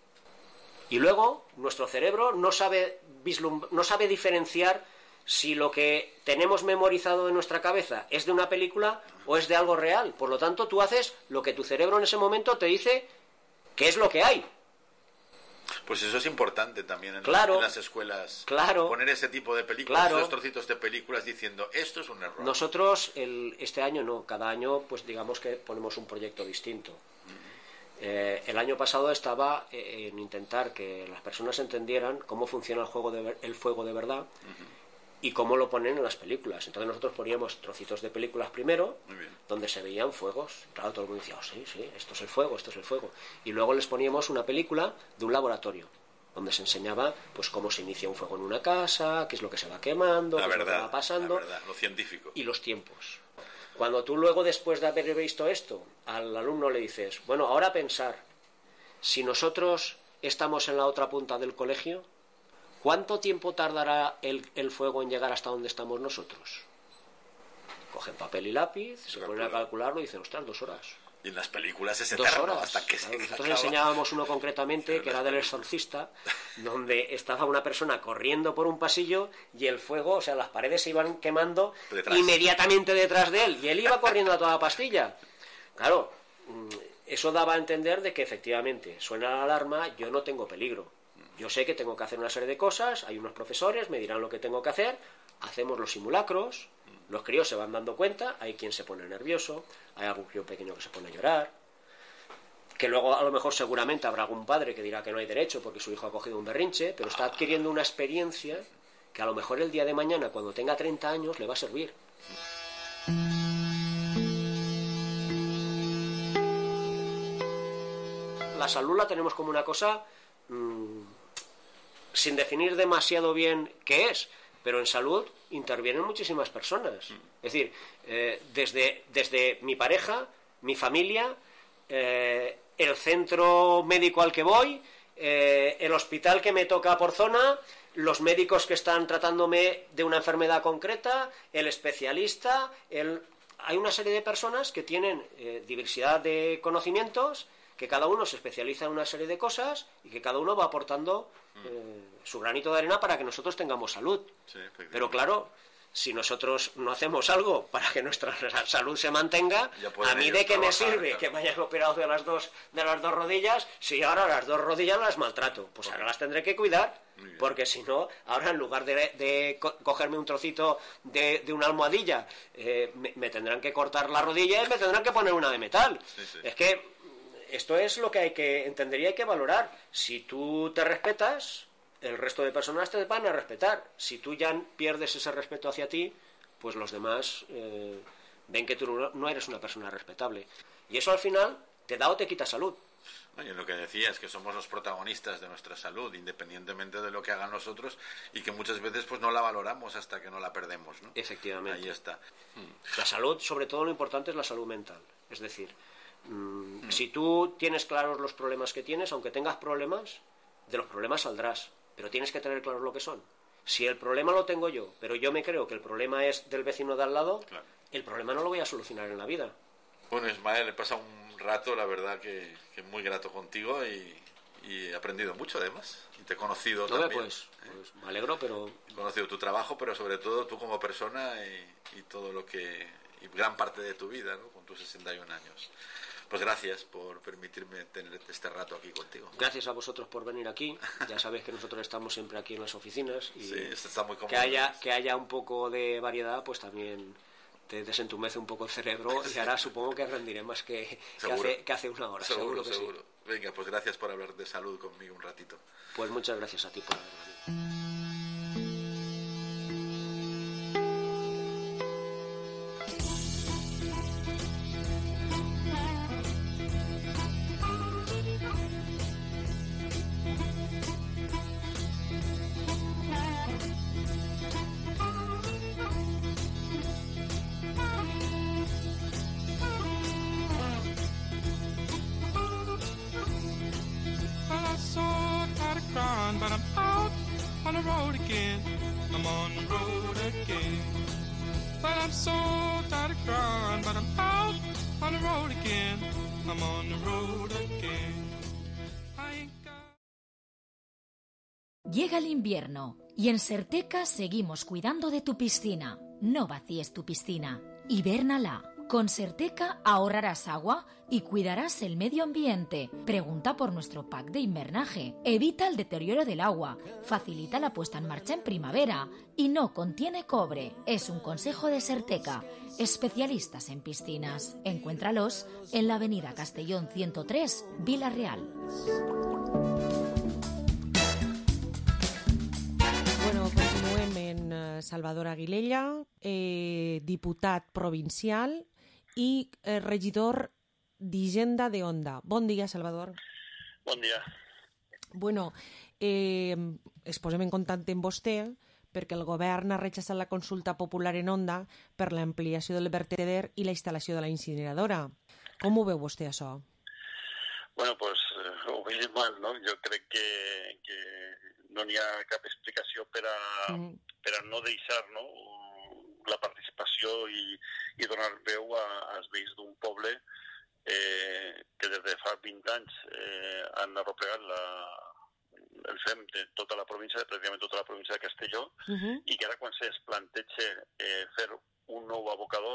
Y luego nuestro cerebro no sabe diferenciar si lo que tenemos memorizado en nuestra cabeza es de una película o es de algo real. Por lo tanto, tú haces lo que tu cerebro en ese momento te dice que es lo que hay.
Pues eso es importante también en las escuelas.
Claro.
Poner ese tipo de películas, esos trocitos de películas diciendo, esto es un error.
Nosotros, este año no, cada año pues digamos que ponemos un proyecto distinto. El año pasado estaba en intentar que las personas entendieran cómo funciona el fuego de verdad y cómo lo ponen en las películas. Entonces nosotros poníamos trocitos de películas primero, donde se veían fuegos. Claro, todo el mundo decía, sí, esto es el fuego, esto es el fuego. Y luego les poníamos una película de un laboratorio, donde se enseñaba pues cómo se inicia un fuego en una casa, qué es lo que se va quemando, qué es lo que va pasando,
la verdad, lo científico.
Y los tiempos. Cuando tú luego, después de haber visto esto, al alumno le dices, bueno, ahora pensar, si nosotros estamos en la otra punta del colegio, ¿cuánto tiempo tardará el fuego en llegar hasta donde estamos nosotros? Cogen papel y lápiz, se ponen a calcularlo y dicen, ostras, 2 horas.
Y en las películas es
2
eterno
horas.
hasta que se
Nosotros
acaba.
enseñábamos uno concretamente que era del exorcista, donde estaba una persona corriendo por un pasillo y el fuego, o sea, las paredes se iban quemando inmediatamente detrás de él y él iba corriendo a toda pastilla. Claro, eso daba a entender de que efectivamente suena la alarma, yo no tengo peligro. Yo sé que tengo que hacer una serie de cosas, hay unos profesores, me dirán lo que tengo que hacer, hacemos los simulacros, los críos se van dando cuenta, hay quien se pone nervioso, hay algún crío pequeño que se pone a llorar, que luego a lo mejor seguramente habrá algún padre que dirá que no hay derecho porque su hijo ha cogido un berrinche, pero está adquiriendo una experiencia que a lo mejor el día de mañana, cuando tenga 30 años, le va a servir. La salud la tenemos como una cosa sin definir demasiado bien qué es, pero en salud intervienen muchísimas personas. Es decir, desde mi pareja, mi familia, el centro médico al que voy, el hospital que me toca por zona, los médicos que están tratándome de una enfermedad concreta, el especialista, hay una serie de personas que tienen diversidad de conocimientos, que cada uno se especializa en una serie de cosas y que cada uno va aportando su granito de arena para que nosotros tengamos salud.
Sí,
pero claro, si nosotros no hacemos algo para que nuestra salud se mantenga, a mí de qué me sirve que me hayan operado de las dos rodillas si ahora las dos rodillas las maltrato. Pues ahora las tendré que cuidar, porque si no, ahora en lugar de cogerme un trocito de una almohadilla, me tendrán que cortar la rodilla y me tendrán que poner una de metal. Es que esto es lo que hay que entender y hay que valorar. Si tú te respetas, el resto de personas te van a respetar. Si tú ya pierdes ese respeto hacia ti, pues los demás ven que tú no eres una persona respetable. Y eso al final te da o te quita salud.
Oye, lo que decías, que somos los protagonistas de nuestra salud, independientemente de lo que hagan los otros, y que muchas veces pues no la valoramos hasta que no la perdemos, ¿no?
Efectivamente.
Ahí está.
La salud, sobre todo lo importante es la salud mental. Es decir, si tú tienes claros los problemas que tienes, aunque tengas problemas, de los problemas saldrás, pero tienes que tener claros lo que son. Si el problema lo tengo yo, pero yo me creo que el problema es del vecino de al lado, el problema no lo voy a solucionar en la vida.
Bueno, Ismael, he pasado un rato, la verdad que muy grato contigo y he aprendido mucho además, y te he conocido también.
Pues me alegro, pero...
He conocido tu trabajo, pero sobre todo tú como persona y todo lo que... y gran parte de tu vida, ¿no? Con tus 61 años. Pues gracias por permitirme tener este rato aquí contigo.
Gracias a vosotros por venir aquí. Ya sabéis que nosotros estamos siempre aquí en las oficinas y
sí, está muy cómodo.
Que haya un poco de variedad, pues también te desentumece un poco el cerebro y ahora supongo que rendiré más que hace una hora. Seguro que sí.
Venga, pues gracias por hablar de salud conmigo un ratito.
Pues muchas gracias a ti por haber venido.
But I'm out on the road again. I'm on the road again. But I'm so tired of crying. But I'm out on the road again. I'm on the road again.
Llega el invierno y en Serteca seguimos cuidando de tu piscina. No vacíes tu piscina. Hibérnala. Con Serteca ahorrarás agua y cuidarás el medio ambiente. Pregunta por nuestro pack de invernaje. Evita el deterioro del agua. Facilita la puesta en marcha en primavera. Y no contiene cobre. Es un consejo de Serteca. Especialistas en piscinas. Encuéntralos en la avenida Castellón 103, Vila-real.
Bueno, continuem en Salvador Aguilella, diputat provincial i regidor d'Hisenda de Onda. Bon dia, Salvador.
Bon dia.
Bueno, es posem en contacte amb vostè perquè el govern ha rechazat la consulta popular en Onda per l'ampliació del verteder i la instal·lació de la incineradora. Com ho veu vostè, això?
Bueno, pues ho veiem mal, no? Jo crec que no n'hi ha cap explicació per a no deixar, no, la participació i donar veu als veïns d'un poble que des de fa 20 anys han arreplegat el FEM de tota la província, pràcticament tota la província de Castelló, i que ara quan es planteja fer un nou abocador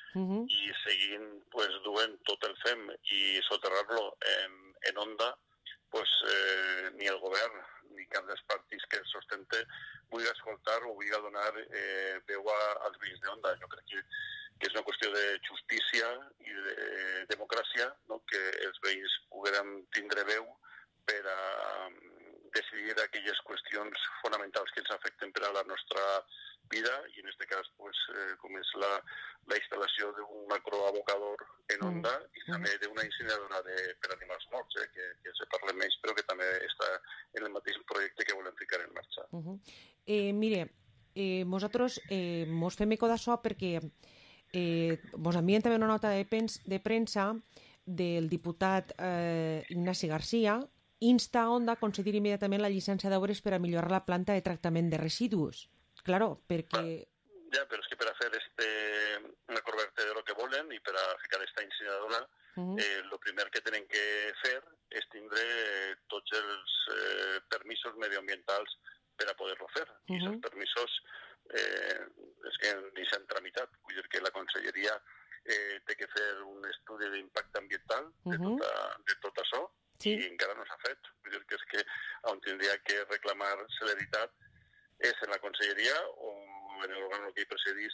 i seguint pues, duent tot el FEM i soterrar-lo en Onda, pues, ni el govern ni cap dels partits que el sostenta vulgui escoltar o vulgui donar veu als veïns d'Onda. Jo crec que és una qüestió de justícia i de democràcia, no? Que els veïns poguérem tindre veu per a decidir aquelles qüestions fonamentals que ens afecten per a la nostra vida, i en aquest cas, pues, com és la instal·lació d'un macroabocador en Onda i també d'una incineradora per animals morts, que se parla menys, però que també està en el mateix projecte que volem ficar en marxa.
Mire, nosaltres mos fem eco d'això perquè mos envien també una nota de premsa del diputat Ignasi Garcia, insta a Onda a concedir immediatament la llicència d'obres per a millorar la planta de tractament de residus. Claro, perquè...
Ja, però és que per a fer macrovertedero que volen i per a ficar esta incineradora, el primer que tenen que fer és tindre tots els permisos medioambientals per a poder-lo fer. I els permisos és que ni s'han tramitat. Vull dir que la conselleria té que fer un estudi d'impacte ambiental de tot això, i encara no s'ha fet. Vull dir que és que on tindria que reclamar celeritat és en la conselleria o en l'òrgan que hi precedís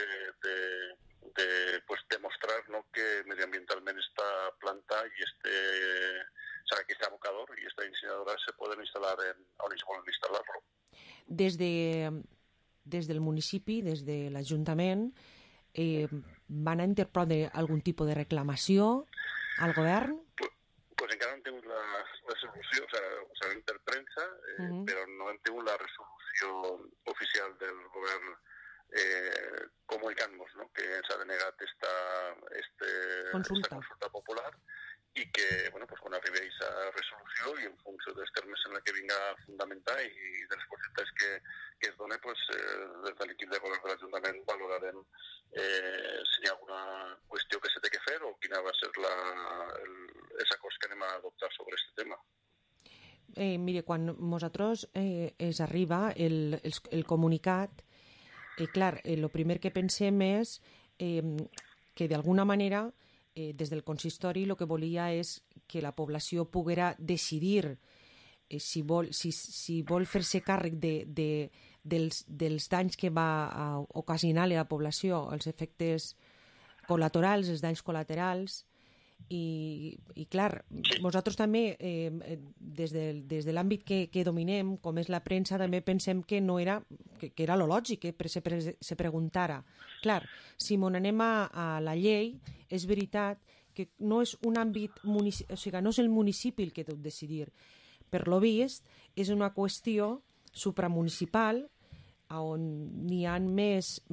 de demostrar, no, que mediambientalment esta planta i aquest abocador i esta incineradora se poden instal·lar on es volen instal·lar-lo.
Des del municipi, des de l'Ajuntament, van a interposar algun tipus de reclamació al govern?
Pues encara no hem tingut la resolució, ho sabem per premsa, però no hem tingut la resolució oficial del govern comunicant-nos, no? Que ens ha denegat esta consulta popular i que, bueno, pues quan arribi a aquesta resolució i en funció dels termes en què vinga a fundamentar i dels percentatges que es dona, pues, des de l'equip de govern de l'Ajuntament valorarem si hi ha alguna qüestió que se té que fer o quina va ser els acords que anem a adoptar sobre aquest tema.
Mire, quan nosaltres es arriba el comunicat, clar, el primer que pensem és que d'alguna manera des del consistori el que volia és que la població poguera decidir si vol fer-se càrrec dels danys que va ocasionar a la població, els efectes col·laterals, els danys col·laterals, i clar, nosaltres també des de l'àmbit que dominem, com és la premsa, també pensem que no era, que era lo lògic que se preguntara. Clar, si anem a la llei, és veritat que no és un àmbit, o sigui, no és el municipi el que tot decidir. Per lo vist, és una qüestió supramunicipal on n'hi ha més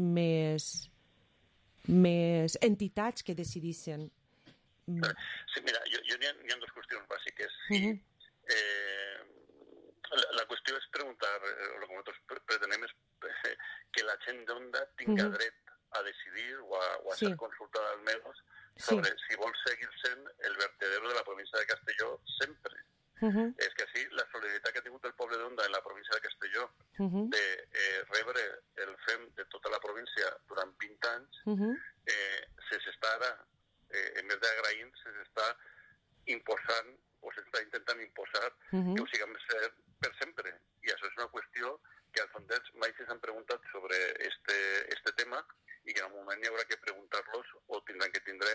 entitats que decidissin.
Sí, mira, n'hi ha dues qüestions bàsiques. La qüestió és preguntar, el que nosaltres pretenem és que la gent d'Onda tinga dret a decidir o a ser consultada almenys sobre si vol seguir sent el vertedero de la província de Castelló sempre. És que així la solidaritat que ha tingut el poble d'Onda en la província de Castelló de rebre el FEM de tota la província durant 20 anys se s'està ara, en més d'agraint, se s'està imposant o s'està intentant imposar que ho siguem per sempre. I això és una qüestió que als sondets mai s'han preguntat sobre este tema i que en un moment hi haurà que preguntar-los o tindran que tindre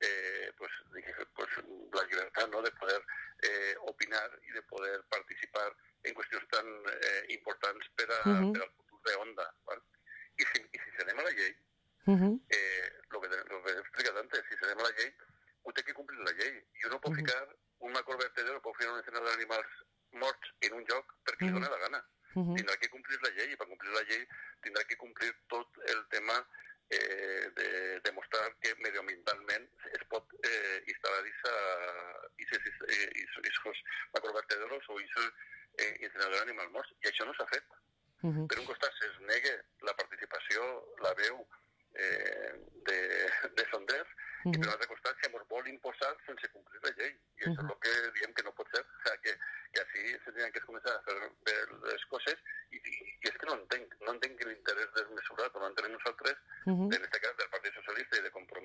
la llibertat, no?, de poder opinar i de poder participar en qüestions tan importants per al futur d'Onda. I si anem a la llei, el que he explicat antes, si anem a la llei, ho té que complir la llei. Jo no puc ficar un macrovertedero, puc ficar una escena d'animals morts en un lloc perquè li dóna la gana. Tindrà que complir la llei i per complir la llei tindrà que complir tot el tema de demostrar que medioambientalment es pot instal·lar aquests macrovertederos o aquest incinerador d'animals morts. I això no s'ha fet. Per un costat es nega la participació, la veu de sonders, i per un altre costat se ens vol imposar sense complir la llei. I això és el que diem que no pot ser. O sigui, que així se tenen que començar a fer bé les coses i és que no entenc l'interès desmesurat o no entenem nosaltres, en aquest cas del Partit Socialista i de Compromís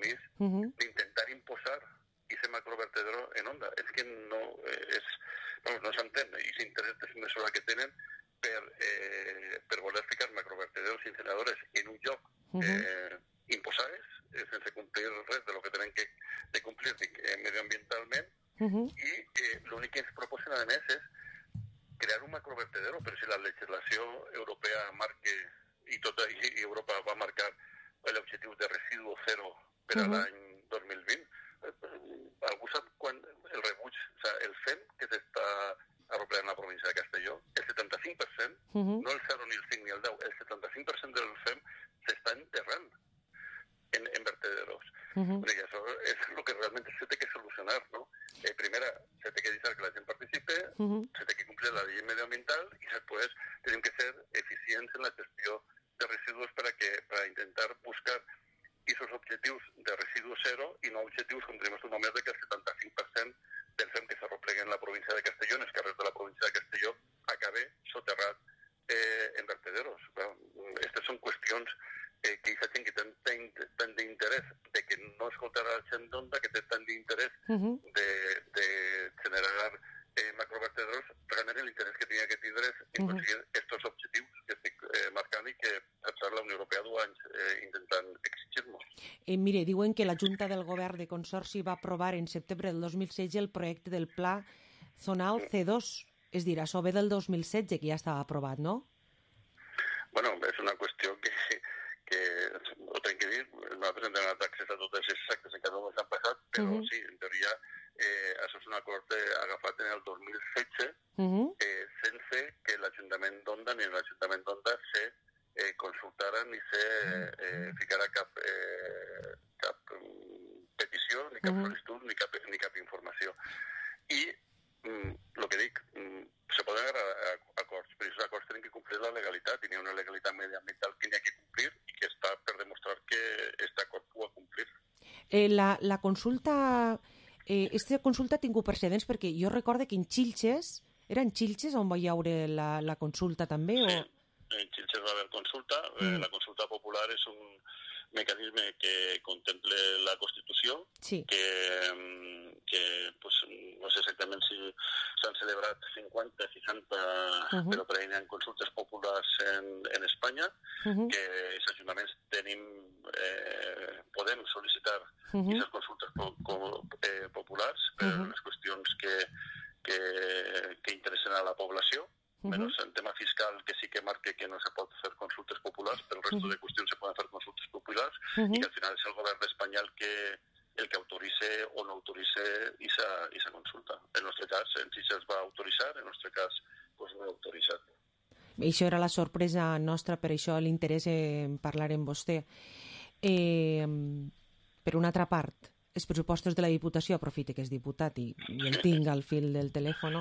macrovertedero en Onda. És que no s'entén, i l'interès desmesurat que tenen per voler ficar macrovertederos i incineradores en un lloc imposades, sense complir res de lo que tenen de complir medioambientalment, i l'únic que ens proposen, a més, és crear un macrovertedero, però si la legislació europea marca, i Europa va marcar l'objectiu de residu zero per a l'any 2020, algú sap quan el rebuig, el FEM que s'està arreplegant a la província de Castelló, el 75%, no el 0 ni el 5 ni el 10, el 75% del FEM s'està enterrant en vertederos. I això és el que realment se té que solucionar, no? Primera, se té que deixar que la gent participe, se té que complir la llei medioambiental i després tenim que ser eficients en la gestió de residus per intentar buscar aquests objectius de residu zero i no objectius, com tenim només, de que el 75% del FEM que s'arreplega en la província de Castelló, en els carrers de la província de Castelló, acabe soterrat en vertederos. Aquestes són qüestions que aquesta gent que té tant d'interès de que no escoltarà la gent d'Onda, que té tant d'interès de generar macrovertederos, realment l'interès que tenia que tindre és aconseguir aquests objectius que estic marcant i que la Unió Europea 2 anys intentant exigir-nos.
Mire, diuen que la Junta del Govern de Consorci va aprovar en setembre del 2016 el projecte del Pla Zonal C2, és dir, això ve del 2016, que ja estava aprovat, no?
Bueno, és una qüestió que ho tenc que dir, nosaltres hem donat accés a totes aquestes actes en cada un que han passat, però sí, en teoria, això és un acord agafat en el 2016, sense que l'Ajuntament d'Onda ni l'Ajuntament d'Onda se consultaren ni se ficara cap petició, ni cap sol·licitud, ni cap informació. I el que dic, se poden agarrar acords, però aquests acords tenen que complir la legalitat, i n'hi ha una legalitat mediambiental que n'hi ha que complir i que està per demostrar que aquest acord ho ha complir.
La consulta... Aquesta consulta ha tingut precedents perquè jo recordo que en Xilxes, era en Xilxes on va hi haure la consulta també?
Sí, en Xilxes va haver consulta. La consulta popular és un mecanisme que contemple la Constitució, que pues, no sé exactament si s'han celebrat 50, 60, però per ahí hi ha consultes populars en Espanya, que els ajuntaments podem sol·licitar aquestes consultes populars per les qüestions que interessen a la població, menys en tema fiscal, que sí que marca que no se pot fer consultes populars, però el resto de qüestions se poden fer consultes populars, i que al final és el govern d'Espanya el que autoritza o no autoritza aquesta consulta. En el nostre cas, en Xilxes va autoritzar, en el nostre cas, doncs no ha autoritzat.
Això era la sorpresa nostra, per això l'interès en parlar amb vostè. Per una altra part, els pressupostos de la Diputació, aprofite que és diputat i el tinc al fil del telèfon,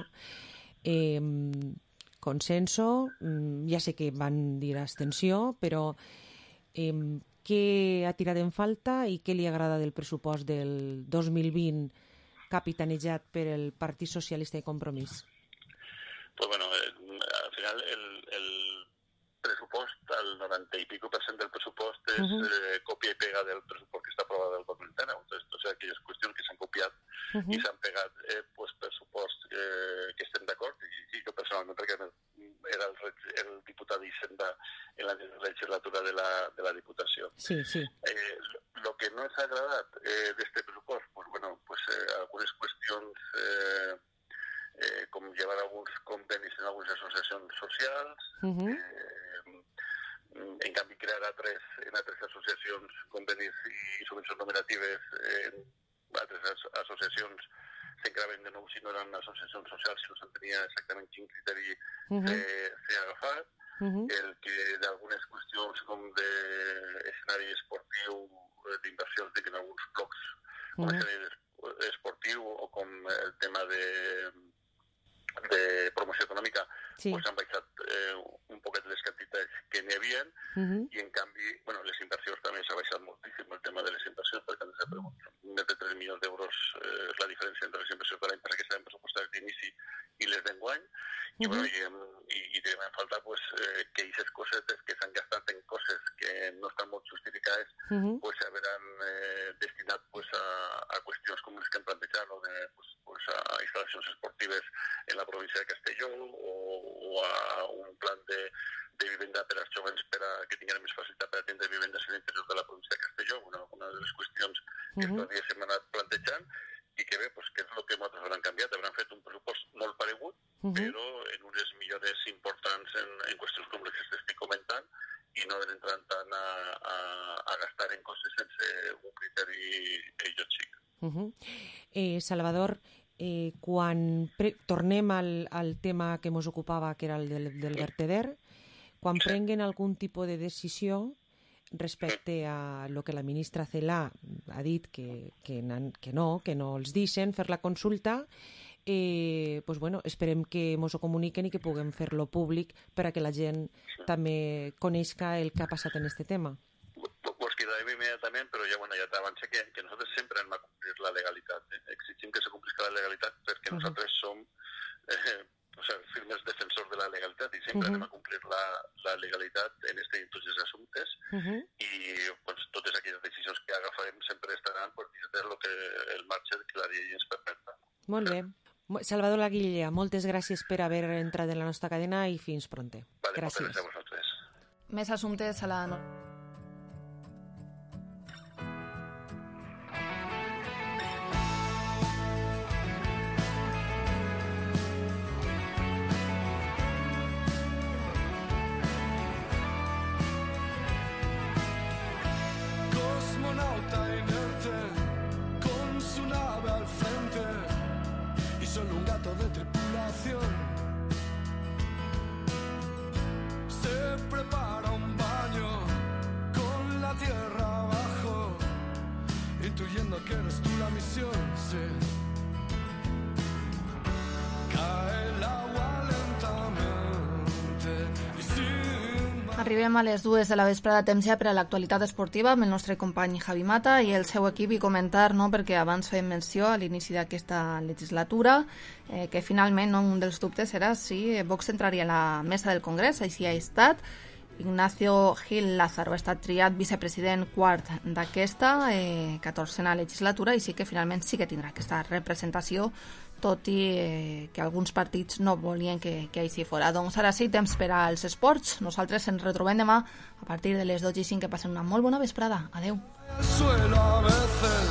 consenso, ja sé que van dir abstenció, però què ha tirat en falta i què li agrada del pressupost del 2020 capitanejat per el Partit Socialista i Compromís?
Pues bueno, al final el pressupost, el 90 y pico % del pressupost és còpia i pega del pressupost que està aprovat del 2019. Entonces, aquelles qüestions que s'han copiat i s'han pegat pressupost que estem d'acord, i jo personalment, perquè era el diputat d'Hisenda en la legislatura de la Diputació.
Sí.
Lo que no ens ha agradat d'este pressupost, pues bueno, algunes qüestions com llevar alguns convenis en algunes associacions socials, en canvi crear en altres associacions convenis i subvencions nominatives en altres associacions s'encraven de nou si no eren associacions socials, si no s'entenia exactament quin criteri s'ha agafat, el que d'algunes qüestions com d'escenari esportiu, d'inversions en alguns blocs com l'escenari esportiu o com el tema de promoció econòmica, pues han baixat un poquet les quantitats que n'hi havia, i en canvi, les inversions també s'ha baixat moltíssim, el tema de les inversions, perquè més de 3 milions d'euros és la diferència entre les inversions de l'any per que estaven pressupostades d'inici i les d'enguany, i tenim en falta que aquestes cosetes que s'han gastat en coses que no estan molt justificades s'hauran destinat a qüestions com les que hem plantejat, instal·lacions esportives en la província de Castelló o a un plan de vivenda per als joves que tinguin més facilitat per atendre vivendes en l'interior de la província de Castelló, una de les qüestions que estos dies hem anat plantejant, i que bé, què és el que nosaltres hauran canviat? Hauran fet un pressupost molt paregut, però en unes millores importants en qüestions com les que estic comentant, i no entrant tant a gastar en coses sense un criteri lògic.
Salvador, quan tornem al tema que ens ocupava, que era el del verteder, quan prenguen algun tipus de decisió respecte a lo que la ministra Celaá ha dit que no els deixen fer la consulta, pues bueno, esperem que ens ho comuniquen i que puguem fer-lo públic per a que la gent també coneixi el que ha passat en aquest tema.
Pues quedarem immediatament, però ja t'avance que nosaltres sempre hem de complir la legalitat. Exigim que se complisca la legalitat perquè nosaltres som firmes defensors de la legalitat i sempre anem a complir la legalitat en tots els assumptes i pues, totes aquelles decisions que agafarem sempre estaran dins del que el marge que la llei ens permet.
Molt bé. Salvador Laguilla, moltes gràcies per haver entrat en la nostra cadena i fins pronte. Gràcies.
Moltes gràcies a vosaltres.
Més assumptes a la...
Cosmonauta inerte con su nave al frente y solo un gato de tripulación se prepara un baño con la tierra abajo, intuyendo que eres tú la misión, sí. Cae el agua lentamente y sin...
Arribem a les 2 de la vesprada, temps ja per a l'actualitat esportiva amb el nostre company Javi Mata i el seu equip, i comentar, perquè abans fèiem menció a l'inici d'aquesta legislatura que finalment un dels dubtes era si Vox entraria a la mesa del Congrés, així ha estat. Ignacio Gil Lázaro ha estat triat vicepresident quart d'aquesta 14a legislatura i sí que finalment sí que tindrà aquesta representació, tot i que alguns partits no volien que així fora. Doncs ara sí, temps per als esports. Nosaltres ens retrobem demà a partir de les 12:05. Que passen una molt bona vesprada. Adeu.